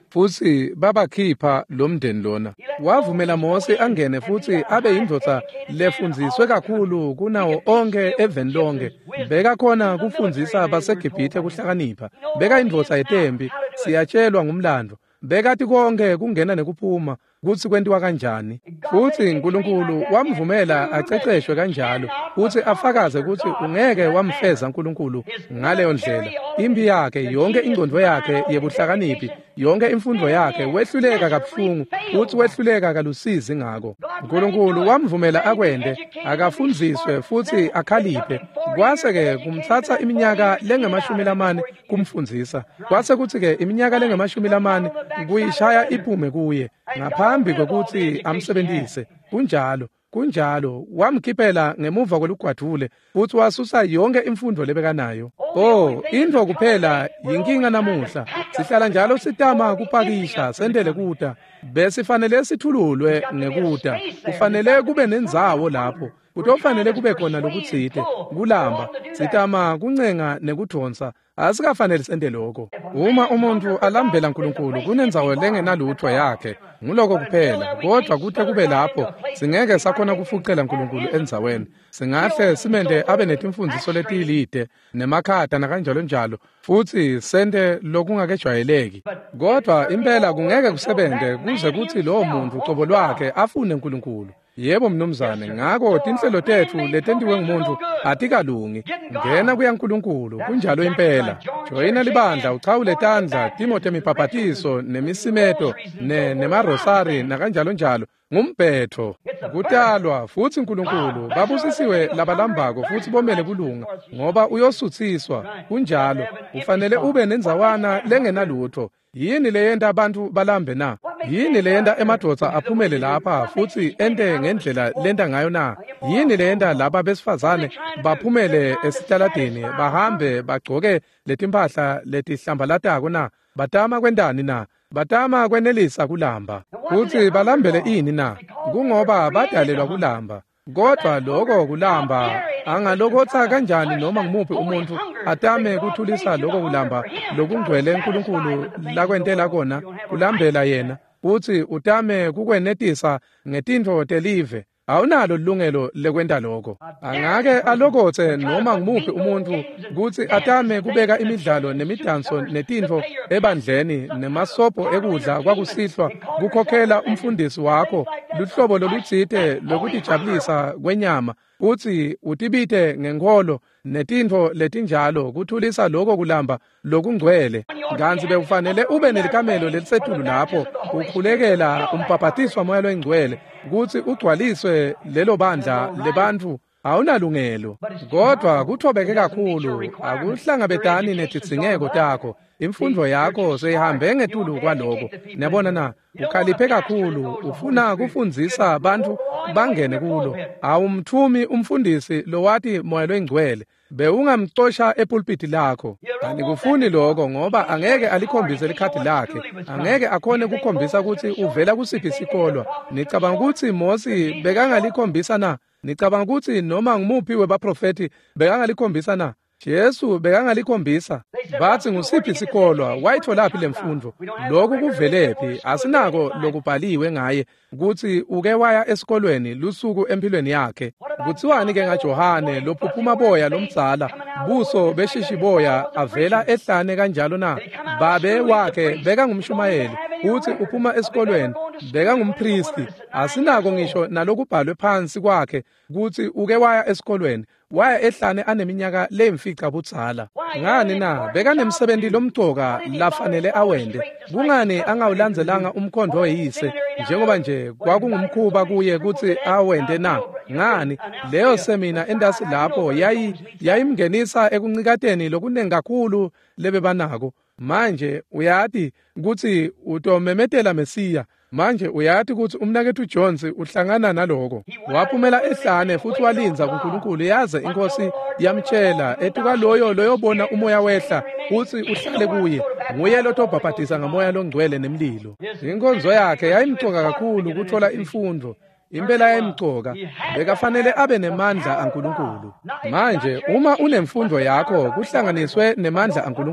futhi babakhipha lo mndeni lona. Wavumela Mose angene futhi abe yindvodza lefundziswe kakhulu kunawo onke eveni lonke. Beka khona kufundzisa baseGibhithe kuhlakanipha. Beka indvodza yetembi, siyatshelwa ngumlando. Bekathi konke kungena nekuphuma kuthi kwentiwa kanjani. Futhi uNkulunkulu wamvumela aceceshwe kanjalo futhi afakaze ukuthi ungeke wamfeza uNkulunkulu ngaleyo ndlela. Impi yakhe yonke ingqondo yakhe yebuhlakaniphi, yonke imfundo yakhe wehluleka kabuhlungu futhi wehluleka kalusizi ngako. uNkulunkulu wamvumela akwende akafundziswe futhi akhaliphe. Kwase ke kumthatha iminyaka lengamashumi lamane kumfundzisa. Kwase kuthi ke iminyaka lengamashumi lamane kuyishaya iphume kuye ngaphambi kokuthi amsebenzise. Kunjalo kunjalo wamkhiphela ngemuva kwelugwadule futhi wasusa yonke imfundo lebekanayo. Oh, into kuphela yinkinga namuhla. Sihlala njalo sitama kupakisha sendele kuda bese fanele sithululwe ngekuda. Kufanele kube nendzawo lapho. Kutofanele kube khona lokutsite kulamba sitama kuncenga nekudonsa. Asikafanele sende lokho. Uma umuntu alambela uNkulunkulu kunendzawo lengenalutho yakhe nguloko kuphela. Kodwa kuthe kube lapho singeke sakhona kufuqela uNkulunkulu endzaweni. Singahle simende abe netimfundiso letilide nemakhata nakanjalo njalo futhi sende lokungakejwayeleki. Kodwa impela kungeke kusebende kuze kuthi lo muntu uqobo lwakhe afune uNkulunkulu. Yebo mnumzane, ngako tinhlelo tethu letentiwe ngumuntu atikalungi. Ngena kuya uNkulunkulu kunjalo impela. Joyina libandla uchawule tandla Timote mipapatiso nemisimeto ne nemarosari nakanjalo njalo ngumpetho. Kutalwa futhi uNkulunkulu babusisiwe labalambako futhi bomele kulunga ngoba uyosuthiswa. Kunjalo ufanele ube nenzawana lengenalutho. Yini leyenda abantu balambe na? Yini leyenda emadvodza aphumele lapha futhi ende ngendlela lenda ngayo na? Yini leyenda laba besifazane baphumele esitaladeni bahambe bagcoke letimpahla letihlambalatako na? Batama kwendani na? Batama kwenelisa kulamba. Futhi balambele ini na? Kungoba badalelwa kulamba. Kodwa lokho kulamba angalokotha kanjani noma ngimuphi umuntu atame kuthulisa lokho kulamba lokungcwele uNkulunkulu lakwentela kona kulambela yena uthi utame kukwenetisa ngetintfo telive. Awunalo ilungelo lekwenta lokho. Angake alokothe noma ngimuphi umuntu kuthi atame kubeka imidlalo nemidanso netintfo ebandleni nemasobho ekudla kwakusihlwa kukhokhela umfundisi wakho luhlobo lolutsite lokutijabulisa kwenyama uthi utibite ngenkolo netintfo letinjalo kuthulisa lokho kulamba lokungcwele. Kanti bekufanele ube nelikamelo lelisetulu lapho ukhulekela umpaphatiswa moya loyingcwele kuthi ugcwaliswe lelo bandla lebantu. Awunalungelo. Kodwa kuthobeke kakhulu akuhlangabetani netitsingeko takho. Imfundo yakho seyihambe ngetulu kwaloko. Niyabona na, ukhaliphe kakhulu ufuna kufundzisa abantu bangene kulo. Awumthumi umfundisi lo wathi moya loyingcwele bewungamxosha epulpiti lakho. Anikufuni lokho ngoba angeke alikhombise likhadi lakhe. Angeke akhone kukhombisa ukuthi uvela kusiphi isikolo. Nicabanga ukuthi Mose bekangalikhombisa na? Nicabanga ukuthi noma ngimuphi webaprofeti bekangalikhombisa na? Jesu bekangalikhombisa. Bathi ngusiphi isikolo wayitholaphi lemfundo? Lokhu kuvelephi? Asinako lokubhaliwe ngaye ukuthi uke waya esikolweni lusuku empilweni yakhe. Kuthiwani ke ngaJohane lophuphuma boya lomdzala buso beshishiboya avela ehlane kanjalo na? Babe wakhe beka ngumshumayeli uthi uphuma esikolweni beka ngumpristi. Asinako ngisho nalokubhalwe phansi kwakhe ukuthi uke waya esikolweni waya ehlane aneminyaka lemfica budzala. Ngani na beka nemsebenzi lomgcoka lafanele awende? Kungani angawulandzelanga umkhondo oyise njengoba nje kwakungumkhuba kuye ukuthi awende na? Ngani leyo semina endasi lapho yayi yayimngenisa ekuncikateni lokunengi kakhulu lebebanako. Manje uyathi ukuthi utomemetela Mesiya. Manje uyathi ukuthi umnakethu uJones uhlangana naloko. Waphumela ehlane futhi walinza kuNkulunkulu yaze inkosi yamtshela etuka loyo loyobona umoya wehla uthi uhlale kuye. Nguye lotobhaphatisa ngamoya longcwele nemlilo. Inkonzo yakhe yayimcoka kakhulu ukuthola imfundo. Impela yayimcoka bekafanele abe nemandla aNkulunkulu. Manje uma unemfundo yakho kuhlanganiswe nemandla aNkulunkulu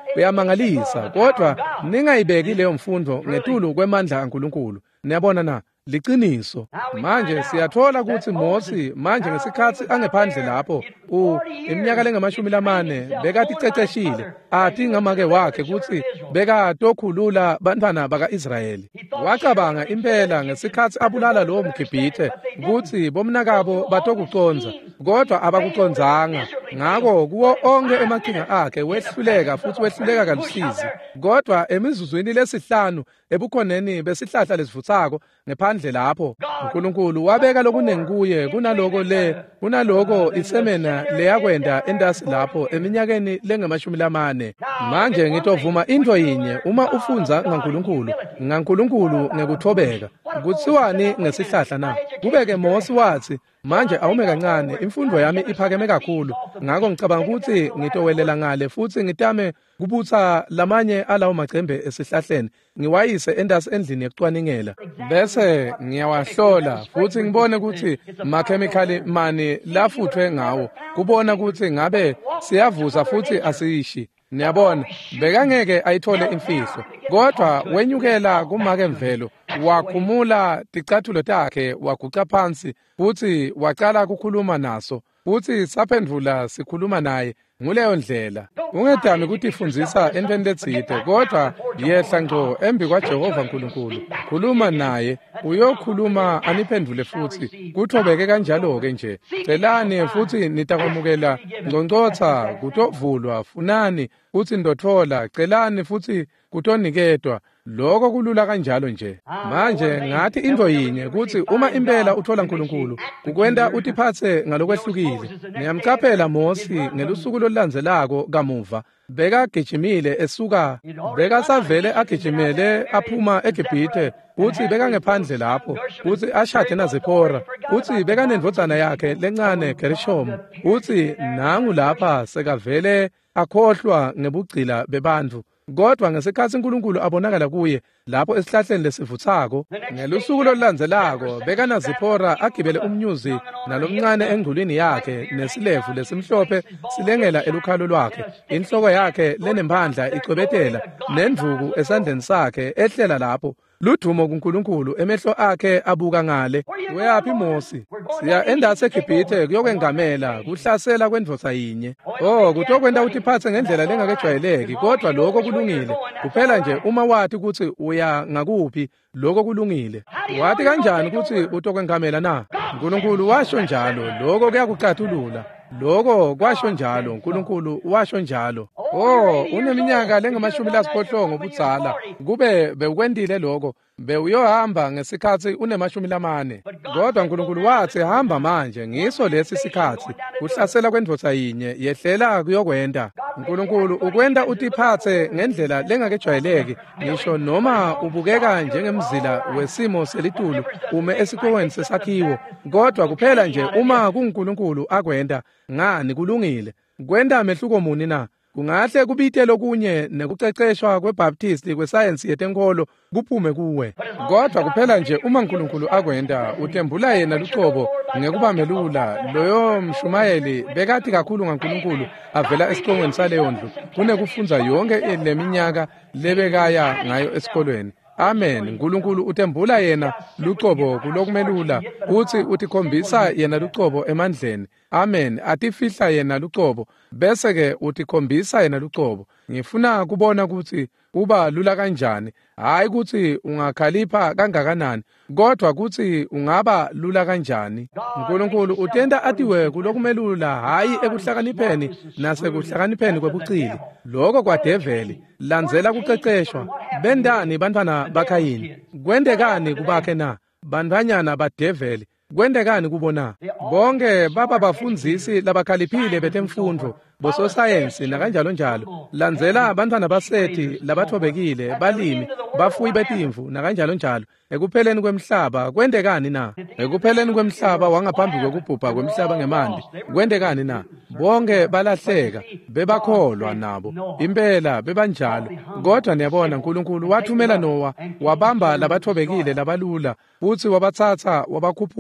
uyamangalisa, kodwa ningayibeki leyo mfundo ngetulu kwemandla kaNkulunkulu. Niyabona na, liqiniso. Manje siyathola ukuthi Mose manje ngesikhathi angephandle lapho u iminyaka lengamashumi lamane bekati ceceshile athi ngamake wakhe ukuthi bekatokhulula bantwana baka-Israyeli. Wacabanga impela ngesikhathi abulala lowo mGibhithe ukuthi bomnakabo batokuconza, kodwa abakuconzanga. Ngakho kuwo onke emaqhinga akhe wehluleka futhi wehluleka kalusizi. Kodwa emizuzwini lesihlanu ebukhoneni besihlahla lesivuthako ngephandle lapho uNkulunkulu wabeka lokunengi kuye kunaloko le kunaloko isemena leyakwenda endasi lapho eminyakeni lengamashumi lamane. Manje ngitovuma into yinye, uma ufunza ngaNkulunkulu ngaNkulunkulu ngekuthobeka kuthiwani ngesihlahla na. Kubeke Mose wathi manje awume kancane, imfundo yami iphakeme kakhulu, ngakho ngicabanga ukuthi ngitowelela ngale futhi ngitame kubutha lamanye alawo macembe esihlahleni ngiwayise endasi endlini yekucwaningela, bese ngiyawahlola futhi ngibone ukuthi makhemikhali mani lafuthwe ngawo, kubona ukuthi ngabe siyavuza futhi asiyishi. Niyabona, bekangeke ayithole imfihlo, kodwa wenyukela kumake mvelo, wakhumula ticathulo takhe, waguqa phansi futhi waqala ukukhuluma naso, futhi saphendvula sikhuluma naye nguleyo ndlela. Ungedami ukuthi ifundisa entweni letsite, kodwa yehla ngco embi kwaJehova Nkulunkulu, khuluma naye, uyokhuluma aniphendule futhi. Kuthobeke kanjalo-ke nje, celani futhi nitakwamukela ngconcotha, kutovulwa, funani futhi ndothola, celani futhi kutonikedwa. Lokho kulula kanjalo nje. Manje ngathi into yinye ukuthi uma impela uthola uNkulunkulu ukwenda utiphathe ngalokwehlukile. Niyamcaphela Mose ngelusuku lolandzelako kamuva bekagijimile esuka bekasavele agijimele aphuma eGibhithe, uthi bekangephandle lapho, uthi ashade naZiphora, uthi bekanendvodzana yakhe lencane Gershom, uthi nangu lapha sekavele akhohlwa ngebugcila bebantu. Kodwa ngesikhathi uNkulunkulu abonakala kuye lapho esihlahleni lesivuthako ngelusuku lolandzelako bekanaZiphora agibele umnyuzi nalomncane engculini yakhe nesilevu lesimhlophe silengela elukhalo lwakhe, inhloko yakhe lenemphandla icwebetela nendvuku esandleni sakhe ehlela lapho. Ludumo kuNkulunkulu emehlo akhe abuka ngale. Weyaphi Mose? Siya endase eGibhithe kuyokwengamela kuhlasela kwendvodza yinye. Oh, kutokwenda utiphathe ngendlela lengakejwayeleki, kodwa lokho kulungile. Kuphela nje uma wathi ukuthi uya ngakuphi, lokho kulungile. Wathi kanjani ukuthi utokwengamela na? uNkulunkulu washo njalo, lokho kuyakucathulula. Lokho kwasho njalo, uNkulunkulu washo njalo. Oh, uneminyaka lengamashumi lasiphohlongo ubudzala, kube bewukwendile lokho, bewuyohamba ngesikhathi unemashumi lamane. Kodwa uNkulunkulu wathi hamba manje ngiso lesi sikhathi, uhlasela kwendvodza yinye yehlela kuyokwenda. uNkulunkulu ukwenda utiphathe ngendlela lengakejwayeleki, ngisho noma ubukeka njengemzila wesimo selitulu ume esiqokweni sesakhiwo, kodwa kuphela nje uma kuNkulunkulu akwenda. Ngani kulungile? Kwenda mehluko muni na? Kungahle kubite lokunye nekuceceshwa kwebaptisti kwesayensi yetenkolo kuphume kuwe. Kodwa kuphela nje uma uNkulunkulu akwenda utembula yena lucobo ngekubamelula. Loyo mshumayeli bekati kakhulu ngaNkulunkulu avela esiqongweni saleyo ndlu kunekufunza yonke leminyaka lebekaya ngayo esikolweni. Amen. uNkulunkulu utembula yena lucobo kulokumelula, uthi utikhombisa yena lucobo emandleni. Amen. Atifihla yena lucobo, bese ke utikhombisa yena lucobo. Ngifuna kubona ukuthi uba lula kanjani, hayi ukuthi ungakhalipha kangakanani, kodwa ukuthi ungaba lula kanjani. uNkulunkulu utenda atiwe kulokumelula, hayi ekuhlakanipheni nasekuhlakanipheni kwebucili. Lokho kwadeveli landzela kuceceshwa. Bendani bantwana baKhayini? Kwendekani kubakhe na? Bantwanyana badeveli kwendekani kubona? Bonke baba bafundzisi labakhaliphile betemfundo, bososayensi nakanjalo njalo. Landzela abantwana basethi labathobekile, balimi, bafuyi betimvu nakanjalo njalo. Ekupheleni kwemhlaba kwendekani na? Ekupheleni kwemhlaba wangaphambi kokubhubha kwemhlaba ngemandi kwendekani na? Bonke balahleka bebakholwa nabo, impela bebanjalo. Kodwa niyabona uNkulunkulu wathumela Noah, wabamba labathobekile labalula, futhi wabathatha wabakhuphula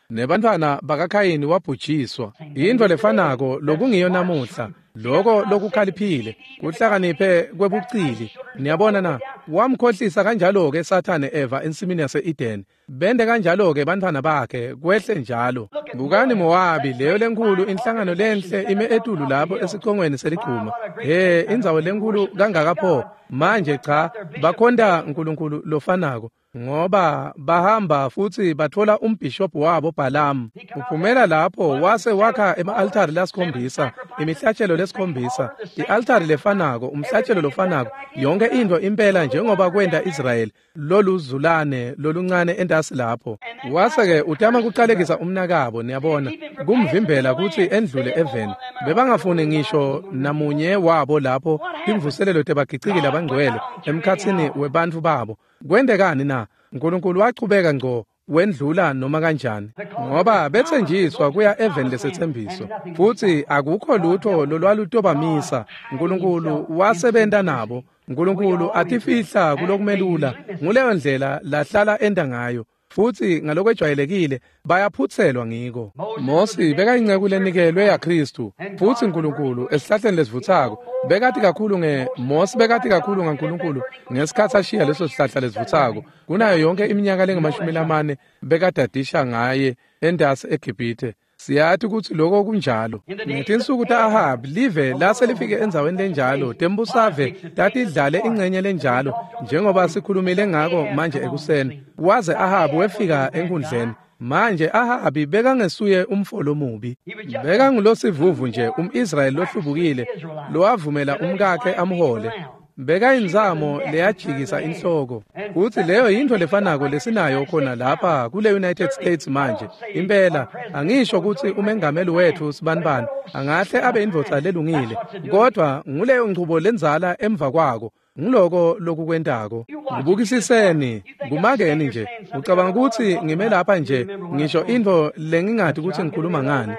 nebantwana bakaKhayini wabhujiswa. Into lefanako lokungiyo namuhla, lokho lokukhaliphile kuhlakaniphe kwebucili. Niyabona na, wamkhohlisa kanjalo ke Sathane Eva ensimini yase-Eden. Bende kanjalo ke bantwana bakhe kwehle njalo. Bukani Mowabi, leyo lenkulu inhlangano lenhle ime etulu lapho esiqongweni seligcuma. He, indzawo lenkulu kangakapho. Manje cha, bakhonda uNkulunkulu lofanako, ngoba bahamba futhi bathola umbhishophu wabo Balaam. Uphumela lapho wase wakha ema-altari lasikhombisa, imihlatshelo lesikhombisa, i-altari lefanako, umhlatshelo lofanako, yonke into impela njengoba kwenda Israyeli, lolu zulane loluncane entasi lapho. Wase-ke utama kuqalekisa umnakabo, niyabona, kumvimbela ukuthi endlule eveni. Bebangafuni ngisho namunye wabo lapho imvuselelo tebagicikile abangcwele emkhathini webantu babo. Kwendekani na, uNkulunkulu waqhubeka ngco wendlula noma kanjani, ngoba bethenjiswa kuya eveni lesethembiso, futhi akukho lutho lolwalutobamisa. uNkulunkulu wasebenta nabo. uNkulunkulu atifihla kulokumelula, nguleyo ndlela lahlala enda ngayo, futhi ngalokwejwayelekile bayaphutselwa ngiko. Mose bekayinceku lenikelwe yaKristu, futhi uNkulunkulu esihlahleni lesivuthako bekati kakhulu nge Mose bekati kakhulu ngaNkulunkulu ngesikhathi ashiya leso sihlahla lesivuthako. Kunayo yonke iminyaka lengamashumi lamane bekadadisha ngaye endasi eGibhithe. Siyathi ukuthi lokho kunjalo. Ngetinsuku ta-Ahab live lase lifike enzaweni lenjalo, tembusave tatidlale ingcenye lenjalo, njengoba sikhulumile ngako manje ekuseni. Waze Ahab wefika enkundleni. Manje Ahabi bekangesuye umfolo mubi, bekangulosivuvu nje umIsrayeli lohlubukile lowavumela umkakhe amhole. Bekayinzamo leyajikisa inhloko. Uthi leyo into lefanako lesinayo khona lapha kule United States manje. Impela angisho ukuthi umengameli wethu sibanibani angahle abe indvodza lelungile, kodwa nguleyo ngqubo lenzala emva kwako, ngiloko lokukwentako. Ngibukisiseni, kumakeni nje. Ucabanga ukuthi ngime lapha nje ngisho into lengingathi ukuthi ngikhuluma ngani.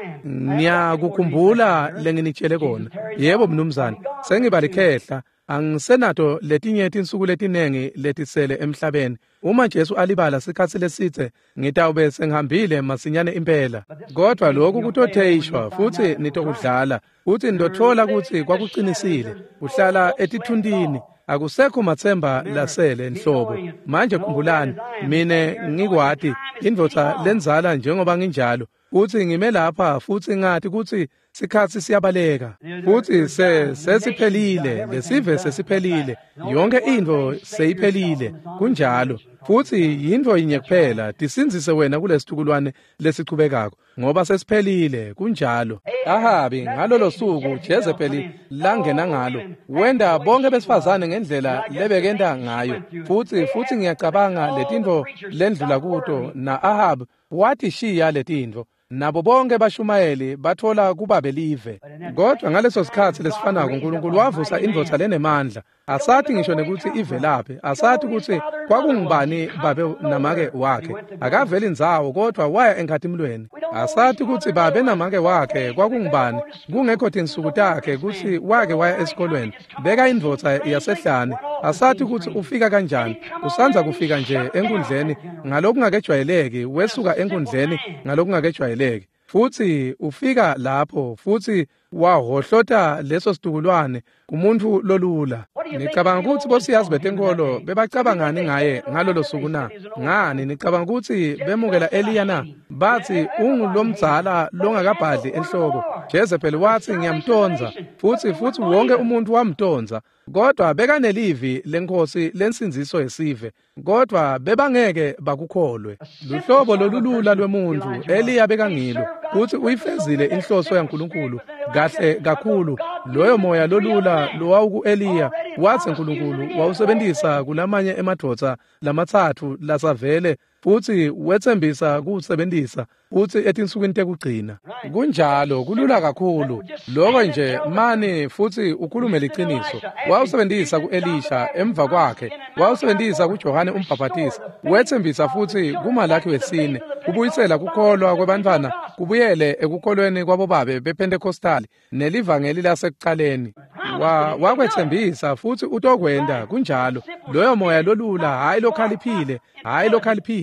Ngiyakukhumbula lenginitshele kona. Yebo mnumzane, sengibalikhehla. Angisenato letinye insuku letinengi letisele emhlabeni. Uma Jesu alibala sikhathi lesithe ngitawube sengihambile masinyane impela. Kodwa lokhu kutotheyishwa futhi nitokudlala, uthi ndothola ukuthi kwakuqinisile. Uhlala etithundini, akusekho mathemba lasele enhlobo. Manje khumbulani, mine ngikwati indvodza lenzala njengoba nginjalo. Uthi ngime lapha futhi ngathi ukuthi sikhathi siyabaleka, futhi se sesiphelile, lesive sesiphelile, yonke into seyiphelile. Kunjalo futhi yinto yinye kuphela, tisinzise wena kulesithukulwane lesichubekako, ngoba sesiphelile. Kunjalo Ahabi ngalolo suku Jezebeli langena ngalo, wenda bonke besifazane ngendlela lebekenda ngayo, futhi futhi ngiyacabanga letinto lendlula kuto, na Ahab wathi shiya letinto. Nabo bonke bashumayeli bathola kuba belive. Kodwa ngaleso sikhathi lesifanako uNkulunkulu wavusa indvodza lenemandla. Asathi ngisho nekuthi ivelaphi, asathi ukuthi kwakungubani babe namake wakhe. Akaveli indzawo kodwa waya enkathimlweni. Asathi ukuthi babe namake wakhe kwakungubani, kungekho tinsuku takhe ukuthi wake waya esikolweni. Beka indvodza yasehlane. Asathi ukuthi ufika kanjani, usanza kufika nje enkundleni ngalokungakejwayeleki, wesuka enkundleni ngalokungakejwayeleki. Futhi ufika lapho futhi wahohlota leso situkulwane kumuntu lolula. Nicabanga ukuthi bosiyazi betenkolo bebacabangani ngaye ngalolo suku na? Ngani nicabanga ukuthi bemukela Eliya na? Bathi ungulomdzala longakabhadli enhloko. Jezebeli wathi ngiyamtonza, futhi futhi wonke umuntu wamtonza. Kodwa bekanelivi lenkosi lensinziso yesive, kodwa bebangeke bakukholwe. Luhlobo lolulula lwemuntu Eliya bekangilo, futhi uyifezile inhloso yaNkulunkulu kahle kakhulu. Loyo moya lolula lowawuku Eliya wathi uNkulunkulu wawusebenzisa kulamanye emadvodza lamathathu lasavele, futhi wethembisa kuwusebenzisa futhi etinsukwini tekugcina. Kunjalo kulula kakhulu lokho nje mani, futhi ukhulume liqiniso. Wawusebenzisa kuElisha emva kwakhe, wawusebenzisa kuJohane uMbhaphatisi, wethembisa futhi kuMalaki wesine, kubuyisela kukholwa kwabantwana kubuyele ekukholweni kwabobabe bePentekostali nelivangeli lasekuqaleni. Wa wakwethembisa futhi utokwenda kunjalo. Loyo moya lolula hayi lokhaliphile, hayi lokhaliphile.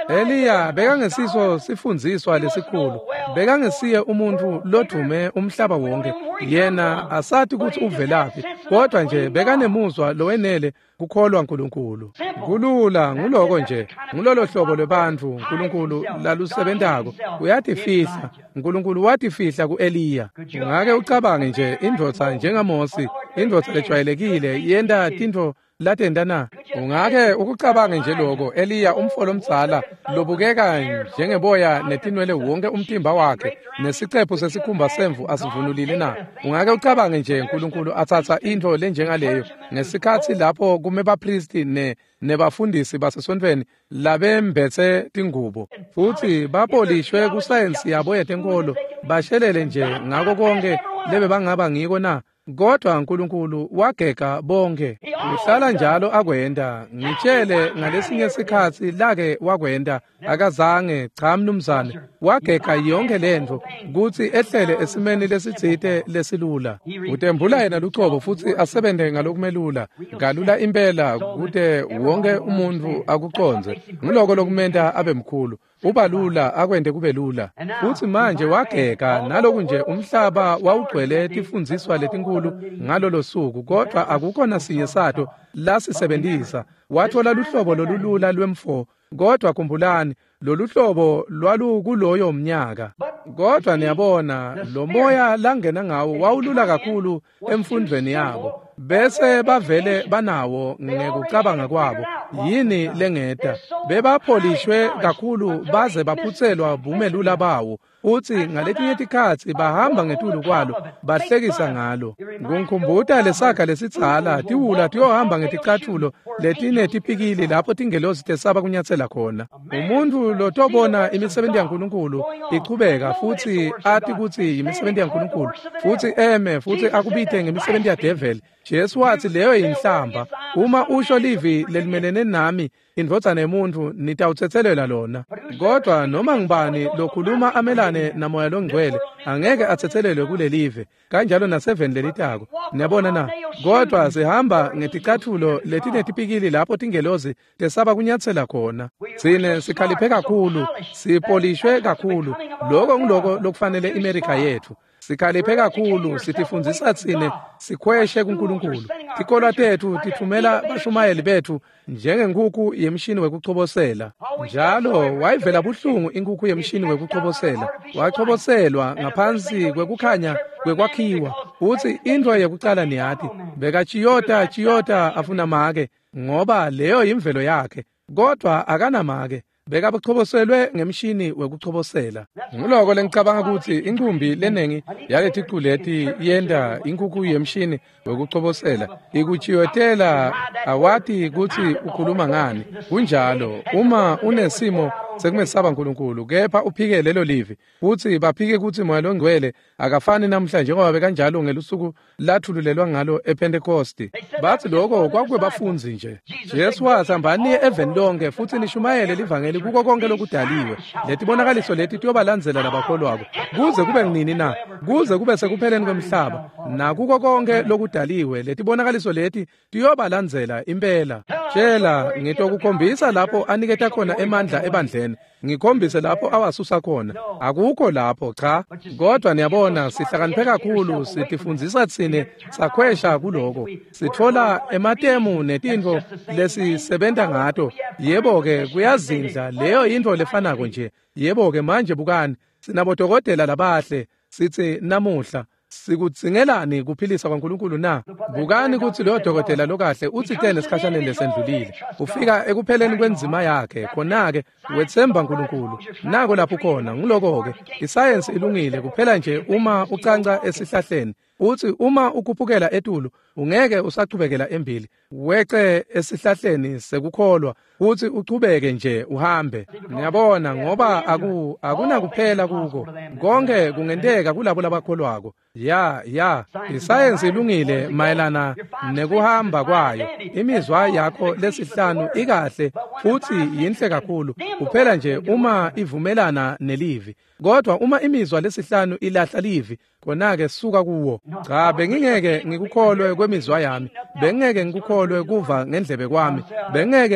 Eliya bekangesiso sifundziswa lesikhulu, bekangesiye umuntu lodume umhlaba wonke, yena asathi ukuthi uvelaphi, kodwa nje bekanemuzwa lowenele kukholwa uNkulunkulu. Kulula nguloko nje, ngulolo hlobo lwebantu uNkulunkulu lalusebentako, uyathi fihla, uNkulunkulu wathi fihla ku-Eliya. Ungake ucabange nje indoda njengaMosi, indoda lejwayelekile yenda tinto latenda na. Ungake ukucabange nje lokho, Eliya umfolo omdzala lobukeka njengeboya netinwele wonke umtimba wakhe nesicephu sesikhumba semvu asivunulile na. Ungake ucabange nje uNkulunkulu athatha into lenjengaleyo ngesikhathi lapho kume bapristi ne nebafundisi basesontweni labembethe tingubo futhi bapolishwe kusayensi yabo yetenkolo bashelele nje ngako konke lebe bangaba ngiko na. Kodwa uNkulunkulu wageka bonke. Uhlala njalo akwenda. Ngitshele ngalesinye isikhathi lake wakwenda akazange cha mnumzane wageka yonke lento kuthi ehlele esimeni lesitsite lesilula. Utembula yena lucobo futhi asebende ngalokumelula galula impela kude wonke umuntu akuconze. Ngiloko lokumenta abe mkhulu. Uba lula akwende kube lula. Futhi manje wageka naloku nje umhlaba wawugcwele tifundziswa letinkulu ngalolo suku, kodwa akukho nasinye sato lasisebenzisa. Wathola luhlobo lolulula lwemfo, kodwa khumbulani lolu hlobo lwalu kuloyo mnyaka. Kodwa niyabona lo moya langena ngawo wawulula kakhulu emfundweni yabo, bese bavele banawo ngekucabanga kwabo yini lengeda. Bebapholishwe kakhulu baze baphutselwa bumelula bawo, uthi ngaletinye tikhathi bahamba ngetulu kwalo bahlekisa ngalo. Ngumkhumbuta lesakha lesitsala tiwula tiyohamba ngeticathulo letine tipikili lapho tingelozi tesaba kunyatsela khona. Umuntu lotobona imisebenzi yaNkulunkulu ichubeka futhi athi ukuthi imisebenzi yaNkulunkulu futhi eme futhi akubithe ngemisebenzi yaDevil, Jesu wathi leyo yinhlamba. Uma usho livi lelimelene nami indvodza nemuntu nitawuthethelela lona. Kodwa noma ngibani lokhuluma amelane namoya longcwele angeke athethelelwe kule live, kanjalo naseveni lelitako. Niyabona na? Kodwa sihamba ngeticathulo letinetipikili lapho tingelozi tesaba kunyatsela khona. Sine sikhaliphe kakhulu, sipolishwe kakhulu. Lokho ngiloko lokufanele iMerika yethu. Sikhaliphe kakhulu, sitifundzisa tsine sikhweshe kuNkulunkulu. Tikholwa tethu tithumela bashumayeli bethu njengenkukhu yemshini wekuchobosela. Njalo wayivela buhlungu inkukhu yemshini wekuchobosela. Wachoboselwa ngaphansi kwekukhanya kwekwakhiwa. Uthi into yokucala niyathi beka chiyota chiyota afuna make ngoba leyo yimvelo yakhe. Kodwa akana make. Beka buchoboselwe ngemshini wekuchobosela. Ngiloko lengicabanga ukuthi incumbi lenengi yalethi quleti yenda inkukhu yemshini wekuchobosela ikuchiyotela awati ukuthi ukhuluma ngani. Kunjalo uma unesimo sekumesaba uNkulunkulu kepha uphike lelo livi futhi baphike ukuthi moya longcwele akafani namhlanje ngoba bekanjalo ngelusuku lathululelwa ngalo ePentecost. Bathi lokho kwakube bafunzi nje. Jesu wasambani eveni lonke futhi nishumayele livangeli kuko konke lokudaliwe. Letibonakaliso leti tiyobalandzela labakholwako kuze kube nini na, kuze kube sekupheleni kwemhlaba na kuko konke lokudaliwe. Letibonakaliso leti tiyobalandzela impela. Tshela ngitokukhombisa lapho aniketa khona emandla ebandleni, ngikhombise lapho awasusa khona. Akukho lapho cha, kodwa niyabona sihlakaniphe kakhulu, sitifundzisa tsine sakhwesha kuloko. Sithola ematemu netinto lesisebenta ngato. Yebo ke kuyazindla leyo into lefanako nje. Yebo ke manje bukani sinabodokotela labahle sithi namuhla sikudzingelani kuphilisa kwaNkulunkulu na? Bukani ukuthi lo dokotela lokahle uthi tene sikhashane lesendlulile. Ufika ekupheleni kwenzima yakhe, khona ke wethemba uNkulunkulu. Nako lapho khona ngiloko ke isayensi ilungile kuphela nje uma ucanca esihlahleni. Uthi uma ukhuphukela etulu ungeke usachubekela embili. Wece esihlahleni sekukholwa uthi uchubeke nje uhambe. Ngiyabona ngoba aku akuna kuphela kuko. Konke kungenteka kulabo labakholwako. Ya ya isayensi ilungile mayelana nekuhamba kwayo. Imizwa yakho lesihlanu ikahle futhi yinhle kakhulu kuphela nje uma ivumelana nelivi. Kodwa uma imizwa lesihlanu ilahla livi kona ke suka kuwo. Cha bengingeke ngikukholwe kwemizwa yami, bengeke ngikukholwe kuva ngendlebe kwami, bengeke ngikukholwe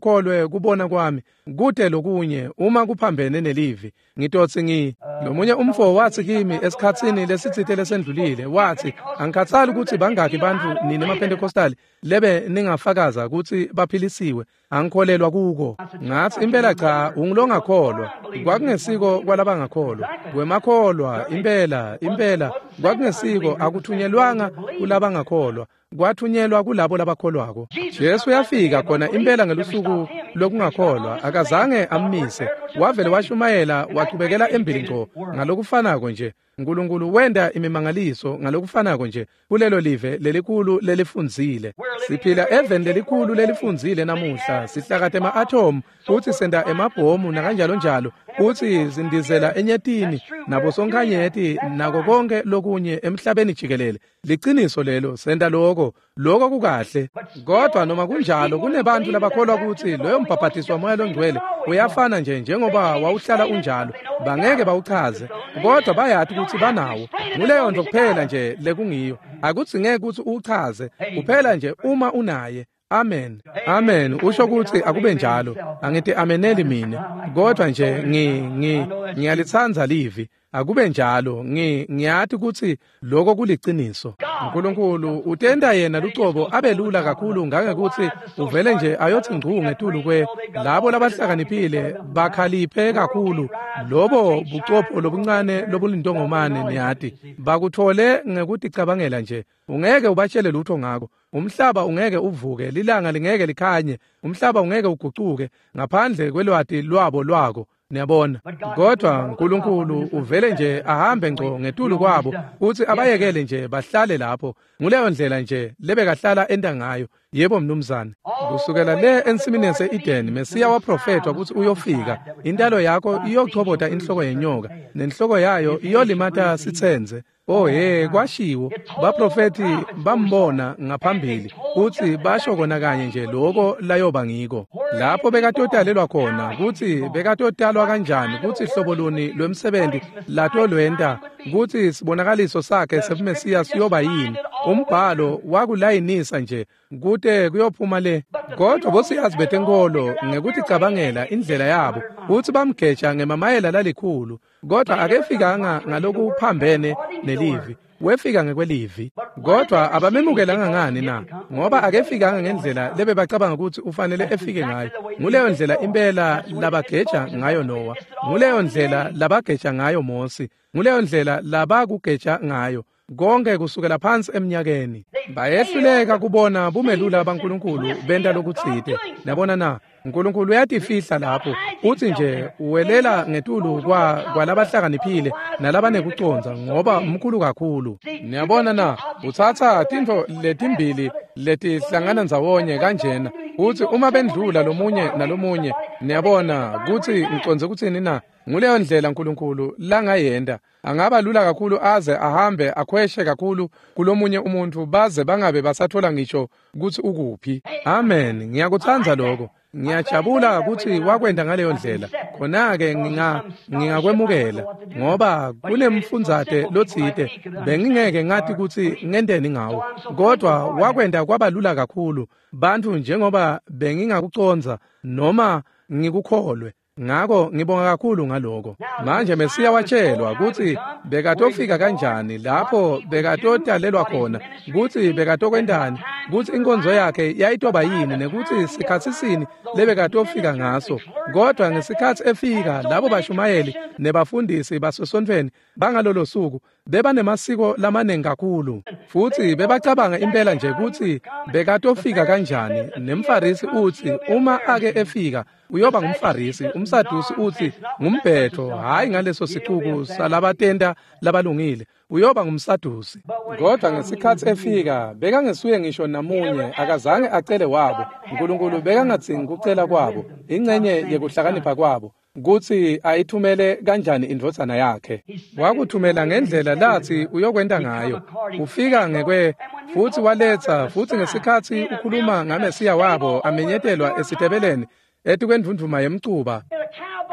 ukholwe kubona kwami kude lokunye uma kuphambene nelivi ngidotsi ngi lomunye umfo wathi kimi esikhatsini lesitsithe lesendlulile wathi angikhathali ukuthi bangaki bantu nini emaPentecostali lebe ningafakaza ukuthi baphilisiwe angikholelwa kuko ngathi impela cha ungilongakholwa kwakungesiko kwalabangakholwa kwemakholwa impela impela kwakungesiko akuthunyelwanga kulabangakholwa kwathunyelwa kulabo labakholwako Jesu yafika khona impela ngelusuku lokungakholwa akazange ammise wavele washumayela waqhubekela embilinco ngalokufanako nje uNkulunkulu wenda imimangaliso ngalokufanako nje kulelo live lelikhulu lelifunzile siphila even lelikhulu lelifunzile namuhla sihlakathe ama-atom futhi senda emabhomu nakanjalo njalo futhi sindizela enyetini nabo sonkhanyeti nako konke lokunye emhlabeni jikelele liciniso lelo senda lokho lokho kukahle kodwa noma kunjalo kunebantu labakholwa ukuthi loyo mbhabhathiso womoya longcwele uyafana nje njengoba wawuhlala unjalo bangeke bawuchaze kodwa bayathi ukuthi banawo kuleyo nto kuphela nje lekungiyo akuthi ngeke ukuthi uchaze kuphela nje uma unaye Amen. Amen. Usho ukuthi akube njalo. Angithi ameneli mina. Kodwa nje ngi ngi ngiyalithanza livi. Akube njalo. Ngi ngiyathi ukuthi lokho kuliciniso. uNkulunkulu utenda yena lucobo abelula kakhulu ngangekuthi uvele nje ayothi ngqu ngethulu kwe labo labahlakaniphile bakhaliphe kakhulu lobo bucopho lobuncane lobulintongomane niyati bakuthole ngekuthi cabangela nje ungeke ubashele lutho ngako umhlaba ungeke uvuke lilanga lingeke likhanye umhlaba ungeke uguquke ngaphandle kwelwati lwabo lwako niyabona kodwa uNkulunkulu uvele nje ahambe ngco ngetulu kwabo uthi abayekele nje bahlale lapho nguleyo ndlela nje lebekahlala enda ngayo yebo mnumzane kusukela le ensimini yase-Eden Mesiya waprofetwa ukuthi uyofika intalo yakho iyochobota inhloko yenyoka nenhloko yayo iyolimata sithenze oh he kwashiwo baprofeti bambona ngaphambili uthi basho kona kanye nje lokho layoba ngiko lapho bekatotalelwa khona ukuthi bekatotalwa kanjani ukuthi hlobo luni lwemsebenzi lato lwenta ukuthi sibonakaliso sakhe sebumesiya siyoba yini umbhalo wakulayinisa nje kude kuyophuma le kodwa bosiyazi betenkolo ngekuthi cabangela indlela yabo uthi bamgeja ngemamayela lalikhulu kodwa akefikanga ngaloku phambene nelivi wefika ngekwelivi kodwa abamemukelanga ngani na ngoba akefikanga ngendlela lebe bacabanga ukuthi ufanele efike ngayo nguleyo ndlela impela labageja ngayo Noah nguleyo ndlela labageja ngayo Mose nguleyo ndlela labakugeja ngayo konke kusukela phansi eminyakeni bayehluleka kubona bumelula abankulunkulu benda lokutsite nabona na uNkulunkulu uyatifihla lapho uthi nje uwelela ngetulu kwa kwalabahlakaniphile nalabanekuconza ngoba umkhulu kakhulu niyabona na uthatha tintfo letimbili letihlangana ndzawonye kanjena uthi uma bendlula lomunye nalomunye niyabona kuthi ngiconze ukuthini na nguleyo ndlela uNkulunkulu langayenda angaba lula kakhulu aze ahambe akhweshe kakhulu kulomunye umuntu baze bangabe basathola ngisho ukuthi ukuphi amen ngiyakuthanza lokho ngiyajabula ukuthi wakwenda ngaleyo ndlela khona-ke nginga ngingakwemukela ngoba kunemfunzate lotsite bengingeke ngathi ukuthi ngendeni ngawo kodwa wakwenda kwaba lula kakhulu bantu njengoba bengingakuconza noma ngikukholwe ngakho ngibonga kakhulu ngaloko manje Mesiya watshelwa ukuthi bekatofika kanjani lapho bekatotalelwa khona ukuthi bekatokwendani ukuthi inkonzo yakhe yayitoba yini nekuthi sikhathi sini lebekatofika ngaso kodwa ngesikhathi efika labo bashumayeli nebafundisi basosonfeni bangalolo suku beba nemasiko lamanengi kakhulu futhi bebacabanga impela nje ukuthi bekatofika kanjani nemfarisi uthi uma ake efika uyoba ngumfarisi umsadusi uthi ngumbhetho hayi ngaleso sixuku salabatenda labalungile uyoba ngumsadusi kodwa ngesikhathi efika bekangesuye ngisho namunye akazange acele wabo uNkulunkulu bekangadzingi kucela kwabo ingcenye yekuhlakanipha kwabo ukuthi ayithumele kanjani indvodzana yakhe wakuthumela ngendlela lathi uyokwenda ngayo ufika ngekwe futhi waletha futhi ngesikhathi ukhuluma ngaMesiya wabo amenyetelwa esitebeleni ethi kwendvundvuma yemcuba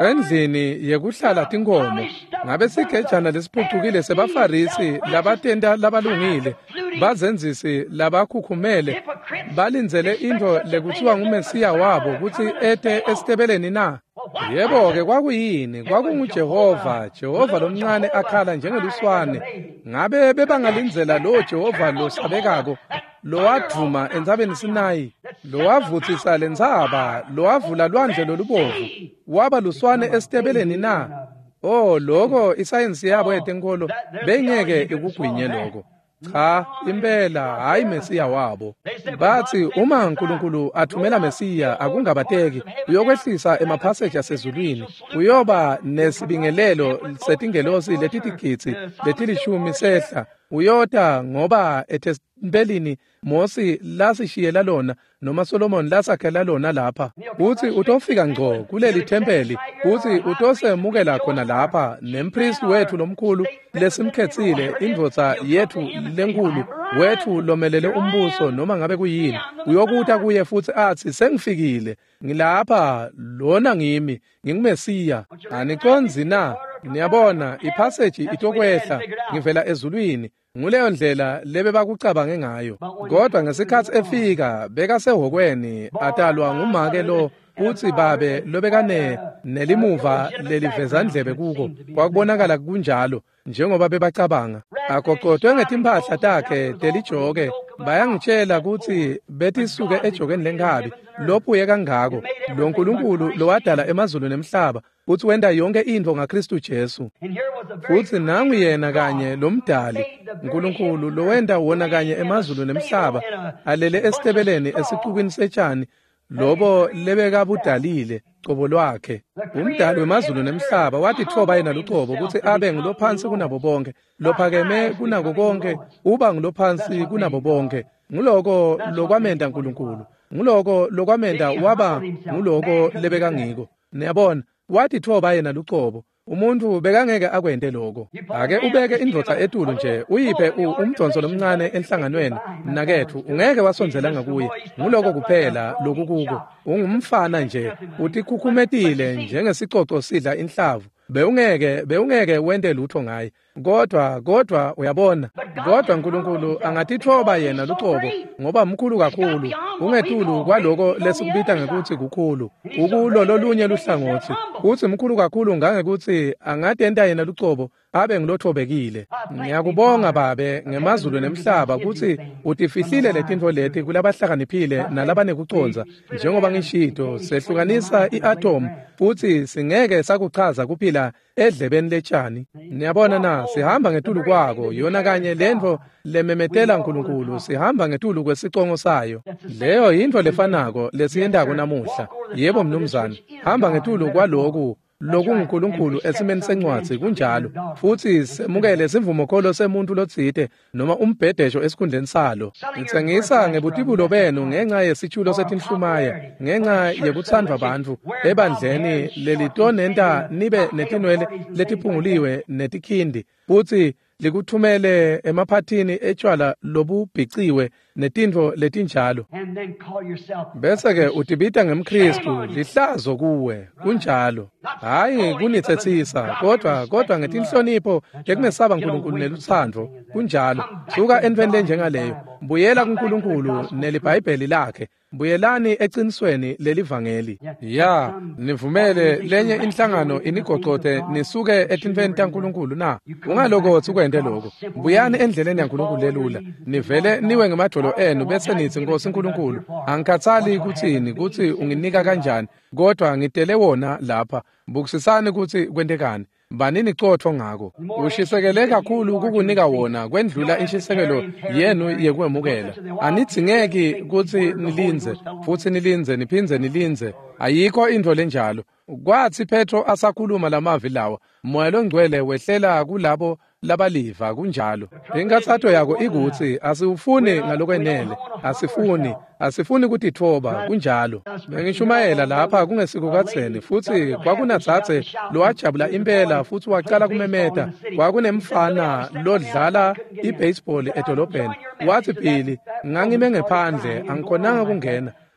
endlini yekuhlala tinkomo ngabe sigejana lesiphucukile sebafarisi labatenda labalungile bazenzisi labakhukhumele balinzele into lekuthiwa ngumesiya wabo ukuthi ete esitebeleni na. Yebo-ke kwakuyini, kwakunguJehova, Jehova lomncane akhala njengeluswane. Ngabe bebangalinzela lo Jehova lo sabekako, lo waduma enzabeni Sinayi, lo wavuthisa lenzaba, lo wavula lwandle lolubovu, waba luswane esitebeleni na. Oh, lokho isayensi yabo yetenkolo bengeke ikugwinye lokho. Cha, impela hayi Mesiya wabo. Bathi uma uNkulunkulu athumela Mesiya akungabateki uyokwehlisa emaphaseji asezulwini, uyoba nesibingelelo setingelosi letitigitsi letilishumi sehla, uyota ngoba ethempelini Mosi lasishiyela lona noma Solomon lasakhela lona lapha. Uthi utofika ngqo kuleli thempeli, uthi utosemukela khona lapha nempriest wethu lomkhulu lesimkhethile, indvodza yethu lenkulu wethu lomelele umbuso noma ngabe kuyini. Uyokuta kuye futhi athi sengifikile, ngilapha, lona ngimi, ngingumesiya. Anikonzi na? Niyabona iphaseji itokwehla ngivela ezulwini. Nguleyo ndlela lebe bakucabange ngayo. Kodwa ngesikhathi efika beka sehokweni atalwa ngumake lo uthi babe lobekane nelimuva lelivezandlebe kuko. Kwakubonakala kunjalo njengoba bebacabanga. Agoqodwe ngetimpahla takhe telijoke bayangitshela ukuthi bethi suke ejokeni lenkabi lophuye kangako. Lo Nkulunkulu lo wadala emazulu nemhlaba uthi wenda yonke into ngaKristu Jesu. Futhi nangu yena kanye lomdali uNkulunkulu lo wenda wona kanye emazulu nemhlaba alele esitebeleni esiqhubini setshani lobo lebeka budalile qobo lwakhe. Umdali wemazulu nemhlaba wathi thoba yena luqobo ukuthi abe ngilophansi kunabo bonke, lophakeme kunako konke, uba ngilophansi kunabo bonke. Nguloko lokwamenda uNkulunkulu, nguloko lokwamenda waba nguloko lebeka ngiko. Niyabona, wathi thoba yena luqobo. Umuntu bekangeke akwente lokho. Ake ubeke indvodza etulo nje uyiphe umdonso lomncane enhlanganweni nakethu, ungeke wasonzela ngakuye. Nguloko kuphela lokhu kuko. Ungumfana nje uthi khukhumetile njengesicoco sidla inhlavu. Beungeke beungeke wente lutho ngaye. Kodwa kodwa uyabona, kodwa uNkulunkulu angatithoba yena luqobo ngoba mkhulu kakhulu, ungetulu kwaloko lesikubita ngekuthi kukhulu. Ukulo lolunye luhlangothi uthi mkhulu kakhulu ngangekuthi angatenta yena luqobo abe ngilothobekile. Ngiyakubonga babe ngemazulu nemhlaba ukuthi utifihlile letinto leti kulabahlakaniphile nalabanekuconza, njengoba ngishito sehlukanisa iatom futhi singeke sakuchaza kuphila edlebeni letshani. Niyabona na, sihamba ngetulu kwako yona kanye lento lememetela uNkulunkulu, sihamba ngetulu kwesicongo sayo. Leyo into lefanako lesiyendako namuhla. Yebo mnumzane, hamba ngetulu kwaloku lokuNkulunkulu esimeni sencwadi kunjalo, futhi semukele sivumokholo semuntu lotsite noma umbhedesho esikhundleni salo. Ngitsengisa ngebutibulo benu ngenxa yesitshulo setinhlumaya, ngenxa yekuthandwa abantu ebandleni lelitonenta nibe netinwele letiphunguliwe netikhindi, futhi likuthumele emaphathini etshwala lobubhiciwe netinto letinjalo. Bese-ke utibita ngemKristu, lihlazo kuwe, kunjalo. Hayi kunitsethisa, kodwa kodwa ngetinhlonipho lekungesaba uNkulunkulu neluthando, kunjalo. Suka entweni lenjengaleyo, buyela kuNkulunkulu nelibhayibheli lakhe. Buyelani eqinisweni lelivangeli. Ya, nivumele lenye inhlangano inigoqothe nisuke etintweni taNkulunkulu na. Ungalokothi ukwente lokho. Buyani endleleni yaNkulunkulu lelula. Nivele niwe ngemadolo enu bese nithi Nkosi uNkulunkulu, angikhathali kuthini ukuthi unginika kanjani, kodwa ngidele wona lapha. Bukisisani ukuthi kwentekani. Banini cotho ngako. Ushisekele kakhulu ukukunika wona kwendlula inshisekelo yenu yekwemukela. Anithi ngeke ukuthi nilinze, futhi nilinze niphinze nilinze. Ayikho into lenjalo. Kwathi Petro asakhuluma lamavi lawa, Moya loNgcwele wehlela kulabo labaliva kunjalo. Inkathatho yako ikuthi asiufuni ngalokwenele, asifuni, asifuni ukuthi thoba kunjalo. Bengishumayela lapha kungesikukatheni futhi kwakunathathe lo wajabula impela futhi waqala kumemeta. Kwakunemfana lodlala ibaseball edolobheni. Wathi phili ngangime ngephandle angikhonanga kungena.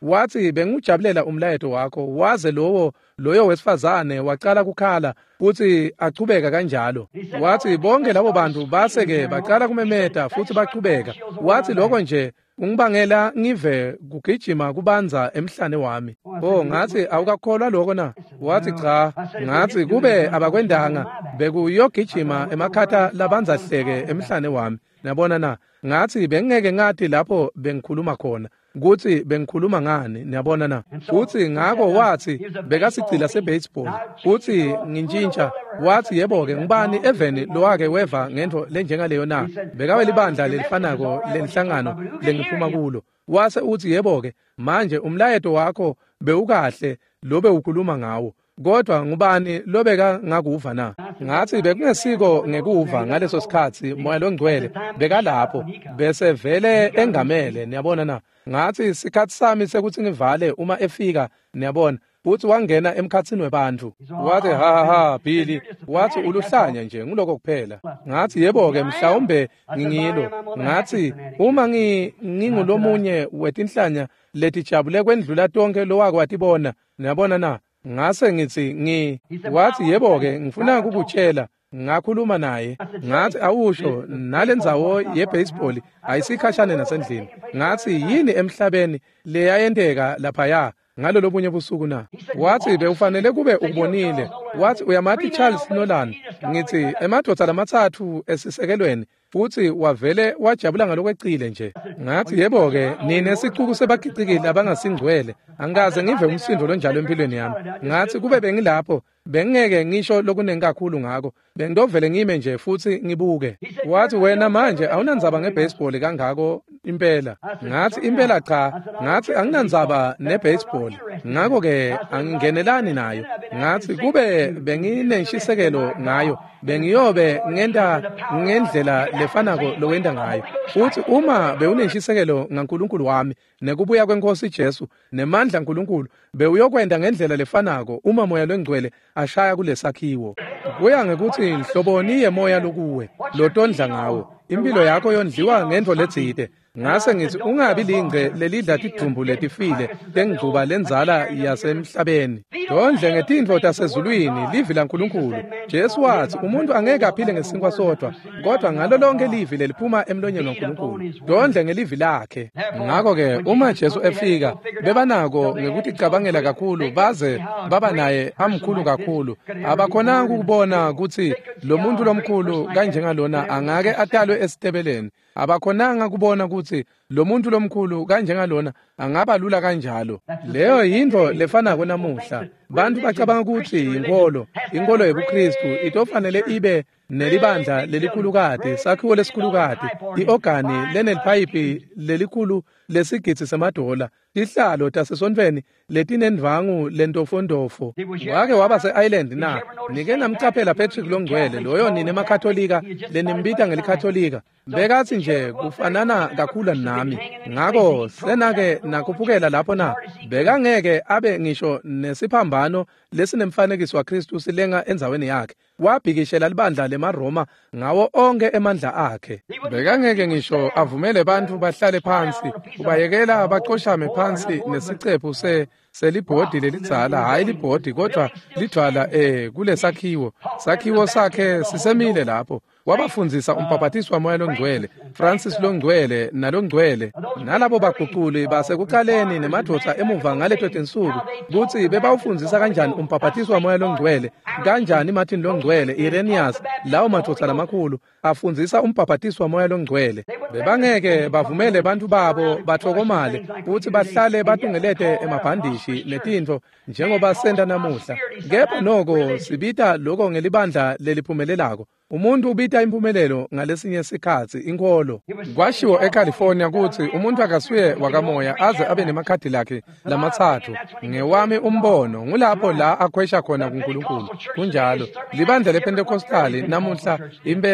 wathi bengujabulela umlayeto wakho waze lowo loyo wesifazane waqala kukhala futhi achubeka kanjalo. Wathi bonke labo bantu base-ke baqala kumemeta futhi baqhubeka. Wathi lokho nje ungibangela ngive kugijima kubanza emhlane wami. Oh, ngathi awukakholwa lokho na? Wathi cha. Ngathi kube abakwendanga bekuyogijima emakhatha labanza hleke emhlane wami. Nabona na? Ngathi bengeke ngathi lapho bengikhuluma khona ukuthi bengikhuluma ngani, niyabona na? Uthi ngako wathi bekasigcila sebaseball. Uthi ngintshintsha wathi yebo-ke ngubani eveni lowake weva ngento lenjengaleyo na? Bekawela ibandla lelifanako lenhlangano lengiphuma kulo. Wase uthi yebo-ke manje umlayeto wakho bewukahle lobe ukhuluma ngawo. Kodwa ngubani lobeka ngakuva na? Ngathi bekungesiko ngekuva ngaleso sikhathi moya longcwele bekalapho bese vele engamele, niyabona na? Ngathi isikhathi sami sekuthi ngivale uma efika, niyabona, uthi wangena emkhathini webantu. Wathi ha ha Billy, wathi uluhlanya nje ngiloko kuphela. Ngathi yebo-ke mhlawumbe ngingilo. Ngathi uma ngi ngingulomunye wetinhlanya letijabule kwendlula tonke lowake watibona, niyabona na? Ngase ngithi ngi wathi yebo-ke ngifuna ukukutshela. Ngakhuluma naye ngathi awusho nalendzawo yebaseball ayisikhashane nasendlini. Ngathi yini emhlabeni leyayenteka laphaya ngalo lobunye busuku na? Wathi bewufanele kube ubonile. Wathi uyamathi Charles Nolan. Ngithi emadoda lamathathu esisekelweni futhi wavele wajabula ngalokweqile nje. Ngathi yebo-ke nine esicuku sebagicikile abangasingcwele angikaze ngive umsindo lonjalo empilweni yami. Ngathi kube bengilapho bengeke ngisho lokunengi kakhulu ngako, bengidovele ngime nje futhi ngibuke. Wathi wena manje awunandzaba ngebaseball kangako impela? Ngathi impela cha. Ngathi anginandzaba nebaseball, ngako-ke angingenelani nayo. Ngathi kube benginenshisekelo ngayo bengiyobe ngenta ngendlela lefanako lowenda ngayo. Uthi uma bewunenshisekelo ngaNkulunkulu wami nekubuya kwenkosi Jesu nemandla uNkulunkulu bewuyokwenda ngendlela lefanako uma moya longcwele ashaya kulesakhiwo. Kuya ngekuthi hloboni moya lokuwe lotondla ngawo. Impilo yakho yondliwa ngento ledzide. Ngase ngithi ungabi lingce lelidla tidumbu letifile tengcuba lenzala yasemhlabeni. Dondle ngetintfo tasezulwini livi laNkulunkulu. Jesu wathi umuntu angeke aphile ngesinkwa sodwa kodwa ngalo lonke livi leliphuma emlonyeni waNkulunkulu. Dondle ngelivi lakhe. Ngako-ke uma Jesu efika bebanako ngekuthi cabangela kakhulu baze baba naye amkhulu kakhulu. Abakhonanga ukubona ukuthi lo muntu lomkhulu kanjengalona angake atalwe esitebeleni. Abakhonanga kubona ukuthi lo muntu lomkhulu kanjengalona angaba lula kanjalo. Leyo yinto lefana kwenamuhla. Bantu bacabanga ukuthi inkolo, inkolo yebuKristu itofanele ibe nelibandla lelikhulukade, sakhiwo lesikhulukade, iorgani lenelipayipi lelikhulu lesigitsi semadola, ihlalo tasesontweni letinendvangu lentofondofo. Wake waba se-Ireland na? Nike namcaphela Patrick Longcwele loyo nini emakatholika lenimbita ngelikatholika. Bekathi nje kufanana kakhulu nami. Ngako senake nakuphukela lapho na. Bekangeke abe ngisho nesiphambano lesinemfanekiso waKristu silenga enzaweni yakhe. Wabhikishela libandla lemaRoma ngawo onke emandla akhe. Bekangeke ngisho avumele bantu bahlale phansi, ubayekela baqoshame phansi nesicephu se selibhodi lelidzala, hayi libhodi kodwa lidwala eh kulesakhiwo. Sakhiwo sakhe sisemile lapho. Wabafundzisa umpapathiswa moya longcwele, Francis Longcwele nalongcwele, nalabo baguquli basekuqaleni nemadoda emuva ngaleto tinsuku, kuthi bebawufundzisa kanjani umpapathiswa moya longcwele, kanjani Martin Longcwele, Irenaeus, lawo madoda lamakhulu afundzisa umpapathiswa moya longcwele. Bebangeke bavumele bantu babo bathokomale ukuthi bahlale batungelete emabhandishi netintfo njengoba senda namuhla. Kepha noko sibita lokho ngelibandla leliphumelelako. Umuntu ubita impumelelo ngalesinye isikhathi inkolo. Kwashiwo eCalifornia ukuthi umuntu akasuye wakamoya aze abe nemakhadi lakhe lamathathu. Ngewami umbono ngulapho la akhwesha khona kuNkulunkulu. Kunjalo libandla lePentecostali namuhla impela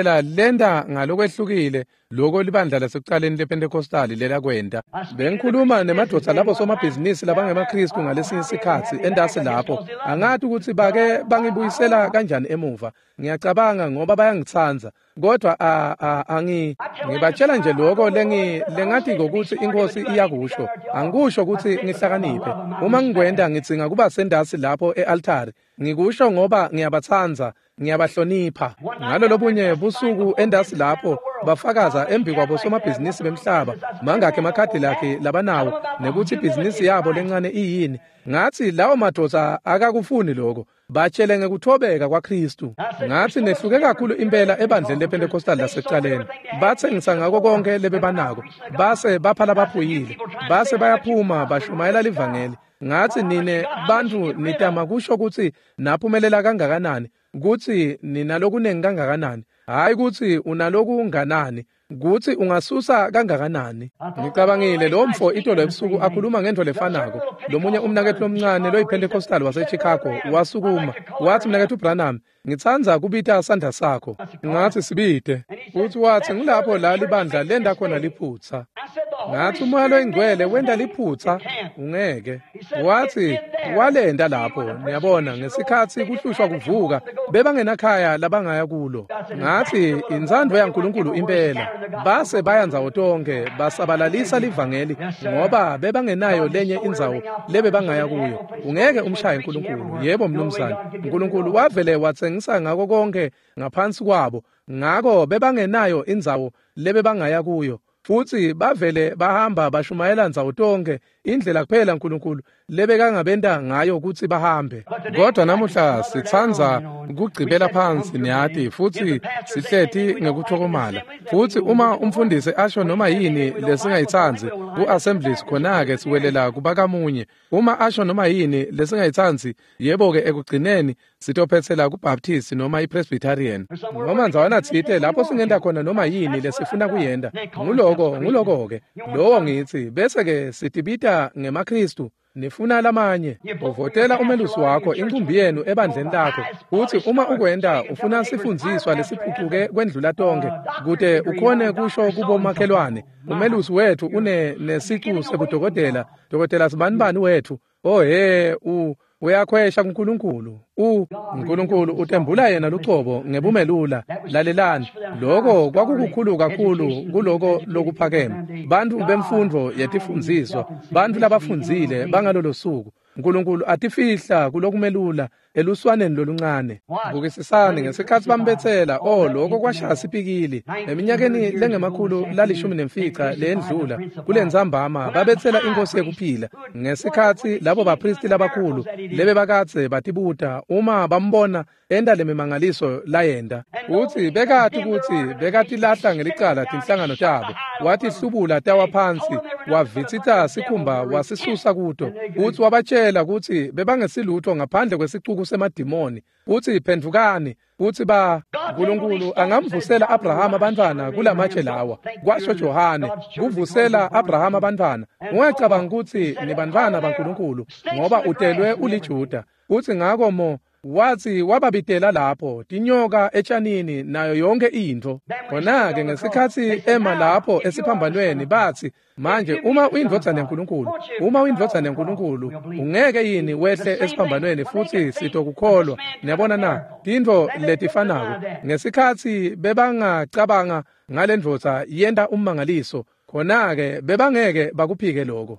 lenda ngalokwehlukile lokho libandla lasekuqaleni lePentekostali lela kwenta. Bengikhuluma nemadoda lapho somabhizinisi labangemaKristu ngalesinye isikhathi endase lapho. Angathi ukuthi bake bangibuyisela kanjani emuva. Ngiyacabanga ngoba bayangithanza. Kodwa angi ngibatshela nje lokho lengi lengathi ukuthi inkosi iyakusho. Angikusho ukuthi ngihlakaniphe. Uma ngigwenda ngitsinga kuba sendasi lapho ealtari. Ngikusho ngoba ngiyabathanza, ngiyabahlonipha. Ngalo lobunye busuku endasi lapho bafakaza embi kwabo somabhizinisi bemhlaba mangakhe emakhadi lakhe labanawo nekuthi ibhizinisi yabo lencane iyini. Ngathi lawo madoda akakufuni lokho. Batshele ngekuthobeka kwaKristu. Ngathi nehluke kakhulu impela ebandleni lePentekostali lasekuqaleni. Bathengisa ngako konke lebebanako. Base baphala baphuyile. Base bayaphuma bashumayela livangeli. Ngathi nine bantu nitama kusho ukuthi naphumelela kangakanani, ukuthi ninalokunengi kangakanani, hayi ukuthi unaloku unganani, ukuthi ungasusa kangakanani. Ngicabangile lo mfo itolo ebusuku akhuluma ngento lefanako. Lo munye umnakethu omncane loyiPentekostali waseChicago wasukuma wathi mnakethu uBranham, ngithanza kubita sandla sakho. Ngathi sibide. Uthi wathi ngilapho la libandla lenda khona liphutha. Ngathi umoya loyingcwele wenda liphutha ungeke. Wathi walenda lapho niyabona ngesikhathi kuhlushwa kuvuka bebangenakhaya labangaya kulo. Ngathi inzando yaNkulunkulu impela. Base bayanza utonke basabalalisa livangeli ngoba bebangenayo lenye indzawo lebe bangaya kuyo. Ungeke umshaye uNkulunkulu. Yebo mnumzane. uNkulunkulu wavele wathengisa ngako konke ngaphansi kwabo. Ngako bebangenayo indzawo lebe bangaya kuyo. Futhi bavele bahamba bashumayela nzawo tonke indlela kuphela uNkulunkulu lebe kangabenda ngayo ukuthi bahambe. Kodwa namuhla sithanza ukugcibela phansi niyati futhi sihlethi ngekuthokomala. Futhi uma umfundisi asho noma yini lesingayithanzi ku-assemblies khona-ke siwelela kubakamunye. Uma asho noma yini lesingayithanzi yebo-ke ekugcineni sitophethela kubaptist noma ipresbyterian. Noma nzawana thite lapho singenda khona noma yini lesifuna kuyenda. Nguloko nguloko-ke lowo ngithi bese-ke sitibita ngemaKristu. Nifuna lamanye uvotela umelusi wakho incumbi yenu ebandleni lakho uthi uma ukwenda ufuna sifundziswa lesiphuphuke kwendlula tonke kude ukhone kusho kubo makhelwane umelusi wethu une nesiqu sebudokotela dokotela sibanibani wethu ohe u uyakhwesha kuNkulunkulu u uNkulunkulu utembula yena lucobo ngebumelula lalelani lokho kwakukukhulu kakhulu kuloko lokuphakeme bantu bemfundo yetifundziswa bantu labafundzile bangalolo suku uNkulunkulu atifihla kulokumelula eluswaneni loluncane ukisisane ngesikhathi bambethela oh lokho kwashaya sipikili eminyakeni lengemakhulu lalishumi nemfica lendlula kulenzambama babethela inkosi yekuphila ngesikhathi labo bapristi labakhulu lebe bakatse batibuta uma bambona enda lemimangaliso layenda uthi bekati ukuthi bekati lahla ngelicala tinhlangano tabo wathi hlubula tawa phansi wavitsitha sikhumba wasisusa kuto uthi wabatshela ukuthi bebangesilutho ngaphandle kwesicuku semadimoni uthi phendukani uthi ba uNkulunkulu angamvusela Abraham abantwana kulamatshe lawa kwasho Johane kuvusela Abraham abantwana ungacabanga ukuthi nibantwana baNkulunkulu ngoba utelwe uliJuda uthi ngako mo wathi wababitela lapho tinyoka etshanini nayo yonke into khona-ke ngesikhathi ema lapho esiphambanweni bathi manje uma uyindvodana yaNkulunkulu uma uyindvodana yaNkulunkulu ungeke yini wehle esiphambanweni futhi sitokukholwa niyabona na tinto letifanako ngesikhathi bebangacabanga ngalendvodza yenda ummangaliso khona-ke bebangeke bakuphike lokho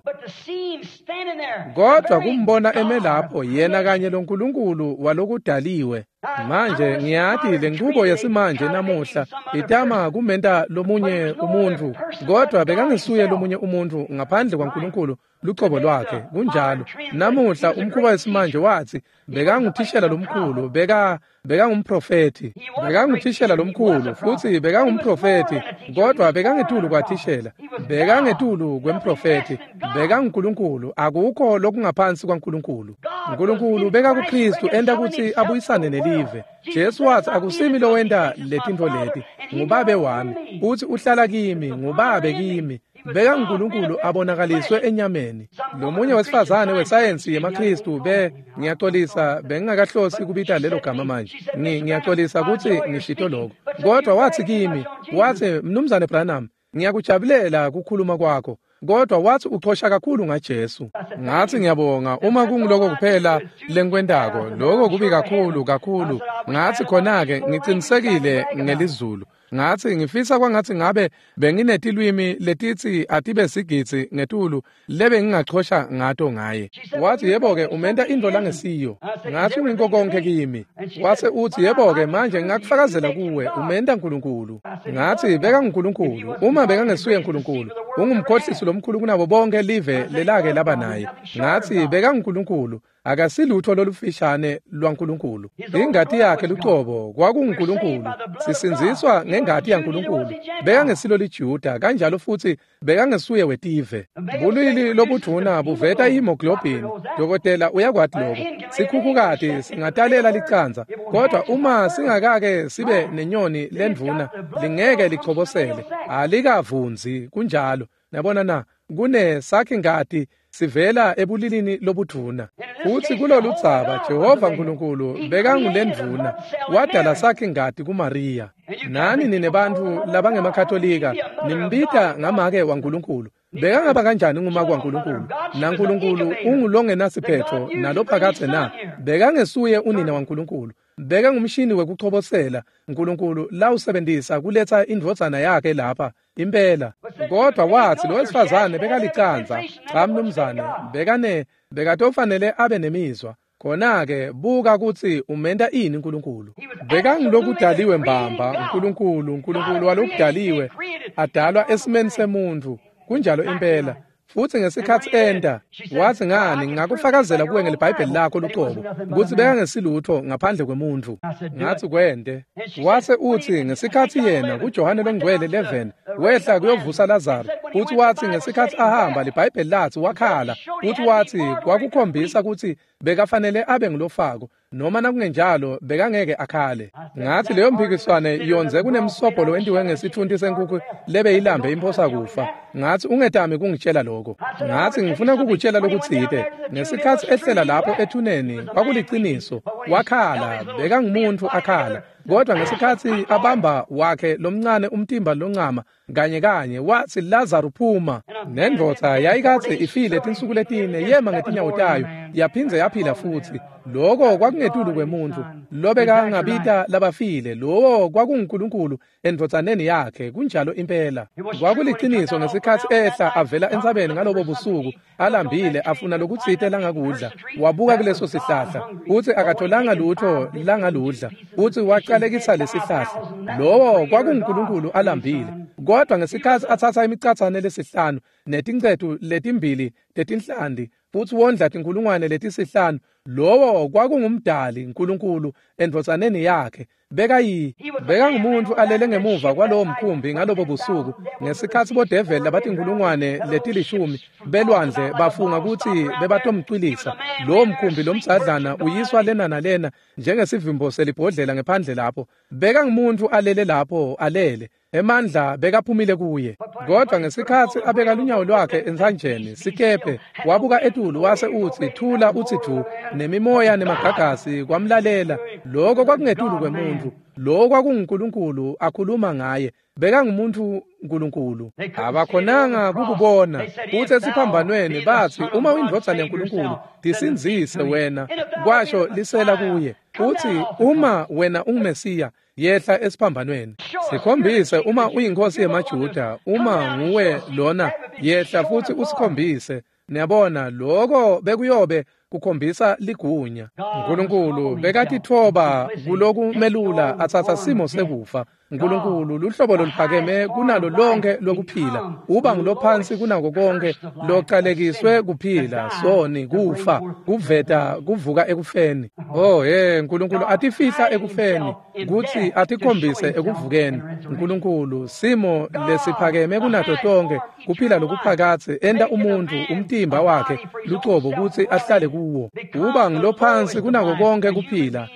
kodwa kumbona eme lapho yena kanye loNkulunkulu walokudaliwe manje ngiyathi le nqubo yesimanje namuhla itama kumenta lomunye umuntu kodwa bekangisuye lomunye umuntu ngaphandle kwaNkulunkulu lucobo lwakhe kunjalo namuhla umkhuba wesimanje wathi bekanguthishela lomkhulu beka bekangumprofeti bekanguthishela lomkhulu futhi bekangumprofeti kodwa bekangethulu kwathishela bekangethulu kwemprofeti bekanguNkulunkulu akukho lokungaphansi kwaNkulunkulu uNkulunkulu beka kuKristu enda ukuthi abuyisane nelive Jesu wathi akusimi lo wenda letinto leti ngubabe wami uthi uhlala kimi ngubabe kimi beka uNkulunkulu abonakaliswe enyameni. Lo munye wesifazane wesayensi yemaKristu be ngiyaxolisa bengingakahlosi kubita lelo gama manje. Ngiyaxolisa ukuthi ngishito lokho. Kodwa wathi kimi, wathi Mnumzane Branham, ngiyakujabulela ukukhuluma kwakho. Kodwa wathi uxosha kakhulu ngaJesu. Ngathi ngiyabonga uma kungiloko kuphela lenkwendako, lokho kubi kakhulu kakhulu. Ngathi khona ke ngicinisekile ngelizulu. Ngathi ngifisa kwangathi ngabe benginetilwimi letithi atibe sigitsi ngetulu lebe ngingaxosha ngato ngaye. Wathi yebo ke umenta into langesiyo. Ngathi ngikho konke kimi. Wase uthi yebo ke manje ngingakufakazela kuwe umenta uNkulunkulu. Ngathi beka uNkulunkulu uma beka ngesuye uNkulunkulu ungumkhohlisi lomkhulu kunabo bonke live lelake laba naye. Ngathi beka uNkulunkulu akasilutho lolufishane lwaNkulunkulu. Ingadi yakhe lucobo kwakunguNkulunkulu. Sisinziswa ngengadi yaNkulunkulu. Beka ngesilo liJuda kanjalo futhi beka ngesuye wetive. Bulwili lobuduna buveta ihemoglobin. Dokotela uyakwathi lokho. Sikhukhukade singatalela licanza. Kodwa uma singakake sibe nenyoni lendvuna lingeke lichobosele. Alikavunzi kunjalo. Nabona na kune sakhe ngadi sivela ebulilini lobuduna. Futhi kulolu dzaba Jehova uNkulunkulu beka ngulendvuna wadala sakhe ngadi kuMaria. Nani nine bantu labangemakatolika nimbita ngamake waNkulunkulu. Beka ngaba kanjani nguma kwaNkulunkulu? naNkulunkulu ungulongenasiphetho nalophakathe na. Beka ngesuye unina waNkulunkulu. Beka ngumshini wekuchobosela uNkulunkulu la usebenzisa kuletha indvodzana yakhe lapha impela. Kodwa wathi lo wesifazane beka licanza. Cha mnumzane bekane bekatofanele abe nemizwa. Khona ke buka ukuthi umenta ini uNkulunkulu. Beka ngilokudaliwe mbamba uNkulunkulu uNkulunkulu walokudaliwe adalwa esimeni semuntu kunjalo impela. Futhi ngesikhathi enda wathi ngani ngakufakazela kuwe ngelibhayibheli lakho luqobo ukuthi beka ngesilutho ngaphandle kwemuntu. Ngathi kwende. Wase uthi ngesikhathi yena kuJohane longcwele eleven wehla kuyovusa Lazaro. Uthi wathi ngesikhathi ahamba libhayibheli lathi wakhala. Uthi wathi kwakukhombisa ukuthi bekafanele abe ngilofako noma nakungenjalo bekangeke akhale. Ngathi leyo mpikiswane yonze kunemsobho lo endiwe ngesithunti senkukhu lebe ilambe imphosa kufa. Ngathi ungetami kungitshela lokho. Ngathi ngifuna ukukutshela lokuthide ngesikhathi ehlela lapho ethuneni kwakuliciniso wakhala beka ngumuntu akhala. Kodwa ngesikhathi abamba wakhe lomncane umtimba loncama kanye kanye wathi Lazaro phuma. Nendvodza yayikathe ifile tinsuku letine yema ngetinyawo tayo yaphinze yaphila futhi. Lokho kwakungetulu kwemuntu lobeka ngabita labafile. Lokho kwakunguNkulunkulu endvodzaneni yakhe kunjalo impela. Kwakuliciniso ngesikhathi ehla avela entsabeni ngalobo busuku alambile afuna lokutsite langakudla. Wabuka kuleso sihlahla uthi akatholanga lutho langaludla. Uthi waqalekisa lesihlahla. Lowo kwakunguNkulunkulu alambile. Kodwa ngesikhathi athatha imicathane lesihlanu netincetu letimbili tetinhlandi futhi wondla tinkulungwane letisihlanu, lowo kwakungumdali uNkulunkulu endvodzaneni yakhe. Beka yi beka ngumuntu alele ngemuva kwalowo mkhumbi ngalobo busuku ngesikhathi bodeveli labathi inkulungwane letilishumi belwandle bafunga ukuthi bebatomcwilisa. Lo mkhumbi lomsadlana uyiswa lena nalena njengesivimbo selibhodlela ngephandle lapho. Beka ngumuntu alele lapho alele emandla bekaphumile kuye. Kodwa ngesikhathi abeka lunyawo lwakhe ensanjeni sikepe wabuka etulu wase uthi thula uthi thu nemimoya nemagagasi kwamlalela. Lokho kwakungetulu kwemuntu. Lokho kwakunguNkulunkulu akhuluma ngaye. Beka ngumuntu uNkulunkulu. Abakhonanga kukubona uthi esiphambanweni bathi uma uyindvodzana yaNkulunkulu disinzise wena kwasho lisela kuye. Uthi uma wena ungumesiya yehla esiphambanweni. Sikhombise uma uyinkosi yemaJuda, uma nguwe lona yehla futhi usikhombise. Niyabona lokho bekuyobe kukhombisa ligunya. uNkulunkulu bekathi thoba kuloku melula athatha simo sekufa. uNkulunkulu luhlobo loluphakeme kunalo lonke lokuphila. Uba ngilophansi kunako konke loqalekiswe kuphila soni kufa kuveta kuvuka ekufeni. Oh eh uNkulunkulu atifihla ekufeni kuthi atikhombise ekuvukeni. uNkulunkulu simo lesiphakeme kunato tonke kuphila lokuphakathe enda umuntu umtimba wakhe lucobo kuthi ahlale kuwo. Uba ngilophansi kunako konke kuphila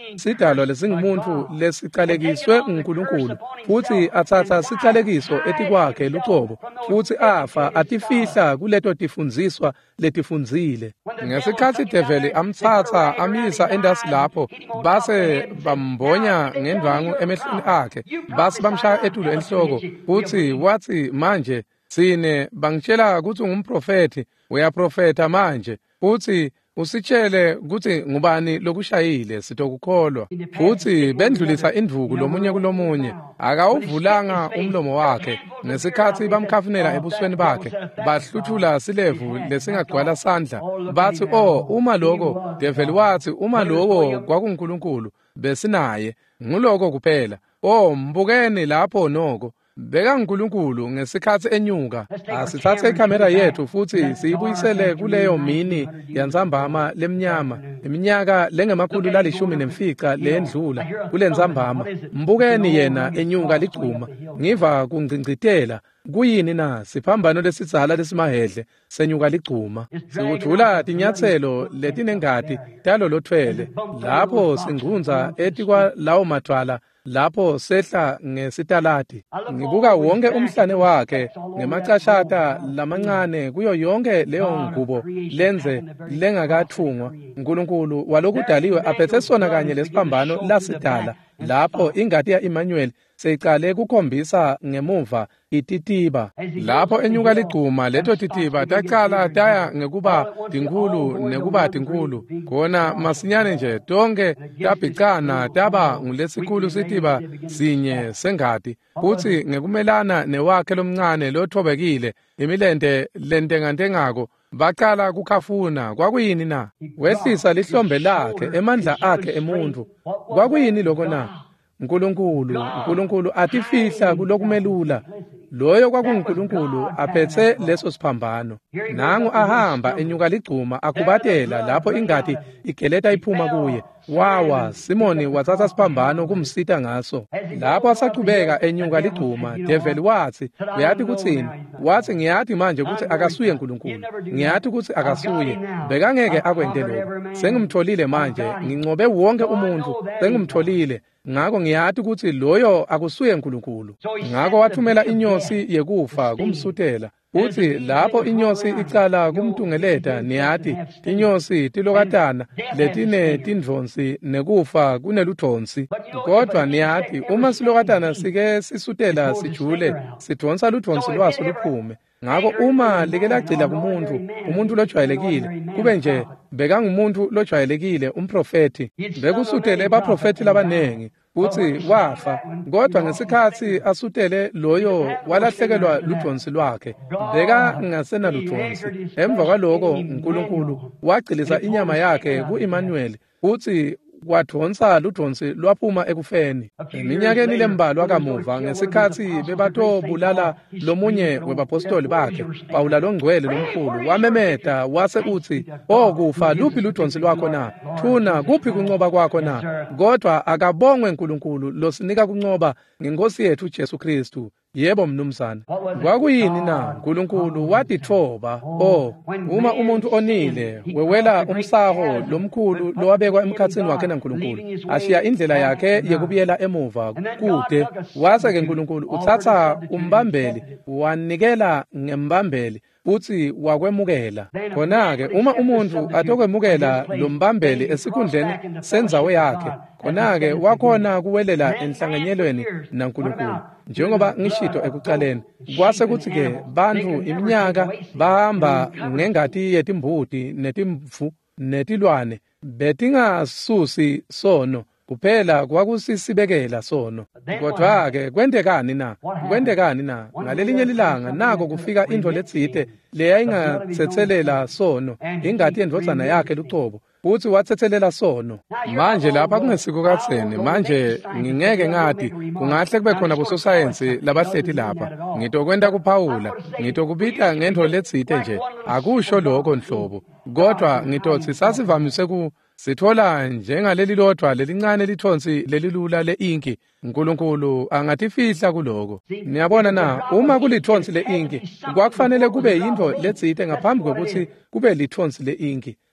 sidalwa lesingumuntu lesicalekiswe uNkulunkulu futhi athatha sicalekiso etikwakhe lucobo futhi afa atifihla kuleto tifundziswa letifundzile. Ngesikhathi develi amthatha amyisa endasi lapho base bambonya ngendwangu emehlweni akhe base bamshaya etulo enhloko futhi wathi manje sine bangitshela ukuthi ungumprofeti uyaprofeta manje futhi usitshele ukuthi ngubani lokushayile sitokukholwa futhi bendlulisa induku lomunye kulomunye akawuvulanga umlomo wakhe ngesikhathi bamkhafunela ebusweni bakhe bahluthula silevu lesingagcwala sandla bathi oh uma lokho develi wathi uma lokho kwakuNkulunkulu besinaye nguloko kuphela oh mbukeni lapho noko beka uNkulunkulu ngesikhathi enyuka asithathe ikhamera yethu futhi siyibuyisele kuleyo mini yanzambama lemnyama iminyaka lengemakhulu lalishumi nemfica lendlula kulenzambama mbukeni yena enyuka ligcuma ngiva kungcingcitela kuyini na siphambano lesitsala lesimahedle senyuka ligcuma sikujula tinyathelo letinengadi talo lothwele lapho singcunza etikwa lawo mathwala lapho sehla ngesitalati ngibuka wonke umhlane wakhe ngemacashata lamancane kuyo yonke leyo ngubo lenze lengakathungwa uNkulunkulu walokudaliwe aphethe sona kanye lesiphambano lasidala lapho ingadi ya Emmanuel seyicale kukhombisa ngemuva ititiba lapho enyuka ligcuma leto titiba taqala taya ngekuba dinkulu nekuba dinkulu khona masinyane nje tonke tabhicana taba ngulesikhulu sitiba sinye sengadi futhi ngekumelana newakhe lomncane lothobekile imilente lentengantengako baqala kukhafuna kwakuyini na wehlisa lihlombe lakhe emandla akhe emuntu kwakuyini lokho na uNkulunkulu uNkulunkulu atifihla kulokumelula loyo kwakuNkulunkulu aphethe leso siphambano nangu ahamba enyuka ligcuma akubatela lapho ingadi igeleta iphuma kuye wawa Simoni wathatha siphambano kumsita ngaso lapho asaqhubeka enyuka ligcuma develi wathi uyathi kuthini wathi ngiyathi manje ukuthi akasuye uNkulunkulu ngiyathi ukuthi akasuye bekangeke akwente lokho sengimtholile manje ngincobe wonke umuntu sengimtholile ngako ngiyathi ukuthi loyo akusuye uNkulunkulu ngako wathumela inyosi yekufa kumsutela uthi lapho inyosi icala kumtungeleta niyathi inyosi tilokatana letine tindvonsi nekufa kuneluthonsi kodwa niyathi uma silokatana sike sisutela sijule sidonsa luthonsi lwaso luphume ngako uma like lagcila kumuntu umuntu lojwayelekile kube nje bekangumuntu lojwayelekile umprofeti bekusutele abaprofeti labanengi uthi wafa kodwa ngesikhathi asutele loyo walahlekelwa luthonsi lwakhe beka ngasena luthonsi emva kwaloko uNkulunkulu wagcilisa inyama yakhe kuEmmanuel uthi wathonsa luthonsi lwaphuma ekufeni eminyakeni lembalwa kamuva ngesikhathi bebatobulala lomunye webapostoli bakhe Pawula longcwele lomkhulu wamemeta wase uthi okufa luphi luthonsi lwakho na thuna kuphi kuncoba kwakho na kodwa akabongwe uNkulunkulu losinika kuncoba ngenkosi yethu uJesu Kristu yebo mnumzana kwakuyini na uNkulunkulu watithoba oh uma umuntu onile wewela umsaho lomkhulu lowabekwa emkhatsini wakhe naNkulunkulu ashiya indlela yakhe yekubuyela emuva kude wase ke uNkulunkulu uthatha umbambeli wanikela ngembambeli uthi wakwemukela khona ke uma umuntu atokwemukela lo mbambeli esikhundleni senzawe yakhe khona ke wakhona kuwelela enhlanganyelweni naNkulunkulu njengoba ngishito ekuqaleni kwase kuthi ke bantu iminyaka bahamba ngengati yetimbuti netimvu netilwane betingasusi sono kuphela kwakusisibekela sono kodwa ke kwendekani na kwendekani na ngalelinye lilanga nako kufika into letsite leyayingathethelela sono ingati yendvodzana yakhe lucobo uthi wathethelela sono manje lapha kungesiko katseni manje ngingeke ngathi kungahle kube khona bososayensi labahlethi lapha ngitokwenda kuPawula ngitokubita ngento letsite nje akusho lokho nhlobo kodwa ngitothi sasivamise ku sithola njengaleli lodwa lelincane lithonsi lelilula leinki uNkulunkulu angatifihla kuloko niyabona na uma kulithonsi leinki kwakufanele kube yinto letsite ngaphambi kokuthi kube lithonsi leinki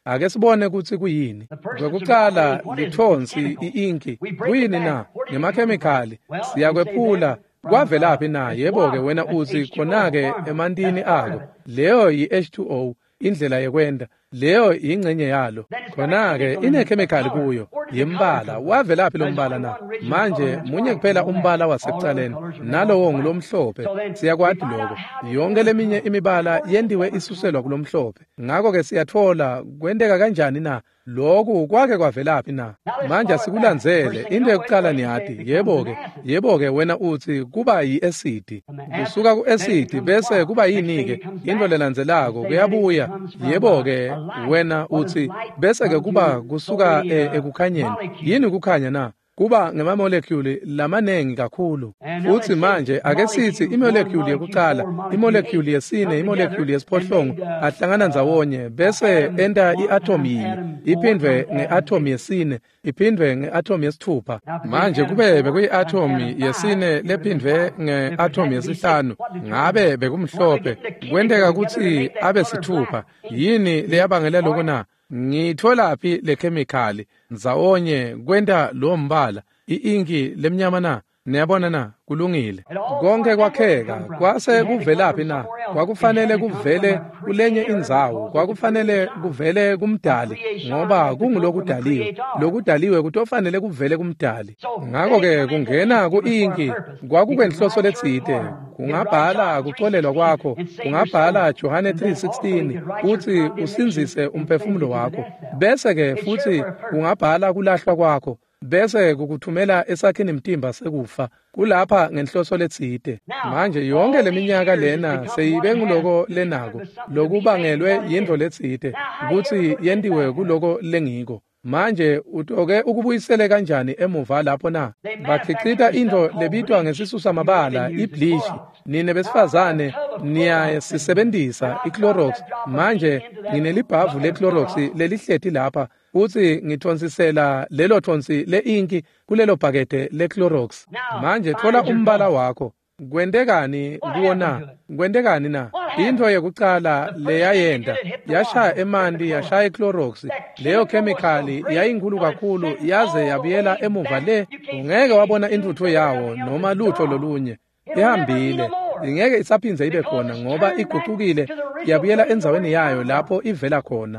ake sibone ukuthi kuyini. Ngokuqala lithonsi iinki kuyini na ngemakhemikhali siyakwephula kwavelaphi na. Yebo ke wena uthi khona ke emantini ako leyo yi H two O indlela yekwenda leyo ingcenye yalo khona ke inekhemikhali kuyo yimbala. Wavelaphi lo mbala na? Manje munye kuphela umbala wasekucaleni nalowo ngilomhlophe. Siyakwathi lokho yonke leminye imibala yendiwe isuselwa kulomhlophe. Ngakho ke siyathola kwendeka kanjani na lokhu kwake kwavelaphi na. Manje asikulandzele into yokuqala niyathi yebo ke yebo ke wena uthi kuba yi-acid kusuka ku-acid bese kuba yini ke into lelandzelako kuyabuya. Yebo ke wena uthi bese ke kuba kusuka ekukhanyeni. Yini kukhanya na? Kuba ngema molecule lamanengi kakhulu. Futhi manje ake sithi imolecule yokuqala, imolecule yesine, imolecule yesiphohlongo ahlangana ndzawonye bese enda iatom yinye iphindwe ngeatom yesine iphindwe ngeatom yesithupha. Manje kube bekuyiatom yesine lephindwe ngeatom yesihlanu ngabe bekumhlophe kwendeka ukuthi abe sithupha. Yini leyabangela lokho na? Ngitholaphi le chemical ndzawonye kwenda lo mbala iinki lemnyama na? Niyabona na kulungile konke kwakheka kwase kuvelaphi na? Kwakufanele kuvele kulenye indzawo, kwakufanele kuvele kumdali ngoba kungulokudaliwe. Lokudaliwe kutofanele kuvele kumdali. Ngakho ke kungena kuinki kwakukwenhloso letsite. Kungabhala kuxolelwa kwakho, kungabhala Johane three sixteen uthi usinzise umphefumulo wakho. Bese ke futhi kungabhala kulahlwa kwakho bese kukuthumela esakhini mtimba sekufa kulapha ngenhloso letsite. Manje yonke leminyaka lena seyibe nguloko lenako lokubangelwe yindlo letsite ukuthi yendiwe kuloko lengiko. Manje utoke ukubuyisele kanjani emuva lapho na? Bakhiqita into lebitwa ngesisusa mabala ibleach. Nine besifazane niya sisebenzisa iClorox. Manje nginelibhavu leClorox lelihleti lapha uthi ngithonsisela lelo thonsi leinki kulelo bhakede leClorox. Manje thola umbala wakho. Kwendekani kuona? Kwendekani na? Into yokuqala leyayenda yashaya emanti yashaya iClorox. Leyo chemical yayinkulu kakhulu yaze yabiyela emuva le. Ungeke wabona intutho yawo noma lutho lolunye. Ihambile. Ingeke isaphinze ibe khona ngoba iguqukile yabiyela enzaweni yayo lapho ivela khona.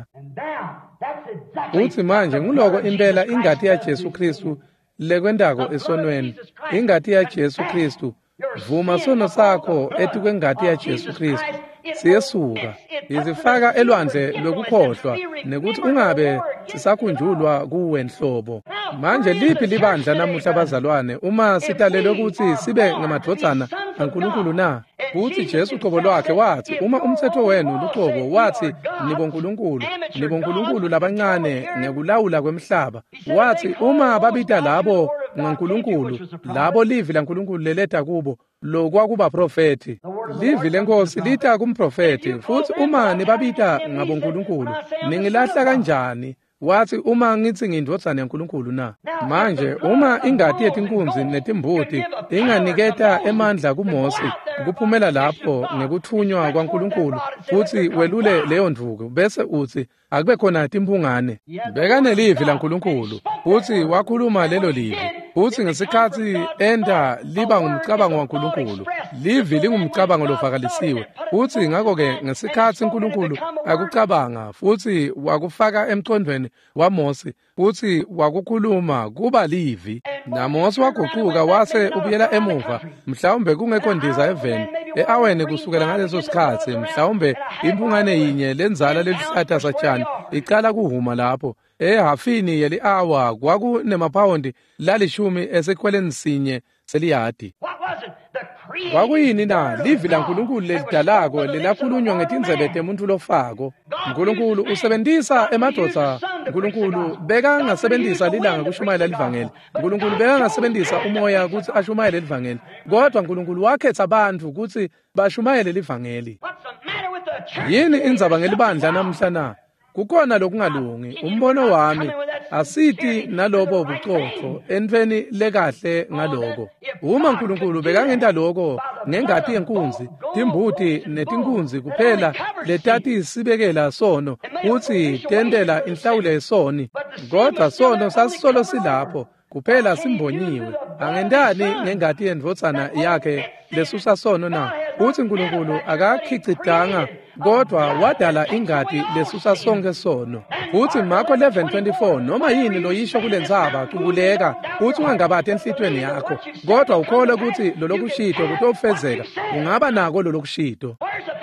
Uthi manje nguloko impela ingati ya Jesu Kristu lekwendako esonweni. Ingati ya Jesu Kristu vuma sono sakho etukwengati ya Jesu Kristu siyesuka izifaka elwandle lokukhohlwa nekuthi ungabe sisakhunjulwa kuwe nhlobo. Manje liphi libandla namuhla bazalwane uma sitalelwe ukuthi sibe ngamadvodzana kaNkulunkulu na? Uthi Jesu uqobo lwakhe wathi uma umthetho wenu luqobo wathi nibonkulunkulu nibonkulunkulu labancane ngekulawula kwemhlaba. Wathi uma babita labo ngaNkulunkulu labo livi laNkulunkulu leleta kubo lokwakuba profeti. Livi lenkosi lita kumprofeti. Futhi uma nibabita ngabonkulunkulu ningilahla kanjani? Wathi uma ngithi ngindvodzana yaNkulunkulu na? Manje uma ingati yetinkunzi netimbuti inganiketa emandla kuMose kuphumela lapho ngekuthunywa kwaNkulunkulu futhi welule leyo ndvuku bese uthi akube khona timpungane. Bekane livi laNkulunkulu uthi wakhuluma lelo livi uthi ngesikhathi enda liba ngumcabango waNkulunkulu. Livi lingumcabango lovakalisiwe. Uthi ngakho ke ngesikhathi uNkulunkulu akucabanga futhi wakufaka emqondweni waMose uthi wakukhuluma kuba livi. NaMose waguquka wase ubuyela emuva mhlawumbe kungekho ndiza eveni eaweni kusukela ngaleso sikhathi mhlawumbe impungane yinye lenzala lelihlahla satshani icala kuhuma lapho ehafini yeli awa kwakunemapawundi lalishumi esekhweleni sinye seliyadi. Kwakuyini na? Livi laNkulunkulu lelidalako lelakhulunywa ngetindzebe temuntu lofako. uNkulunkulu usebenzisa emadvodza. uNkulunkulu beka ngasebenzisa lilanga kushumayela livangeli. uNkulunkulu beka ngasebenzisa umoya ukuthi ashumayele livangeli. Kodwa uNkulunkulu wakhetha abantu ukuthi bashumayele livangeli. Yini indzaba ngelibandla namhla na? Kukhona lokungalungi. Umbono wami asithi nalobo bucoco entweni lekahle ngaloko. Uma uNkulunkulu bekangenta lokho ngengati yenkunzi, timbuti netinkunzi kuphela letati sibekela sono, uthi tendela inhlawulo yesoni. Kodwa sono sasisolo silapho, kuphela simbonyiwe. Angendani ngengati yendvotsana yakhe lesusa sono na, uthi uNkulunkulu akakhicitanga kodwa wadala ingadi lesusa sonke sono. Uthi Marko eleven twenty-four, noma yini loyisho kulendzaba kukuleka, uthi ungangabati enhlitweni yakho, kodwa ukholwe ukuthi lolokushito kutofezeka, ungaba nako lolokushito.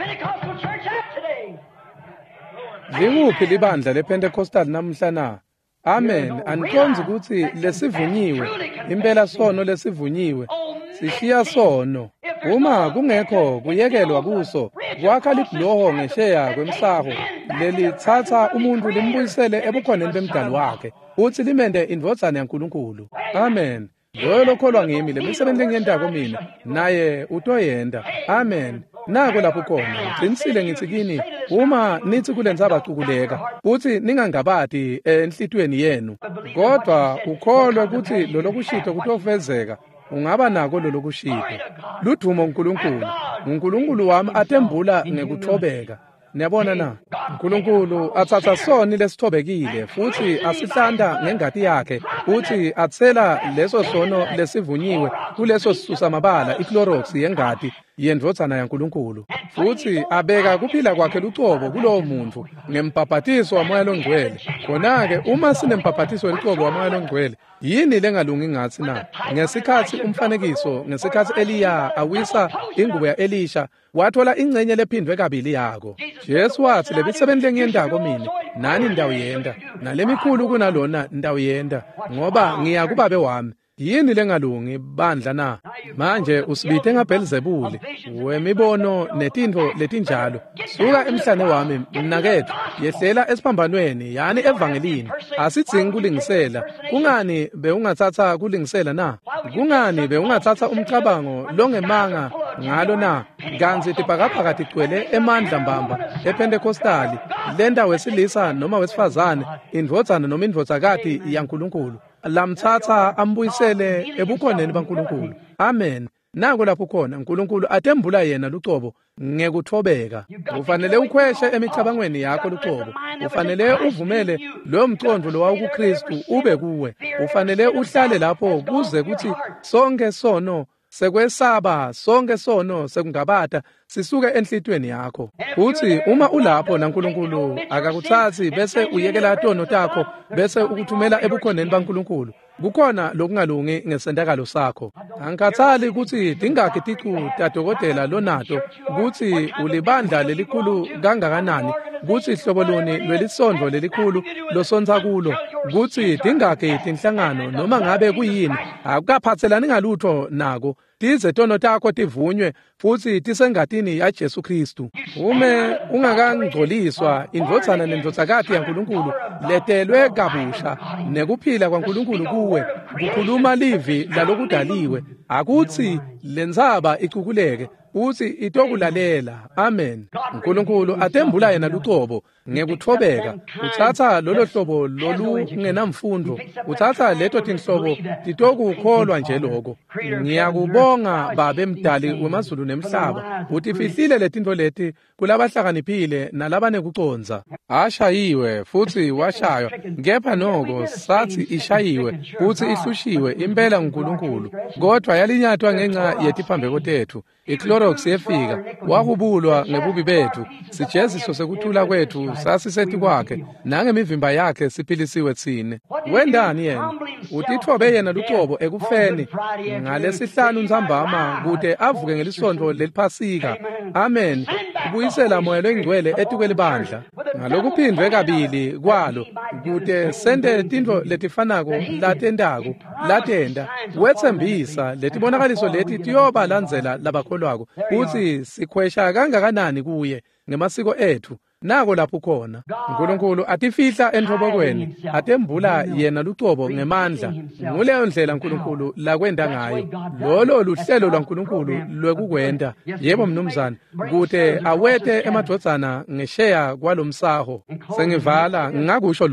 Likuphi libandla lePentecostal namhla na? Amen. Anikonzi ukuthi lesivunyiwe, impela sono lesivunyiwe, sishiya sono. Uma kungekho kuyekelwa kuso, kwakha libloho ngesheya kwemsaho, lelithatha umuntu limbuyisele ebukhoneni bemdali wakhe, uthi limende indvodzana yaNkulunkulu. Amen. Loyo lokholwa ngimi lemisebenzi engiyendako mina, naye utoyenda. Amen. Nako lapho khona, qinisile ngithi kini, uma nithi kulendzaba cukuleka, uthi ningangabati enhlitweni yenu, kodwa ukholwe ukuthi lolokushito kutofezeka, ungaba nako lolokushito. Ludumo uNkulunkulu, uNkulunkulu wami atembula ngekuthobeka. Niyabona na, uNkulunkulu athatha soni lesithobekile futhi asihlanda ngengati yakhe, uthi athela leso sono lesivunyiwe kuleso sisusa mabala iClorox yengati yendvodzana yaNkulunkulu, futhi abeka kuphila kwakhe lucobo kulowo muntu ngempapatiso wamoya longcwele. Khona-ke uma sinempapatiso welicobo wamoya longcwele, yini lengalungi ngathi na? Ngesikhathi umfanekiso, ngesikhathi Eliya awisa ingubo ya Elisha, wathola ingcenye lephindwe kabili yako. Jesu wathi lebisebenzi lengiyendako mina, nani ndawuyenda, nalemikhulu kunalona ndawuyenda, ngoba ngiya kuBaba wami. Yini lengalungi bandla na? Manje usibithe ngaBelzebuli, wemibono netintfo letinjalo. Suka emhlane wami mnakethu, yehlela esiphambanweni yani evangelini. Asidzingi kulingisela. Kungani beungathatha kulingisela na? Kungani beungathatha umcabango longemanga ngalo na? Kanzi tipakapaka tigcwele emandla mbamba ePentecostali, lenda wesilisa noma wesifazane, indvodzana noma indvodzakati yaNkulunkulu, lamthatha ambuyisele ebukhoneni baNkulunkulu. Amen. Nako lapho khona uNkulunkulu atembula yena lucobo ngekuthobeka. Ufanele ukhweshe emicabangweni yakho lucobo. Ufanele uvumele lo mcondvo lo wakuKristu ube kuwe. Ufanele uhlale lapho kuze kuthi sonke sono sekwesaba, sonke sono sekungabata sisuke enhlitweni yakho. Uthi uma ulapho naNkulunkulu akakuthathi bese uyekela tono takho bese ukuthumela ebukhoneni baNkulunkulu, kukhona lokungalungi ngesendakalo sakho. Angikhathali ukuthi dingakhi ticu tadokotela lonato, ukuthi ulibandla lelikhulu kangakanani, ukuthi hlobo luni lwelisondlo lelikhulu losonza kulo, ukuthi dingakhi tinhlangano noma ngabe kuyini, akukaphathelani ngalutho nako, tize tono takho tivunywe futhi tisengatini ya Jesu Kristu. Ume ungakangcoliswa indvodzana nendvodzakati yaNkulunkulu letelwe kabusha nekuphila kwaNkulunkulu kuwe, kukhuluma livi lalokudaliwe, akuthi lendzaba icukuleke, uthi itokulalela. Amen. uNkulunkulu atembula yena lucobo ngekuthobeka, uthatha lolo hlobo lolungenamfundo, uthatha leto tinhlobo titokukholwa nje lokho. Ngiyakubonga Baba Mdali wemazulu nemhlaba, utifihlile letintfo leti kulabahlakaniphile nalabanekuconza. Ashayiwe futhi washaywa, kepha noko sathi ishayiwe futhi ihlushiwe impela nguNkulunkulu, kodwa yalinyathwa ngenxa yetiphambeko tethu. iClorox yefika, wahubulwa ngebubi bethu, sijeziso sekuthula kwethu sasisethi kwakhe, nangemivimba yakhe siphilisiwe thine. Wendani yena? Utithobe yena lucobo ekufeni ngalesihlanu nzambama kude avuke ngelisonto leliphasika. Amen. Ubuyisela moya lengcwele etukeli bandla ngalokuphindwe kabili kwalo, kude sente tintfo letifanako latendako latenda, wetsembisa letibonakaliso leti tiyoba landzela labakholwako, uthi sikhwesha kangakanani kuye ngemasiko ethu. Nako lapho khona uNkulunkulu atifihla enhlobokweni, atembula yena lucobo ngemandla. Nguleyo ndlela uNkulunkulu lakwenda ngayo. Lolo luhlelo lwaNkulunkulu lwekukwenda, yebo mnumzane, kude awete emadvodzana ngesheya kwalomsaho. Sengivala ngakusho lokhu.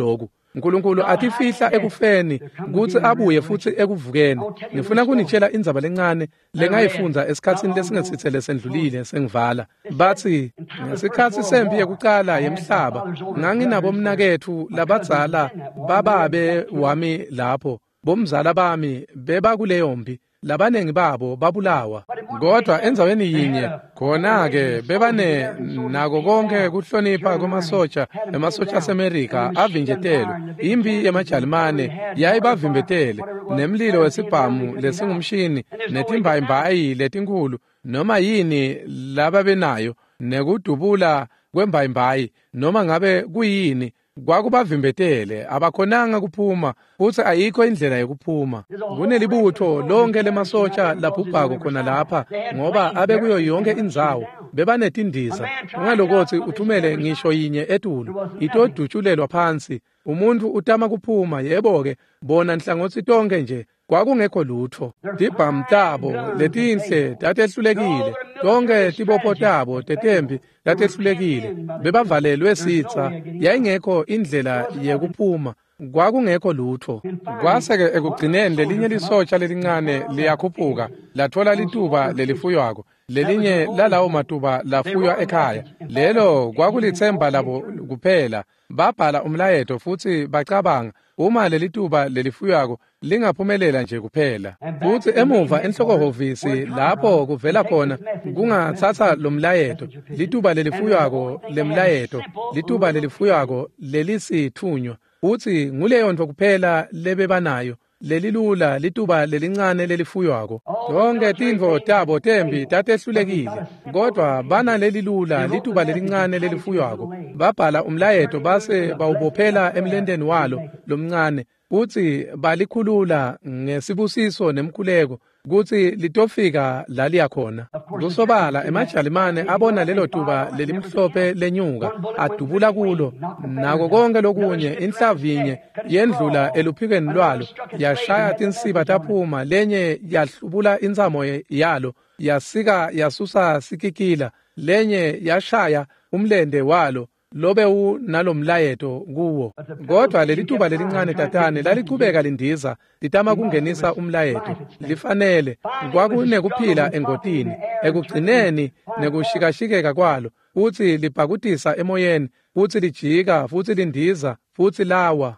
uNkulunkulu atifihla ekufeni ukuthi abuye futhi ekuvukeni. Ngifuna kunitshela indzaba lencane lengayifunza esikhatsini lesingesithele sendlulile sengivala. Bathi ngesikhathi sempi yokuqala yemhlaba nganginabo umnakethu labadzala bababe wami lapho. Bomzala bami beba kuleyo mpi. Labanengi babo babulawa kodwa enzaweni yinye khona-ke bebane nako konke kuhlonipha kwamasotsha emasotsha aseMerika avinjetelwe. Impi yemajalimane yayibavimbetele nemlilo wesibhamu lesingumshini netimbayimbayi letinkulu noma yini laba benayo nekudubula kwembayimbayi noma ngabe kuyini kwakubavimbetele abakhonanga kuphuma futhi ayikho indlela yokuphuma. Kunelibutho lonke lemasotsha labhubhako khona lapha ngoba abe kuyo yonke indzawo bebanetindiza. Ungalokothi uthumele ngisho yinye etulu itodutshulelwa phansi umuntu utama kuphuma. Yebo-ke bona nhlangothi tonke nje kwakungekho lutho. Tibhamu tabo letinhle tatehlulekile tonke tibopho tabo tetembi tatehlulekile bebavalelwe sitsa yayingekho indlela yekuphuma kwakungekho lutho. Kwase-ke ekugcineni lelinye lisotsha lelincane liyakhuphuka lathola lituba lelifuywako lelinye lalawo matuba lafuywa ekhaya. Lelo kwakulithemba labo kuphela. Babhala umlayeto futhi bacabanga uma lelituba lelifuyako lingaphumelela nje kuphela. Futhi emuva enhlokohovisi lapho kuvela khona kungathatha lo mlayeto lituba lelifuyako lemlayeto lituba lelifuyako lelisithunywa futhi nguleyo nto kuphela lebebanayo lelilula lituba lelincane lelifuyako. Tonke tintfo tabo tembi tatehlulekile kodwa bana lelilula lituba lelincane lelifuyako. Babhala umlayeto base bawubophela emlendeni walo lomncane futhi balikhulula ngesibusiso nemkhuleko kuthi litofika laliya khona. Kusobala emajalimane abona lelo tuba lelimhlophe lenyuka adubula kulo nako konke lokunye inhlavinye yendlula eluphikeni lwalo yashaya tinsiba taphuma lenye yahlubula insamo yalo yasika yasusa sikikila lenye yashaya umlende walo lobe u nalomlayeto kuwo. Kodwa lelituba lelincane tatane lalichubeka lindiza litama kungenisa umlayeto lifanele kwakunekuphila engotini ekugcineni nekushikashikeka kwalo futhi libhakutisa emoyeni futhi lijika futhi lindiza futhi lawa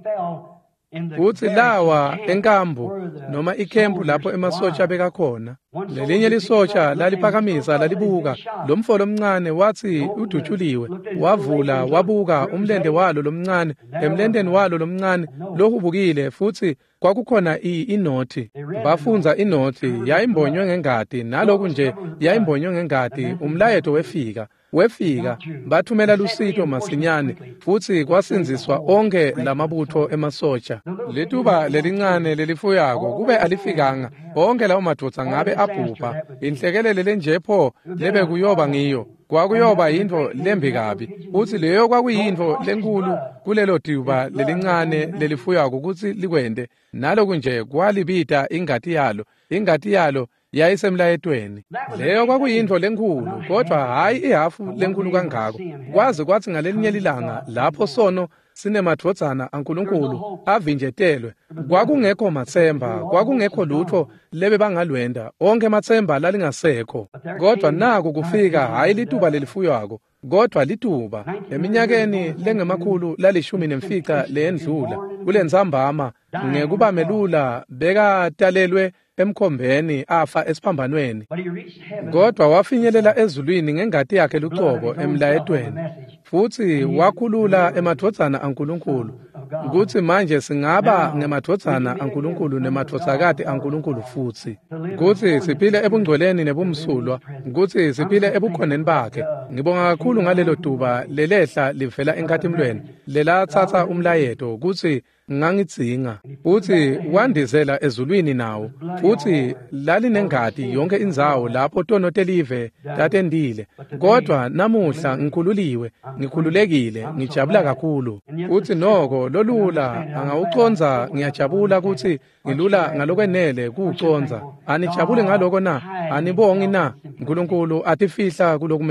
futhi lawa enkambu noma ikhempu lapho emasotsha beka khona. Lelinye lisotsha laliphakamisa lalibuka lomfolo omncane wathi udutshuliwe wavula wabuka umlende walo lomncane emlendeni walo lomncane lohubukile futhi kwakukhona inothi. Bafunza inothi yayimbonywe ngengadi naloku nje yayimbonywe ngengadi. Umlayeto wefika wefika bathumela lusito masinyane futhi kwasinziswa onke lamabutho emasotsha. Lituba lelincane lelifuyako kube alifikanga onke lawo madvodza ngabe abhubha. Inhlekelele lenjepho lebe kuyoba ngiyo kwakuyoba yinto lembi kabi futhi leyo kwakuyinto lenkulu kulelo tuba lelincane lelifuyako ukuthi likwende naloku nje kwalibita ingati yalo ingati yalo yayisemlayetweni. Leyo kwakuyinto lenkulu kodwa hayi ihafu lenkulu kangako. Kwazi kwathi ngalelinye lilanga lapho sono sinemadvodzana aNkulunkulu avinjetelwe kwakungekho matsemba kwakungekho lutho lebe bangalwenda onke matsemba lalingasekho. Kodwa naku kufika hayi lituba lelifuyako kodwa lituba eminyakeni lengemakhulu lalishumi nemfica leyendlula kule nzambama ngekubamelula bekatalelwe emkhombeni afa esiphambanweni. Kodwa wafinyelela ezulwini ngengati yakhe lucobo emlayetweni futhi wakhulula emadvodzana aNkulunkulu ukuthi manje singaba ngemadvodzana aNkulunkulu nemadvodzakati aNkulunkulu futhi ukuthi siphile ebungcweleni nebumsulwa ukuthi siphile ebukhoneni bakhe. Ngibonga kakhulu ngalelo tuba lelehla livela enkathimlweni lelathatha umlayeto ukuthi ngangidzinga futhi wandizela ezulwini nawo futhi lalinengadi yonke indzawo lapho tono telive tatendile. Kodwa namuhla ngikhululiwe ngikhululekile ngijabula kakhulu futhi noko lolula angawuconza ngiyajabula ukuthi ngilula ngalokwenele kuuconza. Anijabule ngaloko na anibongi na uNkulunkulu atifihla kulokumelula.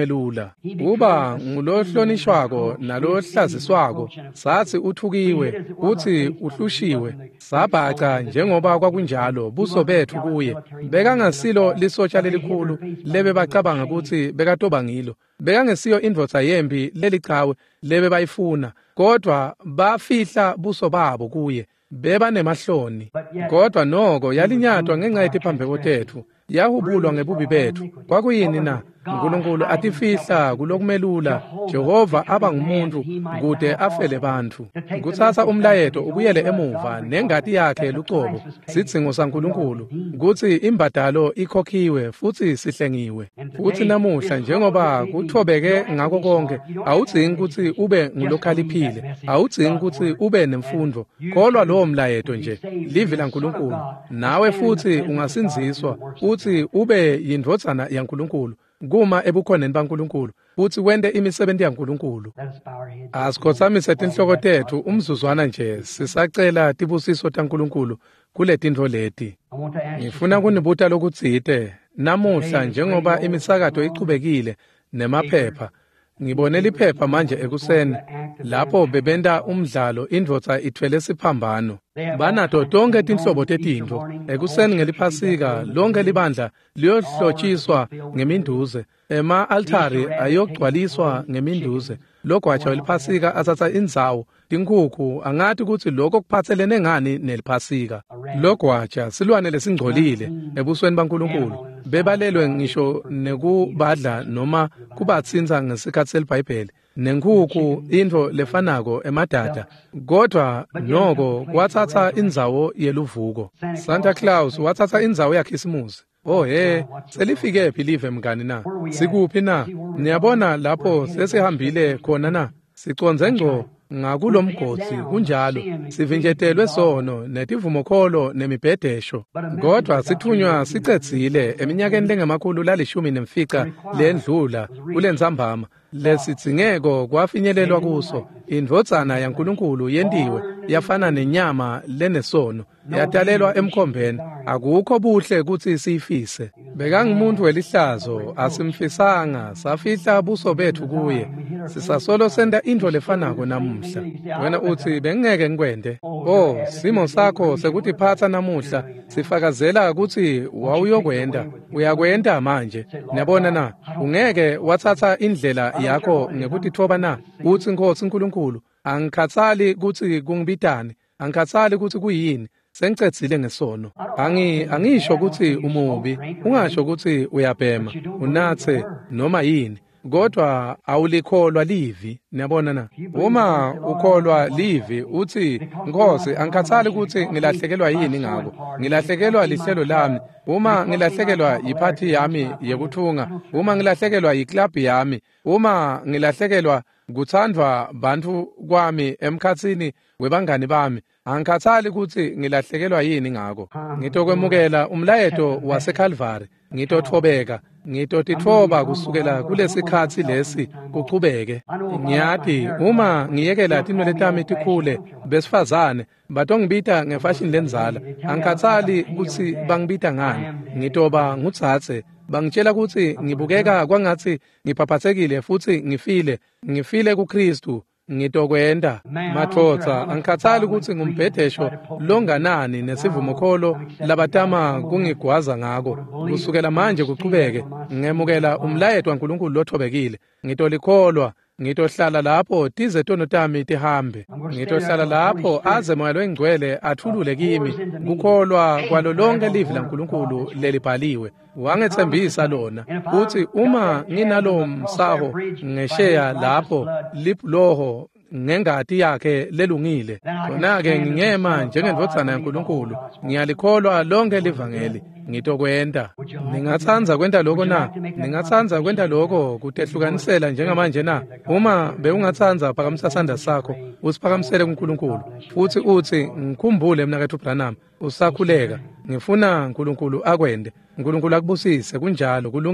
ukudla. Uba ngulohlonishwako nalohlaziswako, sathi uthukiwe, uthi uhlushiwe, sabhaca njengoba kwakunjalo buso bethu kuye. Bekangasilo lisotsha lelikhulu lebe bacabanga ukuthi bekatoba ngilo. Bekangesiyo indvodza yembi lelicawe lebe bayifuna, kodwa bafihla buso babo kuye. Beba nemahloni, kodwa noko yalinyatwa ngenxa yetiphambeko tethu, yahubulwa ngebubi bethu. Kwakuyini na? uNkulunkulu atifihla kulokumelula, Jehova aba ngumuntu kude afele bantu. Kuthatha umlayeto ubuyele emuva nengadi yakhe lucobo, sidzingo saNkulunkulu, kuthi imbadalo ikhokhiwe futhi sihlengiwe. Futhi namuhla njengoba kuthobeke ngako konke, awudzingi ukuthi ube ngulokhaliphile, awudzingi ukuthi ube nemfundo, kholwa lowo mlayeto nje, livi laNkulunkulu. Nawe futhi ungasinziswa uthi ube yindvodzana yaNkulunkulu kuma ebukhoneni baNkulunkulu, futhi wende imisebenzi yaNkulunkulu. Asikhotsamise tinhloko tethu umzuzwana nje, sisacela tibusiso taNkulunkulu kule tintfo leti. Ngifuna kunibuta lokutsite, namuhla njengoba imisakato ichubekile nemaphepha, ngibonela iphepha manje ekuseni, lapho bebenta umdlalo indvodza ithwele siphambano. Banato tonke tinhlobo tetintfo. Ekuseni ngeliphasika lonke libandla liyohlotshiswa ngeminduze, ema-altari ayogcwaliswa ngeminduze. Logwaja weliphasika athatha indzawo, tinkhukhu, angathi ukuthi lokho kuphathelene ngani neliphasika. Logwaja silwane lesingcolile ebusweni baNkulunkulu, bebalelwe ngisho nekubadla noma kubatsinza ngesikhathi selibhayibheli. Nenkukhu into lefanako emadada, kodwa noko wathatha indzawo yeluvuko. Santa Claus wathatha indzawo yakhisimusi. Oh he, selifike phi live mngani na? Sikuphi na? Niyabona lapho sesihambile khona na? Siconze ngco ngakulo mgodi kunjalo, sivinjetelwe sono netivumokholo nemibhedesho. Kodwa sithunywa sicedzile eminyakeni lengamakhulu lalishumi nemfica lendlula kule nzambama. Lesidzingeko kwafinyelelwa kuso, indvodzana yaNkulunkulu yendiwe yafana nenyama lenesono, yatalelwa emkhombeni. Akukho buhle kuthi siyifise. Bekangumuntu welihlazo, asimfisanga, safihla buso bethu kuye. Sisasolo senda into lefanako namuhla. Wena uthi bengeke ngikwende. Oh, simo sakho sekutiphatsa namuhla sifakazela ukuthi wawuyokwenda, uyakwenda manje. Niyabona na, ungeke wathatha indlela yakho ngekutithoba na, uthi Nkosi Nkulunkulu, angikhathali ukuthi kungibitane, angikhathali ukuthi kuyini, sengicedzile ngesono. Angi angisho ukuthi umubi, ungasho ukuthi uyabhema, unathe noma yini, kodwa awulikholwa livi. Niyabona na, uma ukholwa livi uthi Nkosi, angikhathali ukuthi ngilahlekelwa yini ngako, ngilahlekelwa lihlelo lami, uma ngilahlekelwa yiphathi yami yekuthunga, uma ngilahlekelwa yiclub yami, uma ngilahlekelwa kuthandwa bantu kwami emkhatsini webangani bami, angikhathali ukuthi ngilahlekelwa yini ngako. Ngitokwemukela umlayeto waseCalvary, ngitothobeka, ngitotithoba kusukela kulesikhathi lesi kuchubeke. Ngiyathi uma ngiyekela tinwele tami tikhule besifazane batongibita ngefashini lenzala, angikhathali ukuthi bangibita ngani, ngitoba ngutsatse. Bangitshela ukuthi ngibukeka kwangathi ngiphaphathekile futhi ngifile, ngifile kuKristu, ngitokwenda. Mathoza, angikhathali ukuthi ngumbhedesho longanani nesivumokholo labatama kungigwaza ngako. Kusukela manje kuchubeke, ngemukela umlayeto waNkulunkulu lothobekile, ngitolikholwa, ngitohlala lapho tize tono tami tihambe. Ngitohlala lapho aze moya lwengcwele athulule kimi, kukholwa kwalo lonke livi laNkulunkulu lelibhaliwe. Wangethembisa lona uthi uma nginalo msaho ngesheya lapho liploho ngengadi yakhe lelungile, khona-ke ngingema njengendvodzana yaNkulunkulu, ngiyalikholwa lonke livangeli, ngitokwenda. Ningathanza kwenta lokho na? Ningathanza kwenta lokho kutehlukanisela njengamanje na? Uma beungathanza phakamisa sandla sakho usiphakamisele kuNkulunkulu, futhi uthi ngikhumbule mnakethu Branham, usakhuleka, ngifuna uNkulunkulu akwende, uNkulunkulu akubusise, kunjalo kulungile.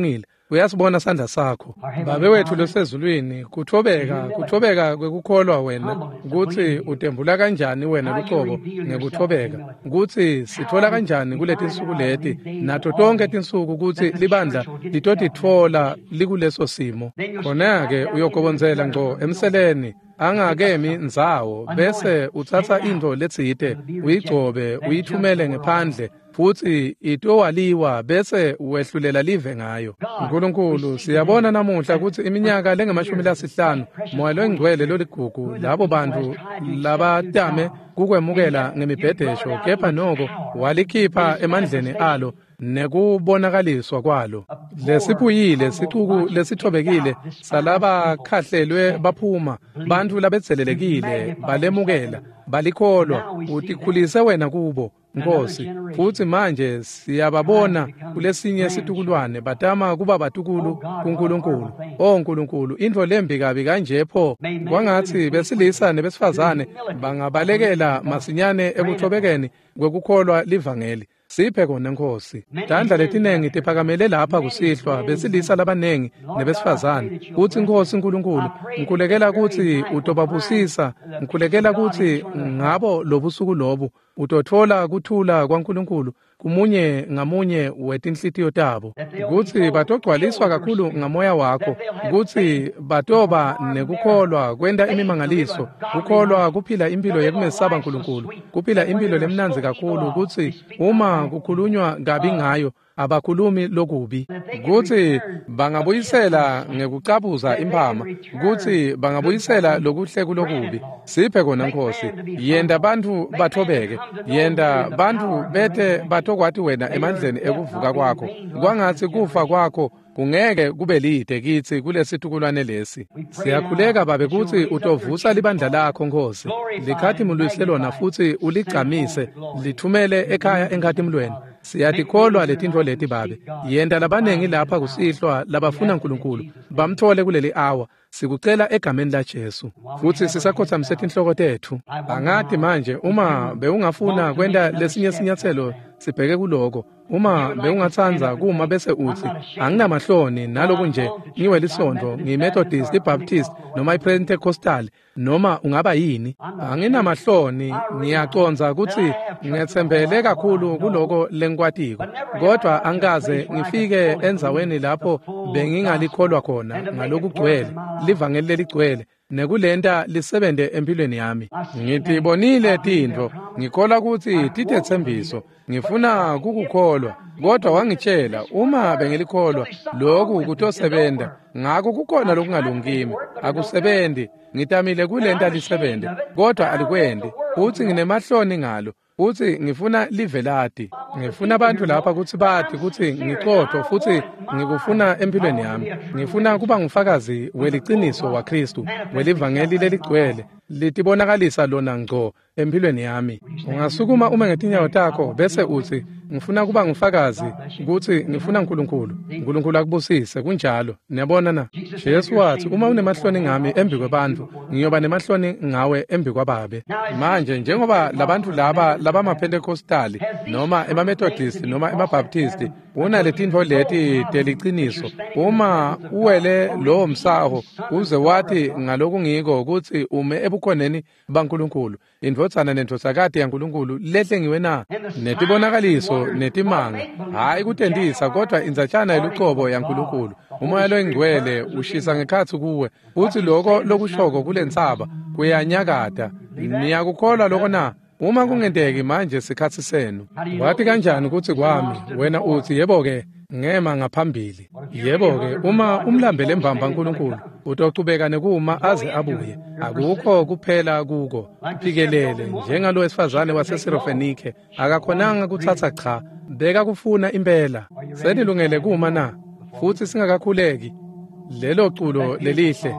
uyasibona sandla sakho. Babe wethu losezulwini, kuthobeka kuthobeka kwekukholwa wena ukuthi utembula kanjani wena luqobo ngekuthobeka, ukuthi sithola kanjani kuleti insuku leti nato tonke tinsuku ukuthi libandla litotithola likuleso simo. Khona-ke uyogobonzela ngco emseleni angakemi nzawo bese uthatha into letsite uyigcobe uyithumele ngephandle futhi itowaliwa bese wehlulela live ngayo. Nkulunkulu, siyabona namuhla ukuthi iminyaka lengamashumi lasihlanu moya longcwele loligugu labo bantu labatame kukwemukela ngemibhedesho, kepha noko walikhipha emandleni alo nekubonakaliswa kwalo. Lesipuyile sicuku lesithobekile salaba khahlelwe baphuma bantu labetselelekile balemukela balikholwa utikhulise wena kubo Nkosi. Futhi manje siyababona kulesinye isitukulwane batama kuba batukulu kuNkulunkulu. O Nkulunkulu, into lembi kabi kanje pho kwangathi besilisa nebesifazane bangabalekela masinyane ekuthobekeni kwekukholwa livangeli. Siphe kona Nkosi. Tandla letinengi tiphakamele lapha kusihlwa besilisa labanengi nebesifazane. Kuthi Nkosi Nkulunkulu, ngikhulekela ukuthi utobabusisa, ngikhulekela ukuthi ngabo lobusuku lobu utothola kuthula kwaNkulunkulu kumunye ngamunye wetinhlitiyo tabo, ukuthi batogcwaliswa kakhulu ngamoya wakho, ukuthi batoba nekukholwa kwenda imimangaliso, kukholwa kuphila impilo yekumesaba Nkulunkulu, kuphila impilo lemnanzi kakhulu, ukuthi uma kukhulunywa kabi ngayo abakhulumi lokubi, ukuthi bangabuyisela ngekucabuza imphama, ukuthi bangabuyisela lokuhle kulokubi. Siphe kona Nkosi, yenda bantu bathobeke, yenda bantu bete batokwati wena emandleni ekuvuka kwakho, kwangathi kufa kwakho kungeke kube lide kithi kulesitukulwane lesi. Siyakhuleka babe kuthi utovusa libandla lakho Nkosi, likhathi mulwiselona futhi uligcamise lithumele ekhaya enkhathimlweni. Siyatikholwa letinto leti babe, yenda labanengi lapha kusihlwa labafuna Nkulunkulu bamthole kuleli hour. Sikucela egameni la Jesu, futhi sisakhothamisa inhloko tethu. Angathi manje uma beungafuna kwenda lesinye sinyathelo sibheke kuloko, uma beungathanza kuma bese uthi anginamahloni naloku nje ngiwe lisondo, ngiMethodist, iBaptist noma iPentecostal noma ungaba yini, anginamahloni, ngiyaconza ukuthi ngethembele kakhulu kuloko lenkwatiko, kodwa angaze ngifike enzaweni lapho bengingalikholwa khona ngalokugcwele livangeli leligcwele nekulenta lisebende empilweni yami. Ngithi bonile tinto, ngikholwa ukuthi tithethembiso, ngifuna kukukholwa, kodwa wangitshela uma bengelikholwa lokhu kutosebenza, ngakho kukhona lokungalungimi, akusebenzi. Ngitamile kulenta lisebende, kodwa alikwendi, uthi nginemahloni ngalo, uthi ngifuna livelati. Ngifuna abantu lapha ukuthi bathi ukuthi ngiqotho futhi ngikufuna empilweni yami. Ngifuna kuba ngufakazi weliciniso waKristu, welivangeli leligcwele, litibonakalisa lona ngco empilweni yami. Ungasukuma uma ngetinyawo takho bese uthi ngifuna kuba ngufakazi ukuthi ngifuna uNkulunkulu. uNkulunkulu akubusise kunjalo. Niyabona na? Jesu wathi uma unemahloni ngami embi kwabantu, ngiyoba nemahloni ngawe embi kwababe. Manje njengoba labantu laba labamaPentecostali noma emaMethodist noma emaBaptist una letinto leti teliciniso, uma uwele lo msaho uze wathi ngaloku ngiko ukuthi ume ebukhoneni baNkulunkulu, indvodzana nendvodzakati yaNkulunkulu lehle ngiwe na, netibonakaliso netimanga, hayi kutendisa kodwa inzatshana yeluqobo yaNkulunkulu. Umoya loyingcwele ushisa ngekhathi kuwe, uthi lokho lokushoko kulentsaba kuyanyakata. Niyakukholwa lokho na? Uma kungenteki manje sikhathi senu. Wathi kanjani ukuthi kwami, wena uthi yebo-ke ngema ngaphambili. Yebo-ke uma umlambele mbamba uNkulunkulu utocubeka nekuma aze abuye. Akukho kuphela kuko, uphikelele njengalo wesifazane waseSirofenike akakhonanga kuthatha cha, beka kufuna impela. Senilungele kuma na, futhi singakakhuleki lelo culo lelihle.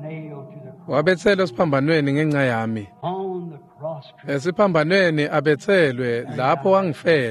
Wabethelwa siphambanweni ngenxa yami, esiphambanweni abethelwe lapho wangifela.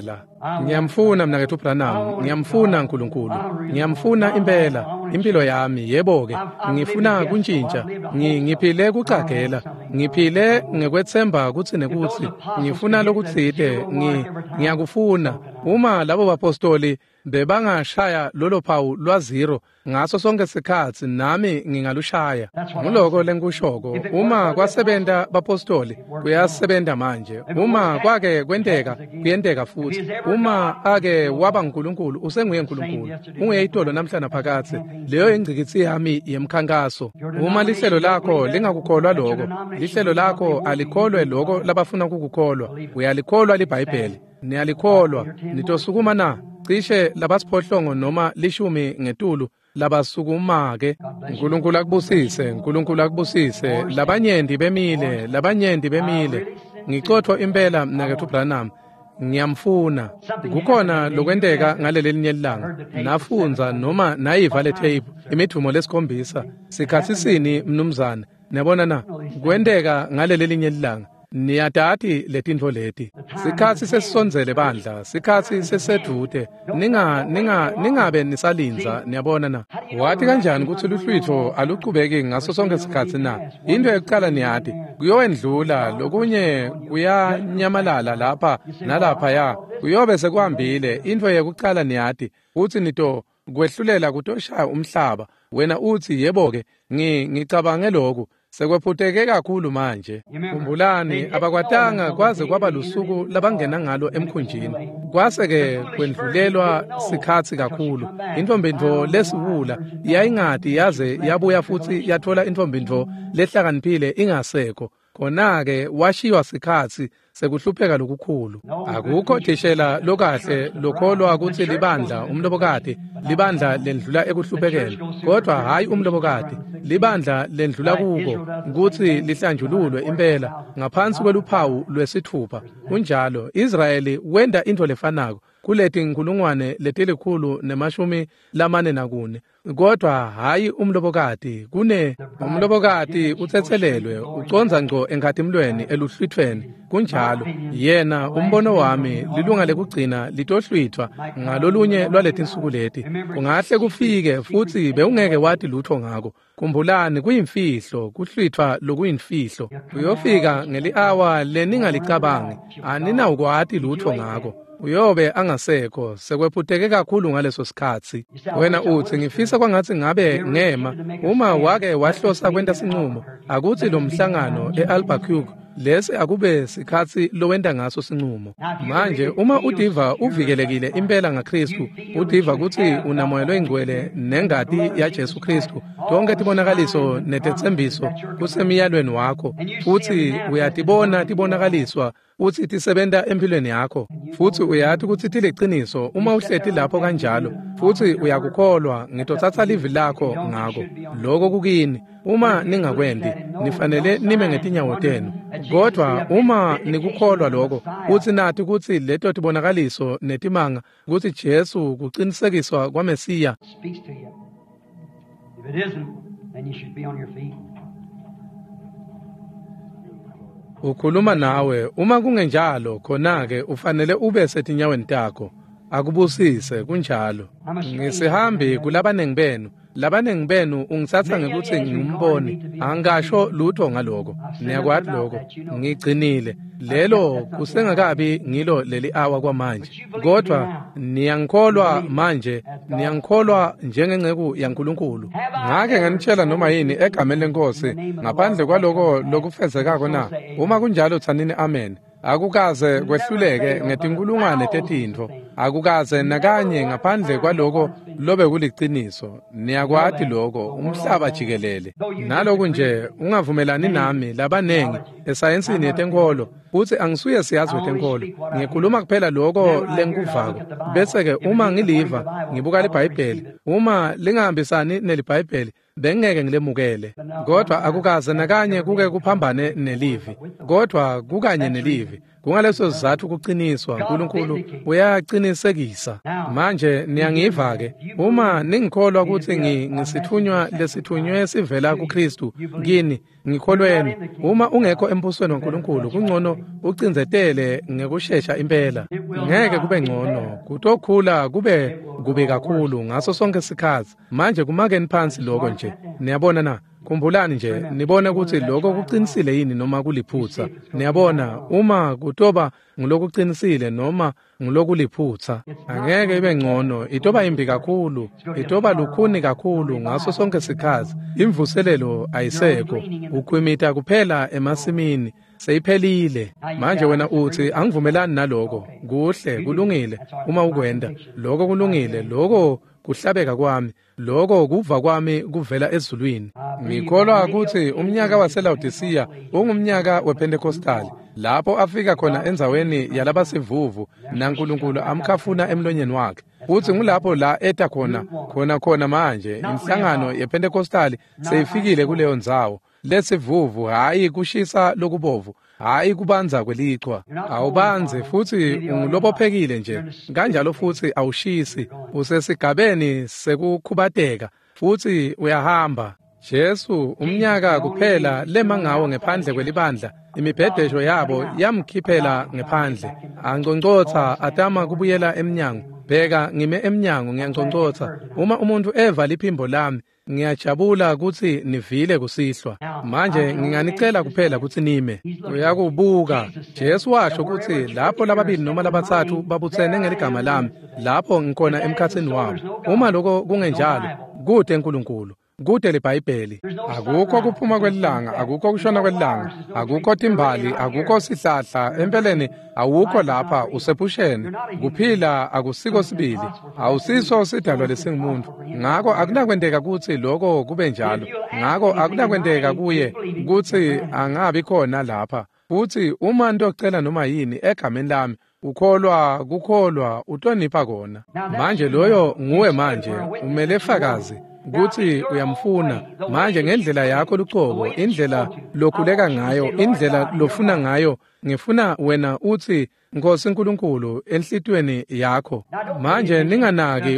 Ngiyamfuna mina kethu Branham, ngiyamfuna uNkulunkulu. Ngiyamfuna impela impilo yami, yebo ke. Ngifuna kuntshintsha. Ngiphile kucagela. Ngiphile ngekwethemba ukuthi nekuthi ngifuna lokutsite, ngiyakufuna. Uma labo bapostoli bebangashaya lolo phawu lwa zero ngaso sonke isikhathi, nami ngingalushaya. Nguloko lenkushoko, uma kwasebenza bapostoli kuyasebenza manje. Uma kwake kwenteka kuyenteka futhi. Uma ake waba uNkulunkulu usenguye uNkulunkulu. Ungeyitolo namhlanje phakathi. Leyo ingcikitsi yami yemkhankaso. Uma lihlelo lakho lingakukholwa lokho, lihlelo lakho alikholwe lokho labafuna ukukukholwa, uyalikholwa liBhayibheli. Niyalikholwa nitosukuma na cishe labasiphohlongo noma lishumi ngetulu labasukuma ke. uNkulunkulu akubusise, uNkulunkulu akubusise. Labanyendi bemile, labanyendi bemile. Ngicothwa impela mina kethu Branham, ngiyamfuna. Kukhona lokwenteka ngaleli linye ilanga. Nafunza noma nayiva le tape imithumo lesikhombisa. Sikhathi sini mnumzana? Niyabona na kwenteka ngaleli linye ilanga. Niyadati letintfo leti. Sikhathi sesisonzele bandla, sikhathi sesedude. Ninga ninga ningabe nisalinza, niyabona na. Wathi kanjani ukuthi luhlwitho aluqhubeki ngaso sonke isikhathi na? Into yokuqala niyadi kuyowendlula, lokunye kuyanyamalala lapha nalapha ya. Kuyobe sekuhambile. Into yokuqala niyadi uthi nito kwehlulela kutoshaya umhlaba. Wena uthi yebo ke ngicabange lokho. Sekwephuteke kakhulu manje. Kumbulani abakwatanga kwaze kwaba lusuku labangena ngalo emkhunjini. Kwase ke kwendlulelwa sikhathi kakhulu. Intombindvo lesiwula yayingadi yaze yabuya futhi yathola intombindvo lehlakaniphile ingasekho. Khona ke washiwa sikhathi sekuhlupheka lokukhulu. Akukho thishela lokahle lokholwa ukuthi libandla umlobokade, libandla lendlula ekuhluphekela. Kodwa hayi umlobokade, libandla lendlula kuko ukuthi lihlanjululwe impela ngaphansi kweluphawu lwesithupha. Kunjalo Israeli wenda into lefanako kuleti inkulungwane letilikhulu nemashumi lamane nakune. Kodwa hayi umlobokati. Kune umlobokati uthethelelwe uconza ngco engathimlweni eluhlwithweni. Kunjalo yena umbono wami lilunga lekugcina litohlwithwa ngalolunye lwaleti insuku leti. Kungahle kufike futhi beungeke wathi lutho ngako. Kumbulani kuyimfihlo, kuhlwithwa lokuyimfihlo. Uyofika ngeli hour leningalicabangi, anina ukwati lutho ngako. Uyobe angasekho, sekwephuteke kakhulu ngaleso sikhathi. Wena uthi ngifisa kwangathi ngabe ngema uma wake wahlosa kwenta sinqumo akuthi lo mhlangano eAlbuquerque lesi akube sikhathi lowenda ngaso sinqumo. Manje uma udiva uvikelekile impela ngaKristu, udiva ukuthi unamoyelwe ingcwele nengadi yaJesu Kristu, tonke tibonakaliso netethembiso kusemiyalweni wakho, futhi uyatibona tibonakaliswa uthi tisebenta empilweni yakho, futhi uyathi ukuthi tileqiniso. Uma uhleti lapho kanjalo futhi uyakukholwa, ngitothatha livi lakho ngako. Lokho kukini. Uma ningakwendi nifanele nime ngetinyawo tenu. Kodwa uma nikukholwa lokho uthi nathi ukuthi leto tibonakaliso netimanga ukuthi Jesu kuqinisekiswa kwaMesiya. Ukhuluma nawe. Uma kungenjalo khona ke ufanele ube setinyaweni takho. Akubusise kunjalo. Ngisihambi kulabanengi benu. Labanengi benu ungisatha ngekuthi ngimboni, angasho lutho ngaloko. Niyakwathi lokho. Ngigcinile. Lelo kusengakabi ngilo leli hour kwamanje. Kodwa niyangikholwa manje, niyangikholwa njengenceku yaNkulunkulu. Ngake nganitshela noma yini egameni leNkosi ngaphandle kwaloko lokufezekako na. Uma kunjalo thanini amen. Akukaze kwehluleke ngetinkulungwane tetintfo. Akukaze nakanye ngaphandle kwaloko lobe kuliqiniso. Niyakwati lokho umhlaba jikelele. Naloku nje ungavumelani nami labanengi esayensini yetenkolo uthi angisuye siyazi wetenkolo. Ngikhuluma kuphela lokho lenkuvako. Bese ke uma ngiliva ngibuka leBhayibheli, uma lingahambisani neliBhayibheli bengeke ngilemukele. Kodwa akukaze nakanye kuke kuphambane nelivi. Kodwa kukanye nelivi. Kungaleso sizathu ukuqiniswa uNkulunkulu uyaqinisekisa. Manje niyangiva ke uma ningikholwa ukuthi ngisithunywa lesithunywe sivela kuKristu kini ngikholweni. Uma ungekho embusweni waNkulunkulu kungcono ucinzetele ngekusheshsha impela. Ngeke kube ngcono kutokhula kube kubi kakhulu ngaso sonke isikhathi. Manje kumakeni phansi lokho nje. Niyabona na? Khumbulani nje nibone ukuthi lokho kuqinisile yini noma kuliphutha. Niyabona uma kutoba ngilokuqinisile noma ngilokuliphutha angeke ibe ngcono. Itoba imbi kakhulu, itoba lukhuni kakhulu ngaso sonke isikhathi. Imvuselelo ayisekho, ukhwimita kuphela emasimini seyiphelile. Manje wena uthi angivumelani naloko. Kuhle kulungile uma ukwenda lokho kulungile, lokho kuhlabeka kwami, lokho kuva kwami kuvela ezulwini. Ngikholwa ukuthi umnyaka waseLaodicea ungumnyaka wePentecostal, lapho afika khona enzaweni yalabasivuvu naNkulunkulu amkhafuna emlonyeni wakhe. Uthi ngulapho la eta khona khona khona manje inhlangano yePentecostal seyifikile kuleyo ndzawo. Lesivuvu hayi kushisa lokubovu, hayi kubanza kwelichwa. Awubanze futhi ungulobophekile nje, kanjalo futhi awushisi. Usesigabeni sekukhubateka futhi uyahamba. Jesu umnyaka kuphela lema ngawo ngephandle kwelibandla. Imibhedesho yabo yamkhiphela ngephandle. Angconcotha atama kubuyela emnyango. Bheka ngime emnyango ngiyangconcotha. Uma umuntu eva liphimbo lami ngiyajabula ukuthi nivile kusihlwa. Manje nginganicela kuphela ukuthi nime. Uyakubuka Jesu washo ukuthi lapho lababili noma labathathu babuthene ngeligama lami, lapho ngikhona emkhathini wabo. Uma lokho kungenjalo, kude uNkulunkulu, kude leBhayibheli. Akukho kuphuma kwelilanga, akukho kushona kwelilanga, akukho timbali, akukho sihlahla. Empeleni awukho lapha usephushene. Kuphila akusiko sibili, awusiso sidalwa lesingumuntu. Ngakho akunakwendeka ukuthi lokho kube njalo. Ngakho akunakwendeka kuye ukuthi angabi khona lapha. Futhi uma ntocela noma yini egameni lami, ukholwa kukholwa utonipha kona. Manje loyo nguwe manje, umele fakazi ukuthi uyamfuna manje ngendlela yakho lucobo, indlela lokhuleka ngayo, indlela lofuna ngayo. Ngifuna wena uthi Nkosi uNkulunkulu enhlitweni yakho. Manje ninganaki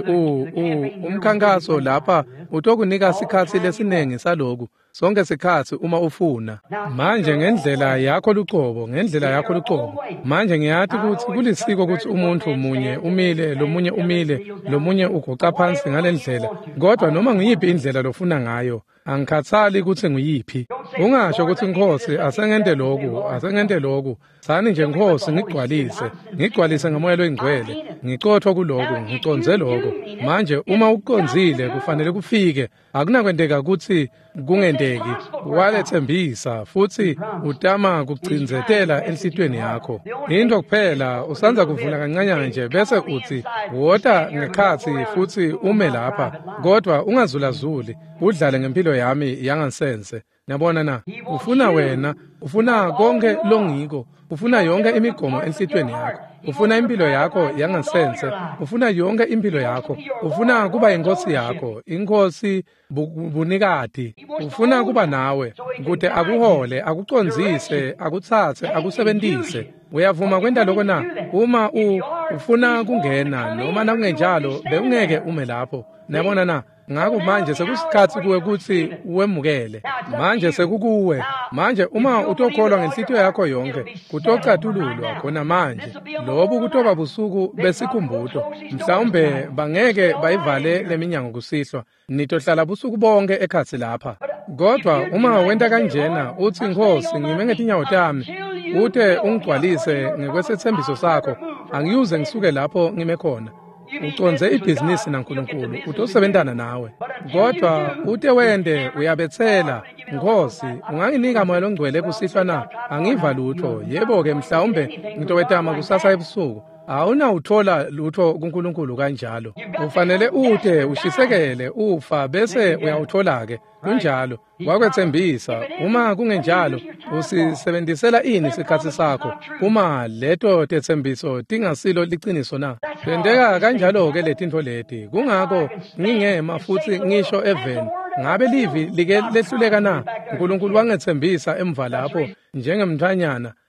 umkhankaso lapha utokunika isikhathi lesinengi saloku sonke isikhathi uma ufuna. Manje ngendlela yakho lucobo, ngendlela yakho lucobo. Manje ngiyathi ukuthi kulisiko ukuthi umuntu munye umile, lomunye umile, lomunye ugoqa phansi ngalendlela. Kodwa noma ngiyiphi indlela lofuna ngayo, angikhathali ukuthi nguyiphi. Ungasho ukuthi Nkosi asengente lokhu, asengente lokhu. Sani nje Nkosi ngigcwalise, ngigcwalise ngomoya loyingcwele, ngicothwa kuloko, ngiconze lokho. Manje uma ukonzile kufanele kufike. Akunakwendeka ukuthi kungendeki. Walethembisa futhi utama kucinzetela enhlitweni yakho. Into kuphela usanza kuvula kancanyana nje bese uthi wota ngekhathi futhi ume lapha. Kodwa ungazulazuli, udlale ngempilo yami yangasense. Niyabona na? Ufuna wena, ufuna konke longiko, ufuna yonke imigomo enhlitweni yakho. Ufuna impilo yakho yangasense, ufuna yonke impilo yakho. Ufuna kuba inkosi yakho, inkosi bunikati. Ufuna kuba nawe, kude akuhole, akuconzise, akuthathe, akusebentise. Uyavuma kwenda lokho na? Uma ufuna kungena noma nakungenjalo beungeke ume lapho. Niyabona na? Ngakho manje sekusikhathi kuwe ukuthi uwemukele. Manje sekukuwe. Manje uma utokholwa ngenhlithiyo yakho yonke, kutocathululwa khona manje. Lobu kutoba busuku besikhumbuzo. Mhlawumbe bangeke bayivale leminyango kusihlwa. Nitohlala busuku bonke ekhathi lapha. Kodwa uma wenda kanjena uthi Nkosi ngime ngetinyawo tami, uthe ungigcwalise ngekwesethembiso sakho, angiyuze ngisuke lapho ngime khona. Uconze ibhizinisi naNkulunkulu, utosebentana nawe. Kodwa ute wende uyabethela, Nkosi, unganginika moya longcwele kusihlwa na? Angiva lutho. Yebo ke mhlawumbe ngitowetama kusasa ebusuku. Awuna uthola lutho kuNkulunkulu kanjalo. Ufanele uthe ushisekele ufa bese uyawuthola ke. Kunjalo wakwethembisa. Uma kungenjalo usisebenzisela ini isikhathi sakho? Uma leto tethembiso tingasilo liqiniso na? Kwendeka kanjalo ke letinto leti. Kungako ngingema futhi ngisho even ngabe livi like lehluleka na? uNkulunkulu wangethembisa emva lapho njengemthanyana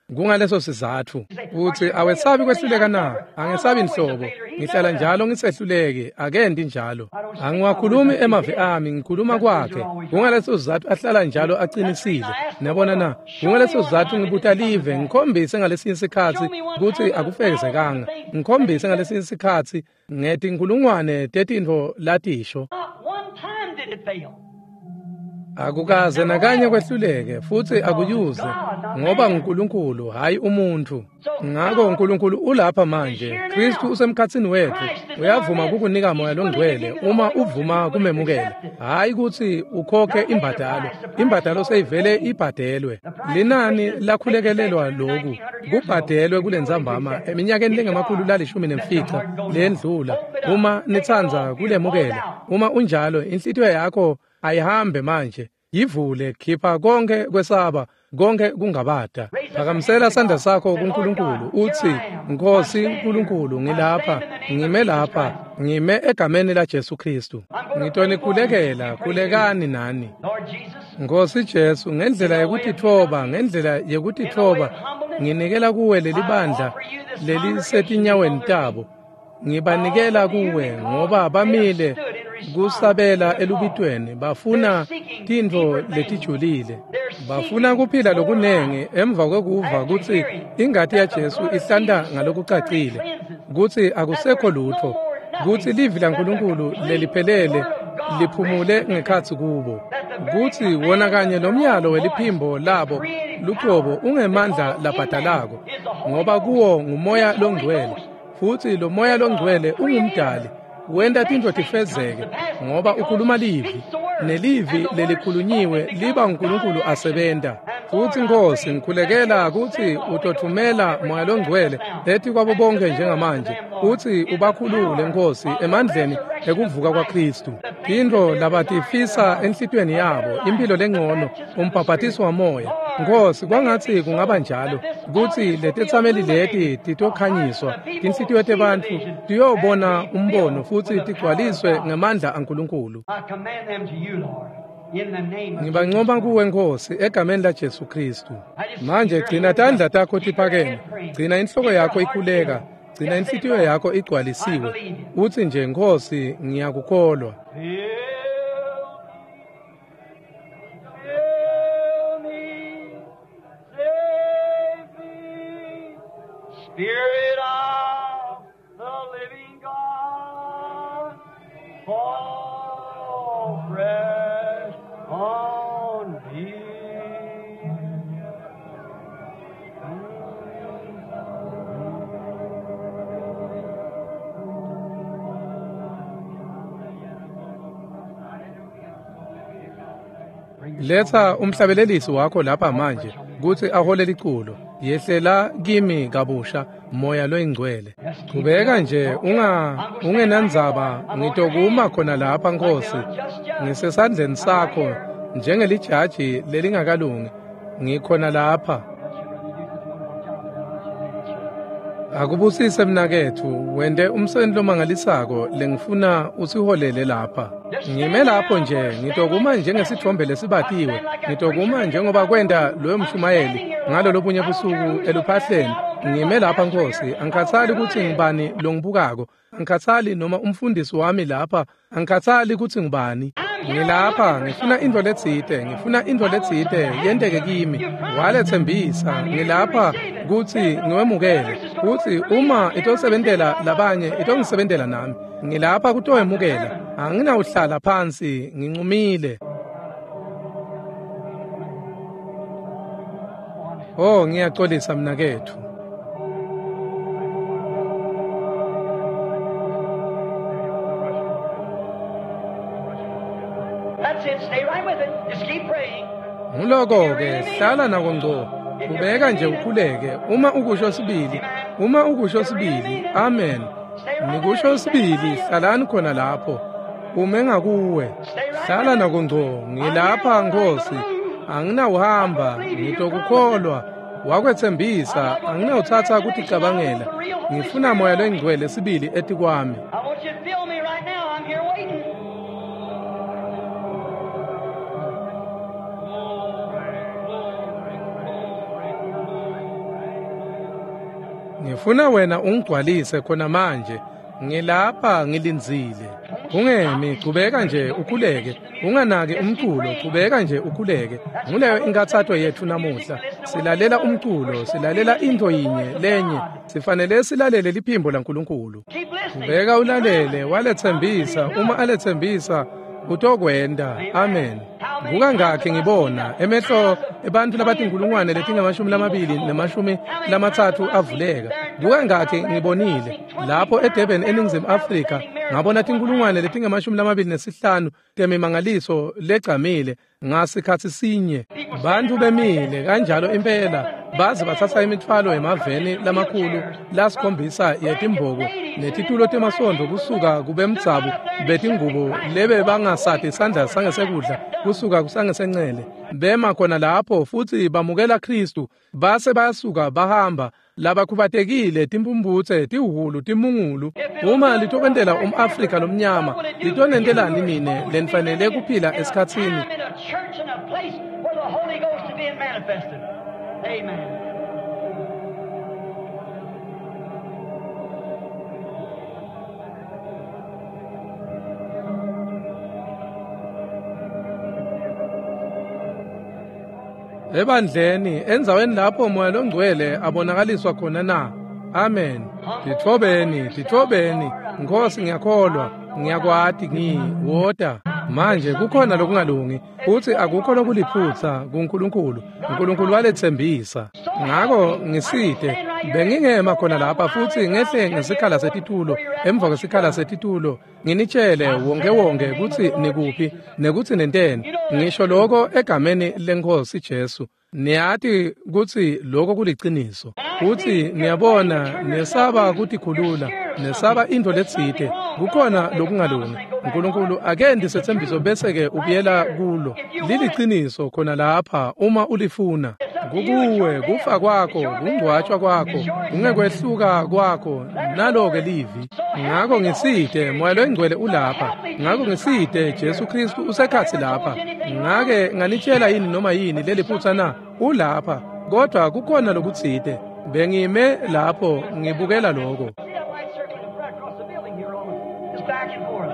Kungaleso sizathu uthi awesabi kwehluleka na, angesabi inhlobo, ngihlala njalo ngisehluleke, akendi njalo. Angiwakhulumi emavi ami, ngikhuluma kwakhe. Kungaleso sizathu ahlala njalo aqinisile. Nabona na, kungaleso sizathu ngibuta live, ngikhombise ngalesinye isikhathi ukuthi akufezekanga. Ngikhombise ngalesinye isikhathi ngethi inkulungwane tetinto latisho. Akukaze nakanye kwehluleke futhi akuyuze ngoba uNkulunkulu hayi umuntu. Ngakho uNkulunkulu ulapha manje. Kristu usemkhatsini wethu. Uyavuma kukunika moya longcwele uma uvuma kumemukela. Hayi ukuthi ukhokhe imbadalo. Imbadalo seyivele ibhadelwe. Linani lakhulekelelwa lokhu kubhadelwe kulenzambama eminyakeni lengamakhulu lalishumi nemfica lendlula. Uma nithanza kulemukela, uma unjalo inhlitiyo yakho ayihambe manje, yivule, khipha konke kwesaba, konke kungabada. Phakamisela isandla sakho kuNkulunkulu uthi, Nkosi uNkulunkulu, ngilapha, ngime lapha, ngime egameni la Jesu Kristu. Ngitonikhulekela, khulekani nani. Nkosi Jesu, ngendlela yokuthi thoba, ngendlela yokuthi thoba, nginikela kuwe leli bandla leli setinyaweni tabo. Ngibanikela kuwe ngoba bamile kusabela elubitweni, bafuna tintfo letijulile, bafuna kuphila lokunenge emva kwekuva kutsi ingati ya Jesu ihlanda ngalokucacile, kutsi akusekho lutho, kutsi livi laNkulunkulu leliphelele liphumule ngekhatsi kubo, kutsi wona kanye nomyalo weliphimbo labo luqobo ungemandla labhadalako, ngoba kuwo ngumoya longcwele, futhi lo moya longcwele ungumdali, wenda tintfo tifezeke ngoba ukhuluma livi, nelivi lelikhulunyiwe liba uNkulunkulu asebenta. Futhi Nkosi, ngikhulekela ukuthi utothumela moya longcwele ethi kwabo bonke njengamanje, uthi ubakhulule Nkosi emandleni ekuvuka kwaKristu. Tintfo labatifisa enhlitweni yabo, impilo lengcono, umbhabhatiso wamoya. Nkosi, kwangathi kungaba njalo, ukuthi letetsameli leti titokhanyiswa, tinhlitiyo tebantu tiyobona umbono futhi tigcwaliswe ngamandla aNkulunkulu. Ngibancoba kuwe Nkosi egameni la Jesu Kristu. Manje gcina tandla takho tiphakeme, gcina inhloko yakho ikhuleka, gcina inhlitiyo yakho igcwalisiwe. Uthi nje Nkosi, ngiyakukholwa. Spirit of the living God, fall fresh on me. Letha umhlabelelisi wakho lapha manje kuthi aholela iculo, yehlela kimi kabusha moya loyingcwele. Qhubeka nje unga ungenandzaba, ngitokuma khona lapha Nkosi, ngisesandleni sakho njengelijaji lelingakalungi, ngikhona lapha. Akubusise mnakethu, wende umsebenzi lomangalisako lengifuna usiholele lapha. Ngime lapho nje, ngitokuma njengesithombe lesibatiwe, ngitokuma njengoba kwenda loyo mshumayeli ngalo lobunye busuku eluphahleni. Ngime lapha Nkosi, angikhathali ukuthi ngibani longibukako, angikhathali noma umfundisi wami lapha, angikhathali ukuthi ngibani. Ngilapha, ngifuna into letsite, ngifuna into letsite yenteke kimi, walethembisa. Ngilapha kuthi ngiwemukele, kuthi uma itosebentela labanye itongisebentela nami. Ngilapha kutoyemukela, anginawuhlala phansi, nginqumile. Oh, ngiyaxolisa mnakethu. That's it. Stay right with it. Just keep praying. Ngiloko ke hlala nako ngco. Ubeka nje ukhuleke. Uma ukusho sibili, uma ukusho sibili. Amen. Nikusho sibili, hlalani khona lapho. Uma engakuwe, hlala nako ngco. Ngilapha Nkosi. Anginawuhamba, ngitokukholwa. Wakwethembisa, anginawuthatha ukuthi cabangela. Ngifuna moya lengcwele sibili eti kwami. I want you to feel me right now. I'm here waiting. ngifuna wena ungigcwalise khona manje ngilapha ngilinzile ungemi qhubeka nje ukhuleke unganaki umculo qhubeka nje ukhuleke nguleyo inkathatho yethu namuhla silalela umculo silalela into yinye lenye sifanele silalele liphimbo laNkulunkulu qhubeka ulalele walethembisa uma alethembisa utokwenda amen ngukangakhe ngibona emehlo abantu labathi inkulungwane letingamashumi lamabili nemashumi lamathathu avuleka ngukangakhe ngibonile lapho eDurban eNingizimu Afrika ngabona tinkulungwane letingamashumi lamabili nesihlanu temimangaliso legcamile ngasikhathi sinye bantu bemile kanjalo impela bazi bathatha imithwalo emaveni lamakhulu lasikhombisa yetimbogo netitulo temasondo kusuka kubemdzabu betingubo lebe bangasati isandla sangesekudla kusuka kusangesencele bema khona lapho futhi bamukela Kristu base bayasuka bahamba labakhubatekile timpumbuthe tihulu timungulu uma litokendela umAfrika lomnyama litonendelani nine lenifanele kuphila esikhatsini Amen. ebandleni enzaweni lapho umoya longcwele abonakaliswa khona na amen dithobeni dithobeni Nkosi ngiyakholwa ngiyakwati ngiwoda manje kukhona lokungalungi futhi akukho lokuliphutha kuNkulunkulu uNkulunkulu walethembisa ngako ngiside bengingema khona lapha futhi ngehle ngesikhala setitulo emva kwesikhala setitulo nginitshele wonke wonke ukuthi nikuphi nekuthi nenteni ngisho lokho egameni leNkosi Jesu niyathi ukuthi lokho kuliciniso futhi niyabona nesaba ukuthi khulula nesaba into letsite kukhona lokungalungi uNkulunkulu akendi sethembiso bese ke ubuyela kulo liliciniso khona lapha uma ulifuna kukuwe kufa kwakho kungcwatshwa kwakho ungekwehluka kwakho naloke livi ngako ngiside moya longcwele ulapha ngako ngiside Jesu Kristu usekhathi lapha ngake nganitshela yini noma yini leliphutha na ulapha kodwa kukhona lokutside bengime lapho ngibukela lokho back and forth.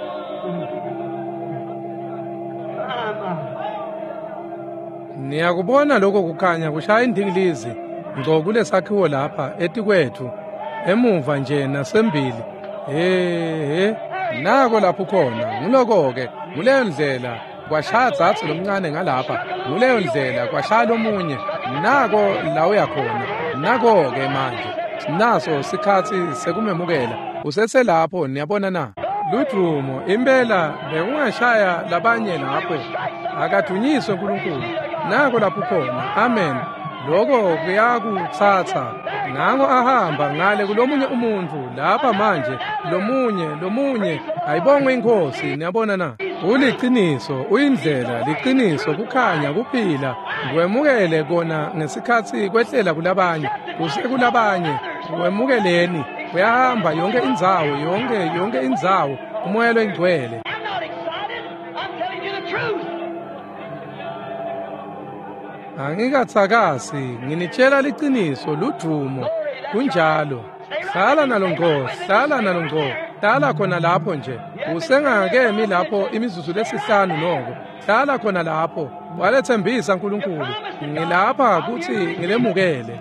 Niyakubona lokho kukhanya kushaya indingilizi ngco kulesakhiwo lapha etikwethu emuva nje nasembili eh nako lapho khona nguloko ke kuleyo ndlela kwashaya dzathu lomncane ngalapha kuleyo ndlela kwashaya lomunye nako la uyakhona nako ke manje naso sikhathi sekumemukela usese lapho niyabona na Ludumo impela bekungashaya labanye lapho akadunyiswe uNkulunkulu nako lapho khona amen lokho kuyakuthatha ngako ahamba ngale kulomunye umuntu lapha manje lomunye lomunye ayibonge inkosi niyabona na uliqiniso uyindlela liqiniso kukhanya kuphila kwemukele kona ngesikhathi kwehlela kulabanye kusekulabanye wemukeleni uyahamba yonke indzawo yonke yonke indzawo umoya lwengcwele angikathakasi nginitshela liqiniso ludumo kunjalo hlala nalo ngqo hlala nalo ngqo hlala khona lapho nje usengakemi lapho imizuzu lesihlanu noko hlala khona lapho walethembisa uNkulunkulu ngilapha ukuthi ngilemukele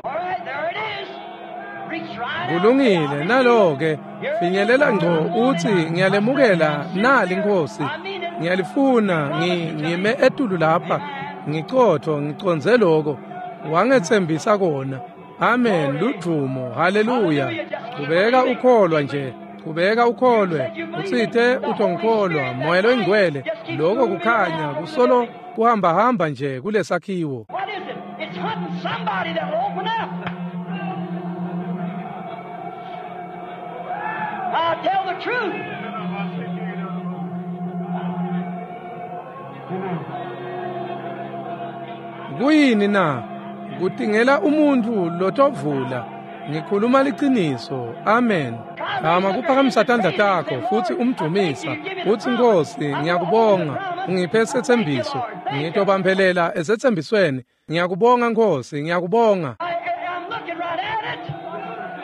kulungile naloke finyelela ngco uthi ngiyalemukela nali inkosi ngiyalifuna ngime etulu lapha ngiqotho ngiconze lokho wangethembisa kona amen ludumo haleluya qhubeka ukholwa nje qhubeka ukholwe uthithe uthongikholwa moya lwengcwele lokho kukhanya kusolo kuhamba hamba nje kulesakhiwo What is it? It's hunting somebody that will open up. I'll tell the truth. kuyini na kudingela umuntu lotovula ngikhuluma liqiniso amen ama kuphakamisa tandla takho futhi umdumisa uthi Nkosi ngiyakubonga ungiphe sethembiso ngitobambelela esethembisweni ngiyakubonga Nkosi ngiyakubonga I, I'm looking right at it.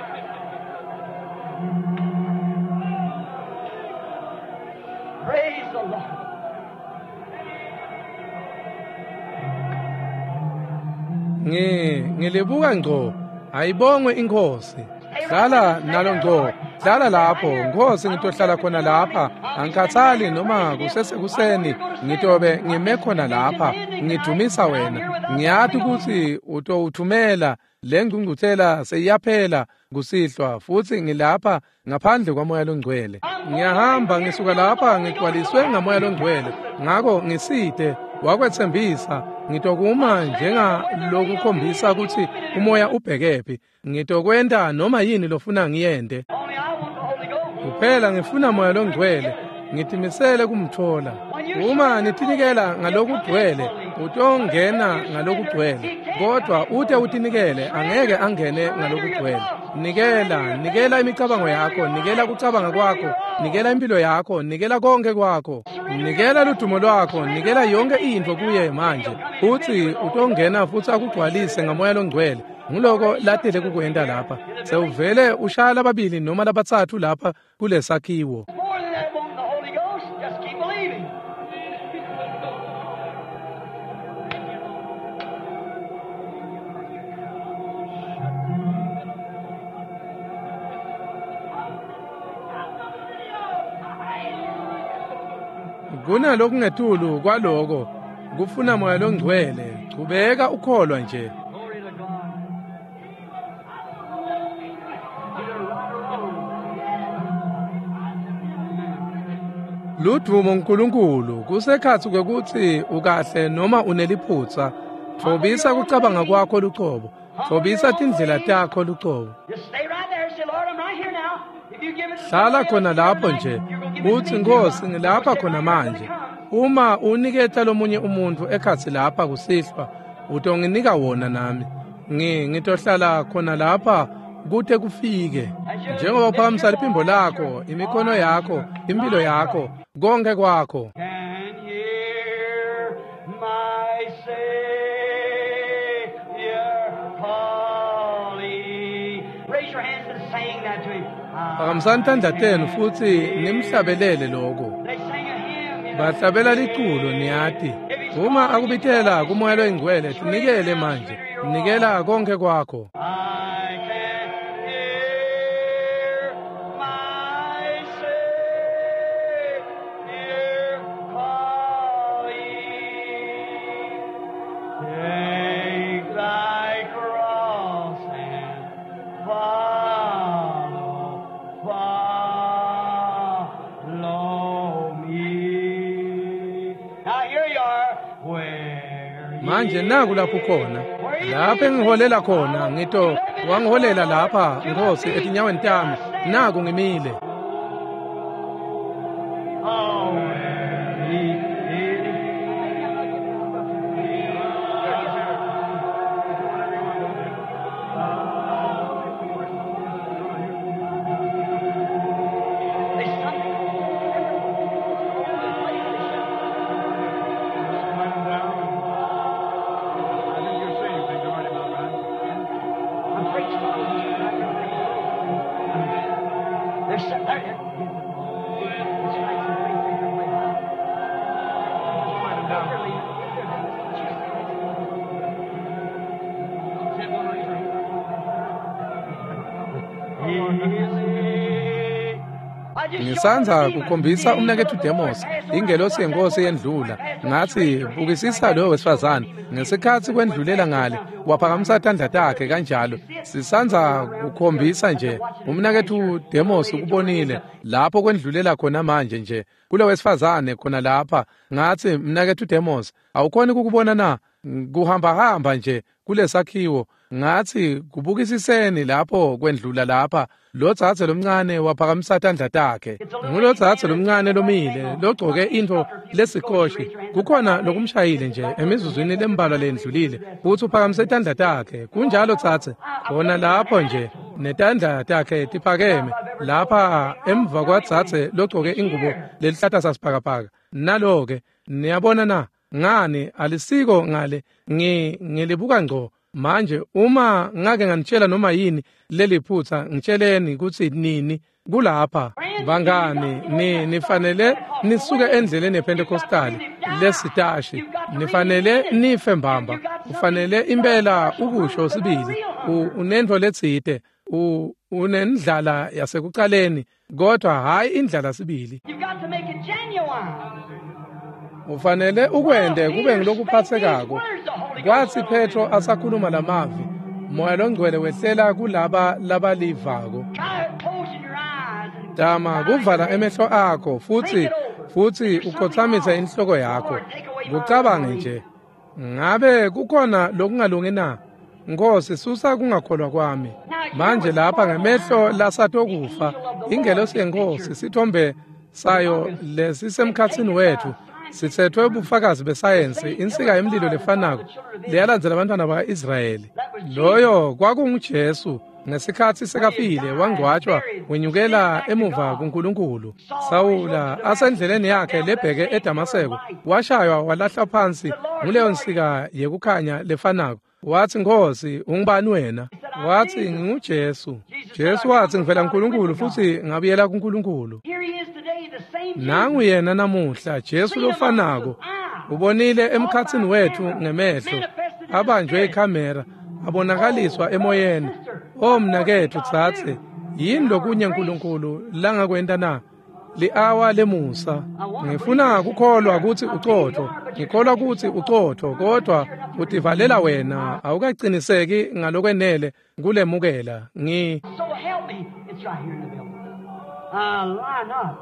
ngi ngilibuka ngqo ayibongwe inkosi hlala nalo ngqo hlala lapho Nkosi ngitohlala khona lapha angikhathali noma kusesekuseni ngitobe ngime khona lapha ngidumisa wena ngiyathi ukuthi utowuthumela lengcungcuthela seyiyaphela kusihlwa futhi ngilapha ngaphandle kwamoya longcwele ngiyahamba ngisuka lapha ngigcwaliswe ngamoya longcwele ngakho ngiside wakwethembisa ngitokuma njenga lokukhombisa ukuthi umoya ubhekephi ngitokwenda noma yini lofuna ngiyende kuphela ngifuna moya longcwele ngitimisele kumthola uma nitinikela ngalokugcwele utongena ngalokugcwele kodwa ute utinikele angeke angene ngalokugcwele nikela nikela imicabango yakho nikela kucabanga kwakho nikela impilo yakho nikela konke kwakho nikela ludumo lwakho nikela yonke into kuye manje uthi utongena futhi akugcwalise ngamoya longcwele ngiloko latele kukwenda lapha sewuvele ushala ababili noma labathathu lapha kulesakhiwo kuna lokungethulu kwaloko kufuna moya longcwele qhubeka ukholwa nje ludumo uNkulunkulu kusekhathi kwekuthi ukahle noma uneliphutsa thobisa kucabanga kwakho luqobo thobisa tindlela takho luqobo hlala khona lapho nje uthi Nkosi ngilapha khona manje uma uniketha lomunye umuntu ekhathi lapha kusihlwa utonginika wona nami ngi ngitohlala khona lapha kude kufike njengoba uphakamisa liphimbo lakho imikhono yakho impilo yakho konke kwakho phakamisani tandla tenu futhi nimhlabelele lokho bahlabela liculo niyati uma akubithela kumoya longcwele tinikele manje nikela konke kwakho manje naku lapho khona lapho engiholela khona ngito wangiholela lapha Nkosi etinyaweni tami naku ngimile ngisanza kukhombisa umnakethu Demos ingelosi yenkosi yendlula ngathi bukisisa lo wesifazane ngesikhathi kwendlulela ngale waphakamisa tandla takhe kanjalo sisanza kukhombisa nje umnakethu Demos ukubonile lapho kwendlulela khona manje nje kule wesifazane khona lapha ngathi mnakethu Demos awukhona ukubona na kuhamba hamba nje kulesakhiwo ngathi kubukisiseni lapho kwendlula lapha lo dzathe lomncane waphakamisa tandla takhe ngulo dzathe lomncane lomile logcoke into lesikoshi kukhona lokumshayile nje emizuzwini lembalwa lendlulile uthi uphakamise tandla takhe kunjalo dzathe khona lapho nje netandla takhe tiphakeme lapha emva kwadzathe logcoke ingubo lelihlata sasiphakaphaka naloke niyabona na ngani alisiko ngale ngilibuka ngqo manje uma ngake nganitshela noma yini leliphutha ngitsheleni ukuthi nini kulapha bangani ni nifanele nisuke endleleni ePentecostal lesitashi nifanele nife mbamba ufanele impela ukusho sibili, unendlo letside, unendlala yasekuqaleni, kodwa hayi indlala sibili. Ufanele ukwende kube ngilokuphathekako. Kwathi Petro asakhuluma lamavi, Moya loNgcwele wehlela kulaba labalivako. Dama kuvala emehlo akho futhi futhi ukhothamise inhloko yakho. Kucabange nje, ngabe kukhona lokungalungi na? Nkosi, susa kungakholwa kwami. Manje lapha ngemehlo lasatokufa, ingelosi yenkosi, sithombe sayo lesisemkhathini wethu, sithethwe ubufakazi besayensi, insika yemlilo lefanako leyalandzela abantwana baka-Israyeli. Loyo kwakunguJesu, ngesikhathi sekafile wangcwatshwa wenyukela emuva kuNkulunkulu. Sawula asendleleni yakhe lebheke eDamaseko, washaywa walahla phansi nguleyo nsika yekukhanya lefanako. Wathi, Nkosi, ungubani wena? Wathi, nginguJesu. Jesu wathi, ngivela kuNkulunkulu futhi ngabuyela kuNkulunkulu. Nangu yena namuhla, Jesu lofanako. Ubonile emkhathini wethu ngemehlo, abanjwe ikhamera, abonakaliswa emoyeni. Omnakethu tsatse, yini lokunye uNkulunkulu langakwenda na? Li-awa lemusa. Ngifuna ukukholwa ukuthi uqotho, ngikholwa ukuthi uqotho, kodwa utivalela wena, awukaqiniseki ngalokwenele kulemukela. Ngi So help me. It's right here in the building. Uh, line up.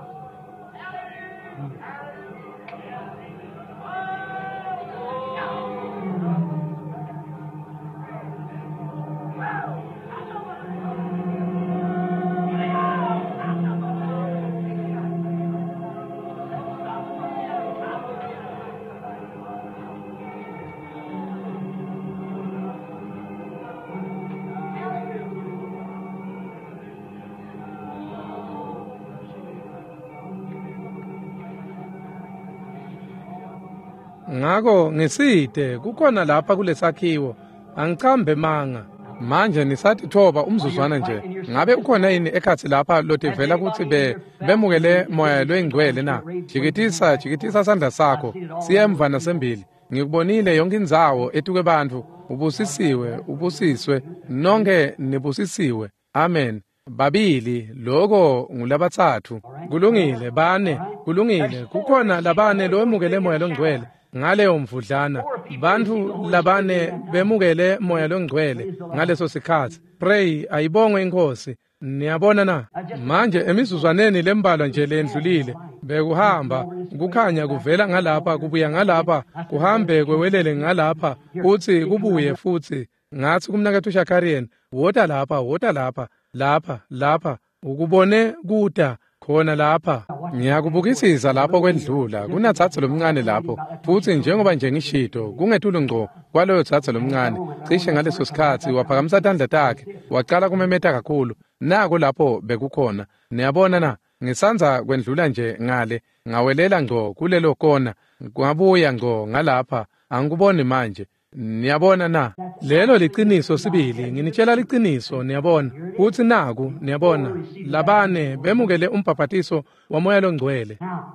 ngako ngeside kukhona lapha kulesakhiwo, angicambe manga. Manje nisathi thoba umzuzwana nje, ngabe ukhona yini ekhathi lapha lotivela ukuthi be bemukele Moya loNgcwele na? Jikitisa jikitisa sandla sakho siyemva nasembili. Ngikubonile yonke indzawo etuke bantu, ubusisiwe ubusiswe nonke nibusisiwe. Amen. Babili loko ngulabathathu. Kulungile bane, kulungile. Kukhona labane loemukele Moya loNgcwele ngaleyo mvudlana. Bantu labane bemukele Moya loNgcwele ngaleso sikhathi. Pray ayibongwe inkosi. Niyabona na? Manje emizuzwaneni lembalwa nje lendlulile bekuhamba kukhanya kuvela ngalapha kubuya ngalapha kuhambe kwewelele ngalapha uthi kubuye futhi ngathi kumnakethu uShakariyeni, wota lapha wota lapha lapha lapha ukubone kuda khona lapha. Ngiyakubukisisa lapho kwendlula kunathathe lomncane lapho futhi njengoba nje ngishido kungethulu ngqo kwaloyo thathe lomncane cishe ngaleso sikhathi waphakamisa isandla takhe waqala kumemeta kakhulu. Nako lapho bekukhona, niyabona na, ngisanza kwendlula nje ngale ngawelela ngqo kulelo kona kwabuya ngqo ngalapha, angikuboni manje. Niyabona na, lelo liqiniso sibili, nginitshela liqiniso. Niyabona uthi naku, niyabona labane bemukele umbhaphathiso waMoya loNgcwele.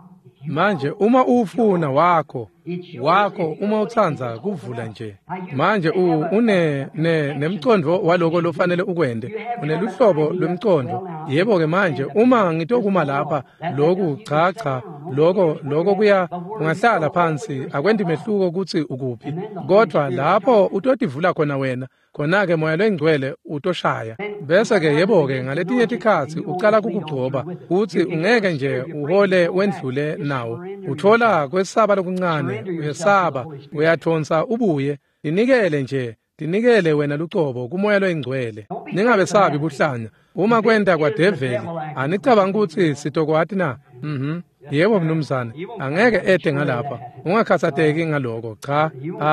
Manje uma ufuna wakho wakho uma uthanza kuvula nje. Manje une ne nemcondo waloko lofanele ukwende, uneluhlobo lwemcondo. Yebo ke manje uma ngitokuma lapha lokhu cha cha lokho lokho kuya ungahlala phansi akwendi mehluko ukuthi ukuphi, kodwa lapho utotivula khona wena khona ke Moya loNgcwele utoshaya. Bese ke yebo ke ngaletinye tikhathi uqala kukugcoba uthi ungeke nje uhole wendlule nawo, uthola kwesaba lokuncane uyesaba uyathonsa ubuye. Dinikele nje, dinikele wena lucobo kuMoya loNgcwele. Ningabe sabi buhlanya uma kwenda kwa develi, anicabanga ukuthi sitokwati na. Mhm. Yebo mnumzana, angeke ede ngalapha. Ungakhathazeki ngaloko. Cha,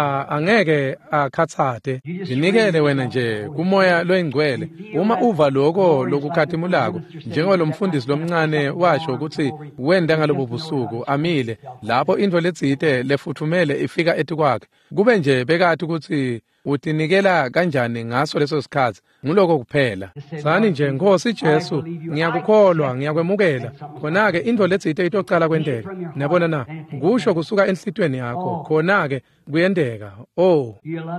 angeke akhathate. Dinikele wena nje kuMoya loNgcwele. Uma uva lokho lokukhathimulako, njengoba lo mfundisi lomncane washo ukuthi wenda ngalobo busuku amile, lapho into letsite lefuthumele ifika ethi kwakhe. Kube nje bekathi ukuthi utinikela kanjani ngaso leso sikhathi nguloko kuphela. Sani nje Nkosi Jesu, ngiyakukholwa, ngiyakwemukela. Khona ke into letsite itocala kwenteka. Niyabona na, kusho kusuka enhlitweni yakho. Khona ke kuyendeka. Oh,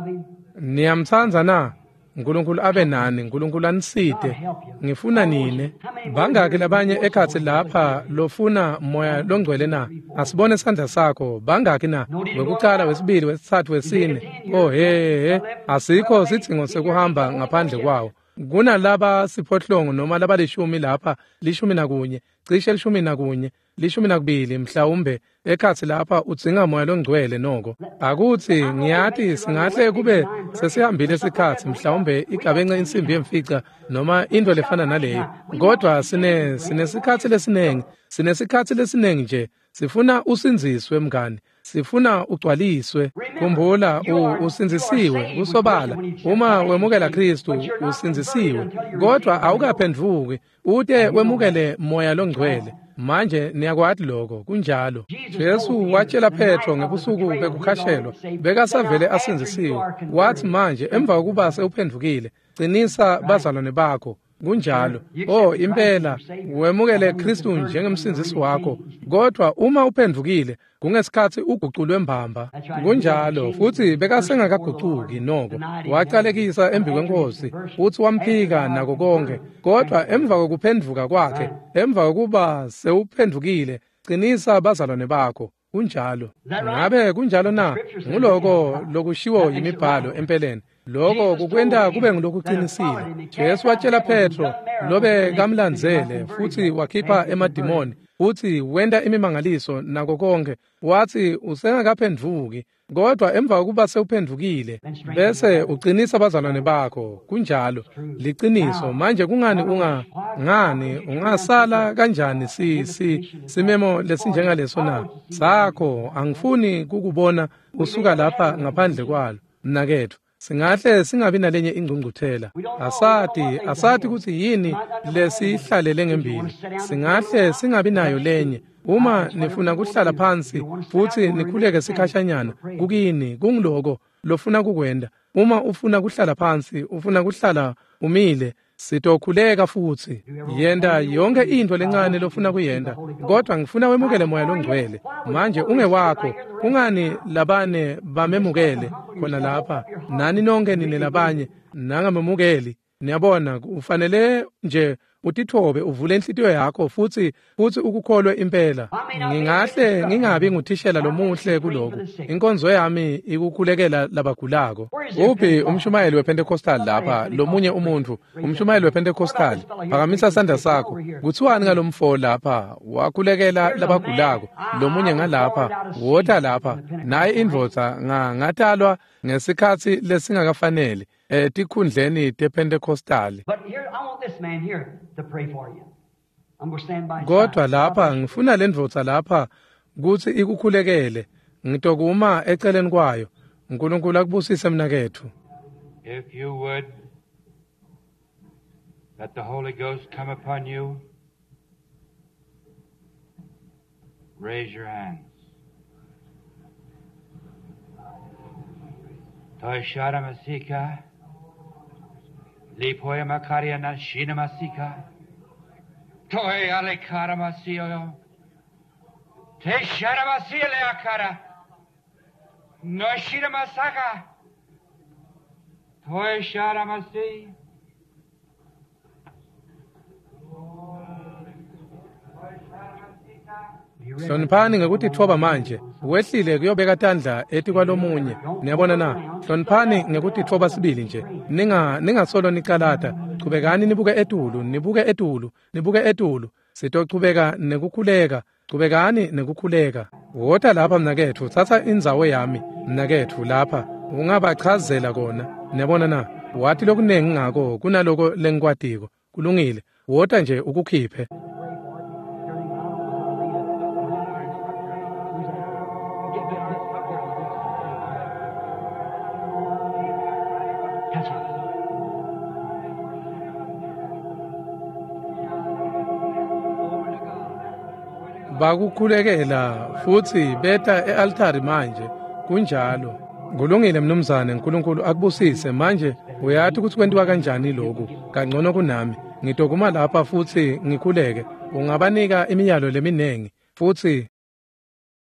niyamthanza na? uNkulunkulu abe nani, uNkulunkulu aniside. Ngifuna nine. Bangaki labanye ekhathi lapha lofuna moya longcwele na? Asibone isandla sakho. Bangaki na? Wekuqala, wesibili, wesithathu, wesine. Oh he he, asikho sidingo sekuhamba ngaphandle kwawo. Kunalaba siphohlongo noma laba lishumi lapha, lishumi nakunye, cishe lishumi nakunye, lishumi nakubili mhlawumbe ekhathi lapha udzinga moya longcwele noko. Akuthi ngiyathi singahle kube sesihambile isikhathi mhlawumbe igabence insimbi yemfica noma into lefana naleyo. Kodwa sine sinesikhathi lesinengi, sinesikhathi lesinengi nje. Sifuna usinziswe mngani, sifuna ugcwaliswe. Khumbula usinzisiwe, usobala. Uma wemukela Kristu usinzisiwe, kodwa awukaphendvuki ude wemukele moya longcwele. Manje niyakwathi lokho kunjalo. Jesu watshela Petro ngebusuku bekukhashelwa, bekasavele asinzisiwe. Wathi manje emva kokuba sewuphendukile, qinisa bazalwane bakho. Kunjalo. Oh, impela wemukele Kristu njengemsindisi wakho. Kodwa uma uphendukile kungesikhathi uguculwe mbamba. Kunjalo futhi bekasengakagucuki noko. Waqalekisa embi kwenkosi uthi wamphika nako konke. Kodwa emva kokuphenduka kwakhe, emva kokuba sewuphendukile, qinisa bazalwane bakho. Kunjalo. Ngabe kunjalo na? Nguloko lokushiwo yimibhalo empeleni. Lokho kukwenda kube ngilokuqinisile. Jesu watshela Petro lobe kamlandzele futhi wakhipha emadimoni uthi wenda imimangaliso nako konke. Wathi usengakaphendvuki, kodwa emva kokuba sewuphendukile bese uqinisa abazalwane bakho. Kunjalo liqiniso. Manje kungani unga ngani ungasala kanjani si si simemo lesinjengaleso na? Sakho angifuni kukubona usuka lapha ngaphandle kwalo. Mnakethu, singahle singabi nalenye ingcungcuthela. Asati, asati ukuthi yini lesihlalele ngembili. Singahle singabi nayo lenye. Uma nifuna kuhlala phansi futhi nikhuleke sikhashanyana, kukini kungiloko lofuna kukwenda. Uma ufuna kuhlala phansi, ufuna kuhlala umile, sitokhuleka futhi. Yenda yonke into lencane lofuna kuyenda, kodwa ngifuna wemukele moya longcwele. Manje ungewakho, kungani labane bamemukele khona lapha, nani nonke nine labanye nangamemukeli. Niyabona, ufanele nje utithobe uvule inhlitiyo yakho futhi futhi ukukholwe impela. Ngingahle ngingabi nguthishela lomuhle kuloko. Inkonzo yami ikukhulekela labagulako. Uphi umshumayeli wePentecostal lapha, lomunye umuntu, umshumayeli wePentecostal, phakamisa isandla sakho. Kuthiwani ngalomfo lapha, wakhulekela labagulako, lomunye ngalapha, wota lapha, naye indvodza ngatalwa ngesikhathi lesingakafanele. Eh tikhundleni tePentecostal. Kodwa lapha ngifuna lendvodza lapha kuthi ikukhulekele. Ngitokuma eceleni kwayo. uNkulunkulu akubusise mnakethu. If you would let the Holy Ghost come upon you, raise your hands. Toishara Masika, Lipoya Makaria Nashina Masika, Toy Alekara Masio, Teshara Masile Akara, Noshira Masaka, Toishara Masi. Hloniphani ngekuthi thoba manje wehlile kuyobeka tandla ethi kwalomunye. Niyabona na? Hloniphani ngekuthi thoba sibili nje. Ninga ningasolo niqalata. Qhubekani nibuke etulu, nibuke etulu, nibuke etulu. Sitochubeka nekukhuleka. Qhubekani nekukhuleka. Wota lapha mnakethu, thatha indzawo yami mnakethu lapha. Ungabachazela kona. Niyabona na? Wathi lokunengi ngako kunaloko lengikwatiko. Kulungile. Wota nje ukukhiphe. Bakukhulekela futhi beta ealtari manje. Kunjalo. Kulungile mnumzane, uNkulunkulu akubusise. Manje uyathi ukuthi kwentiwa kanjani lokhu? Kangcono kunami. Ngidokuma lapha futhi ngikhuleke. Ungabanika imiyalo leminengi futhi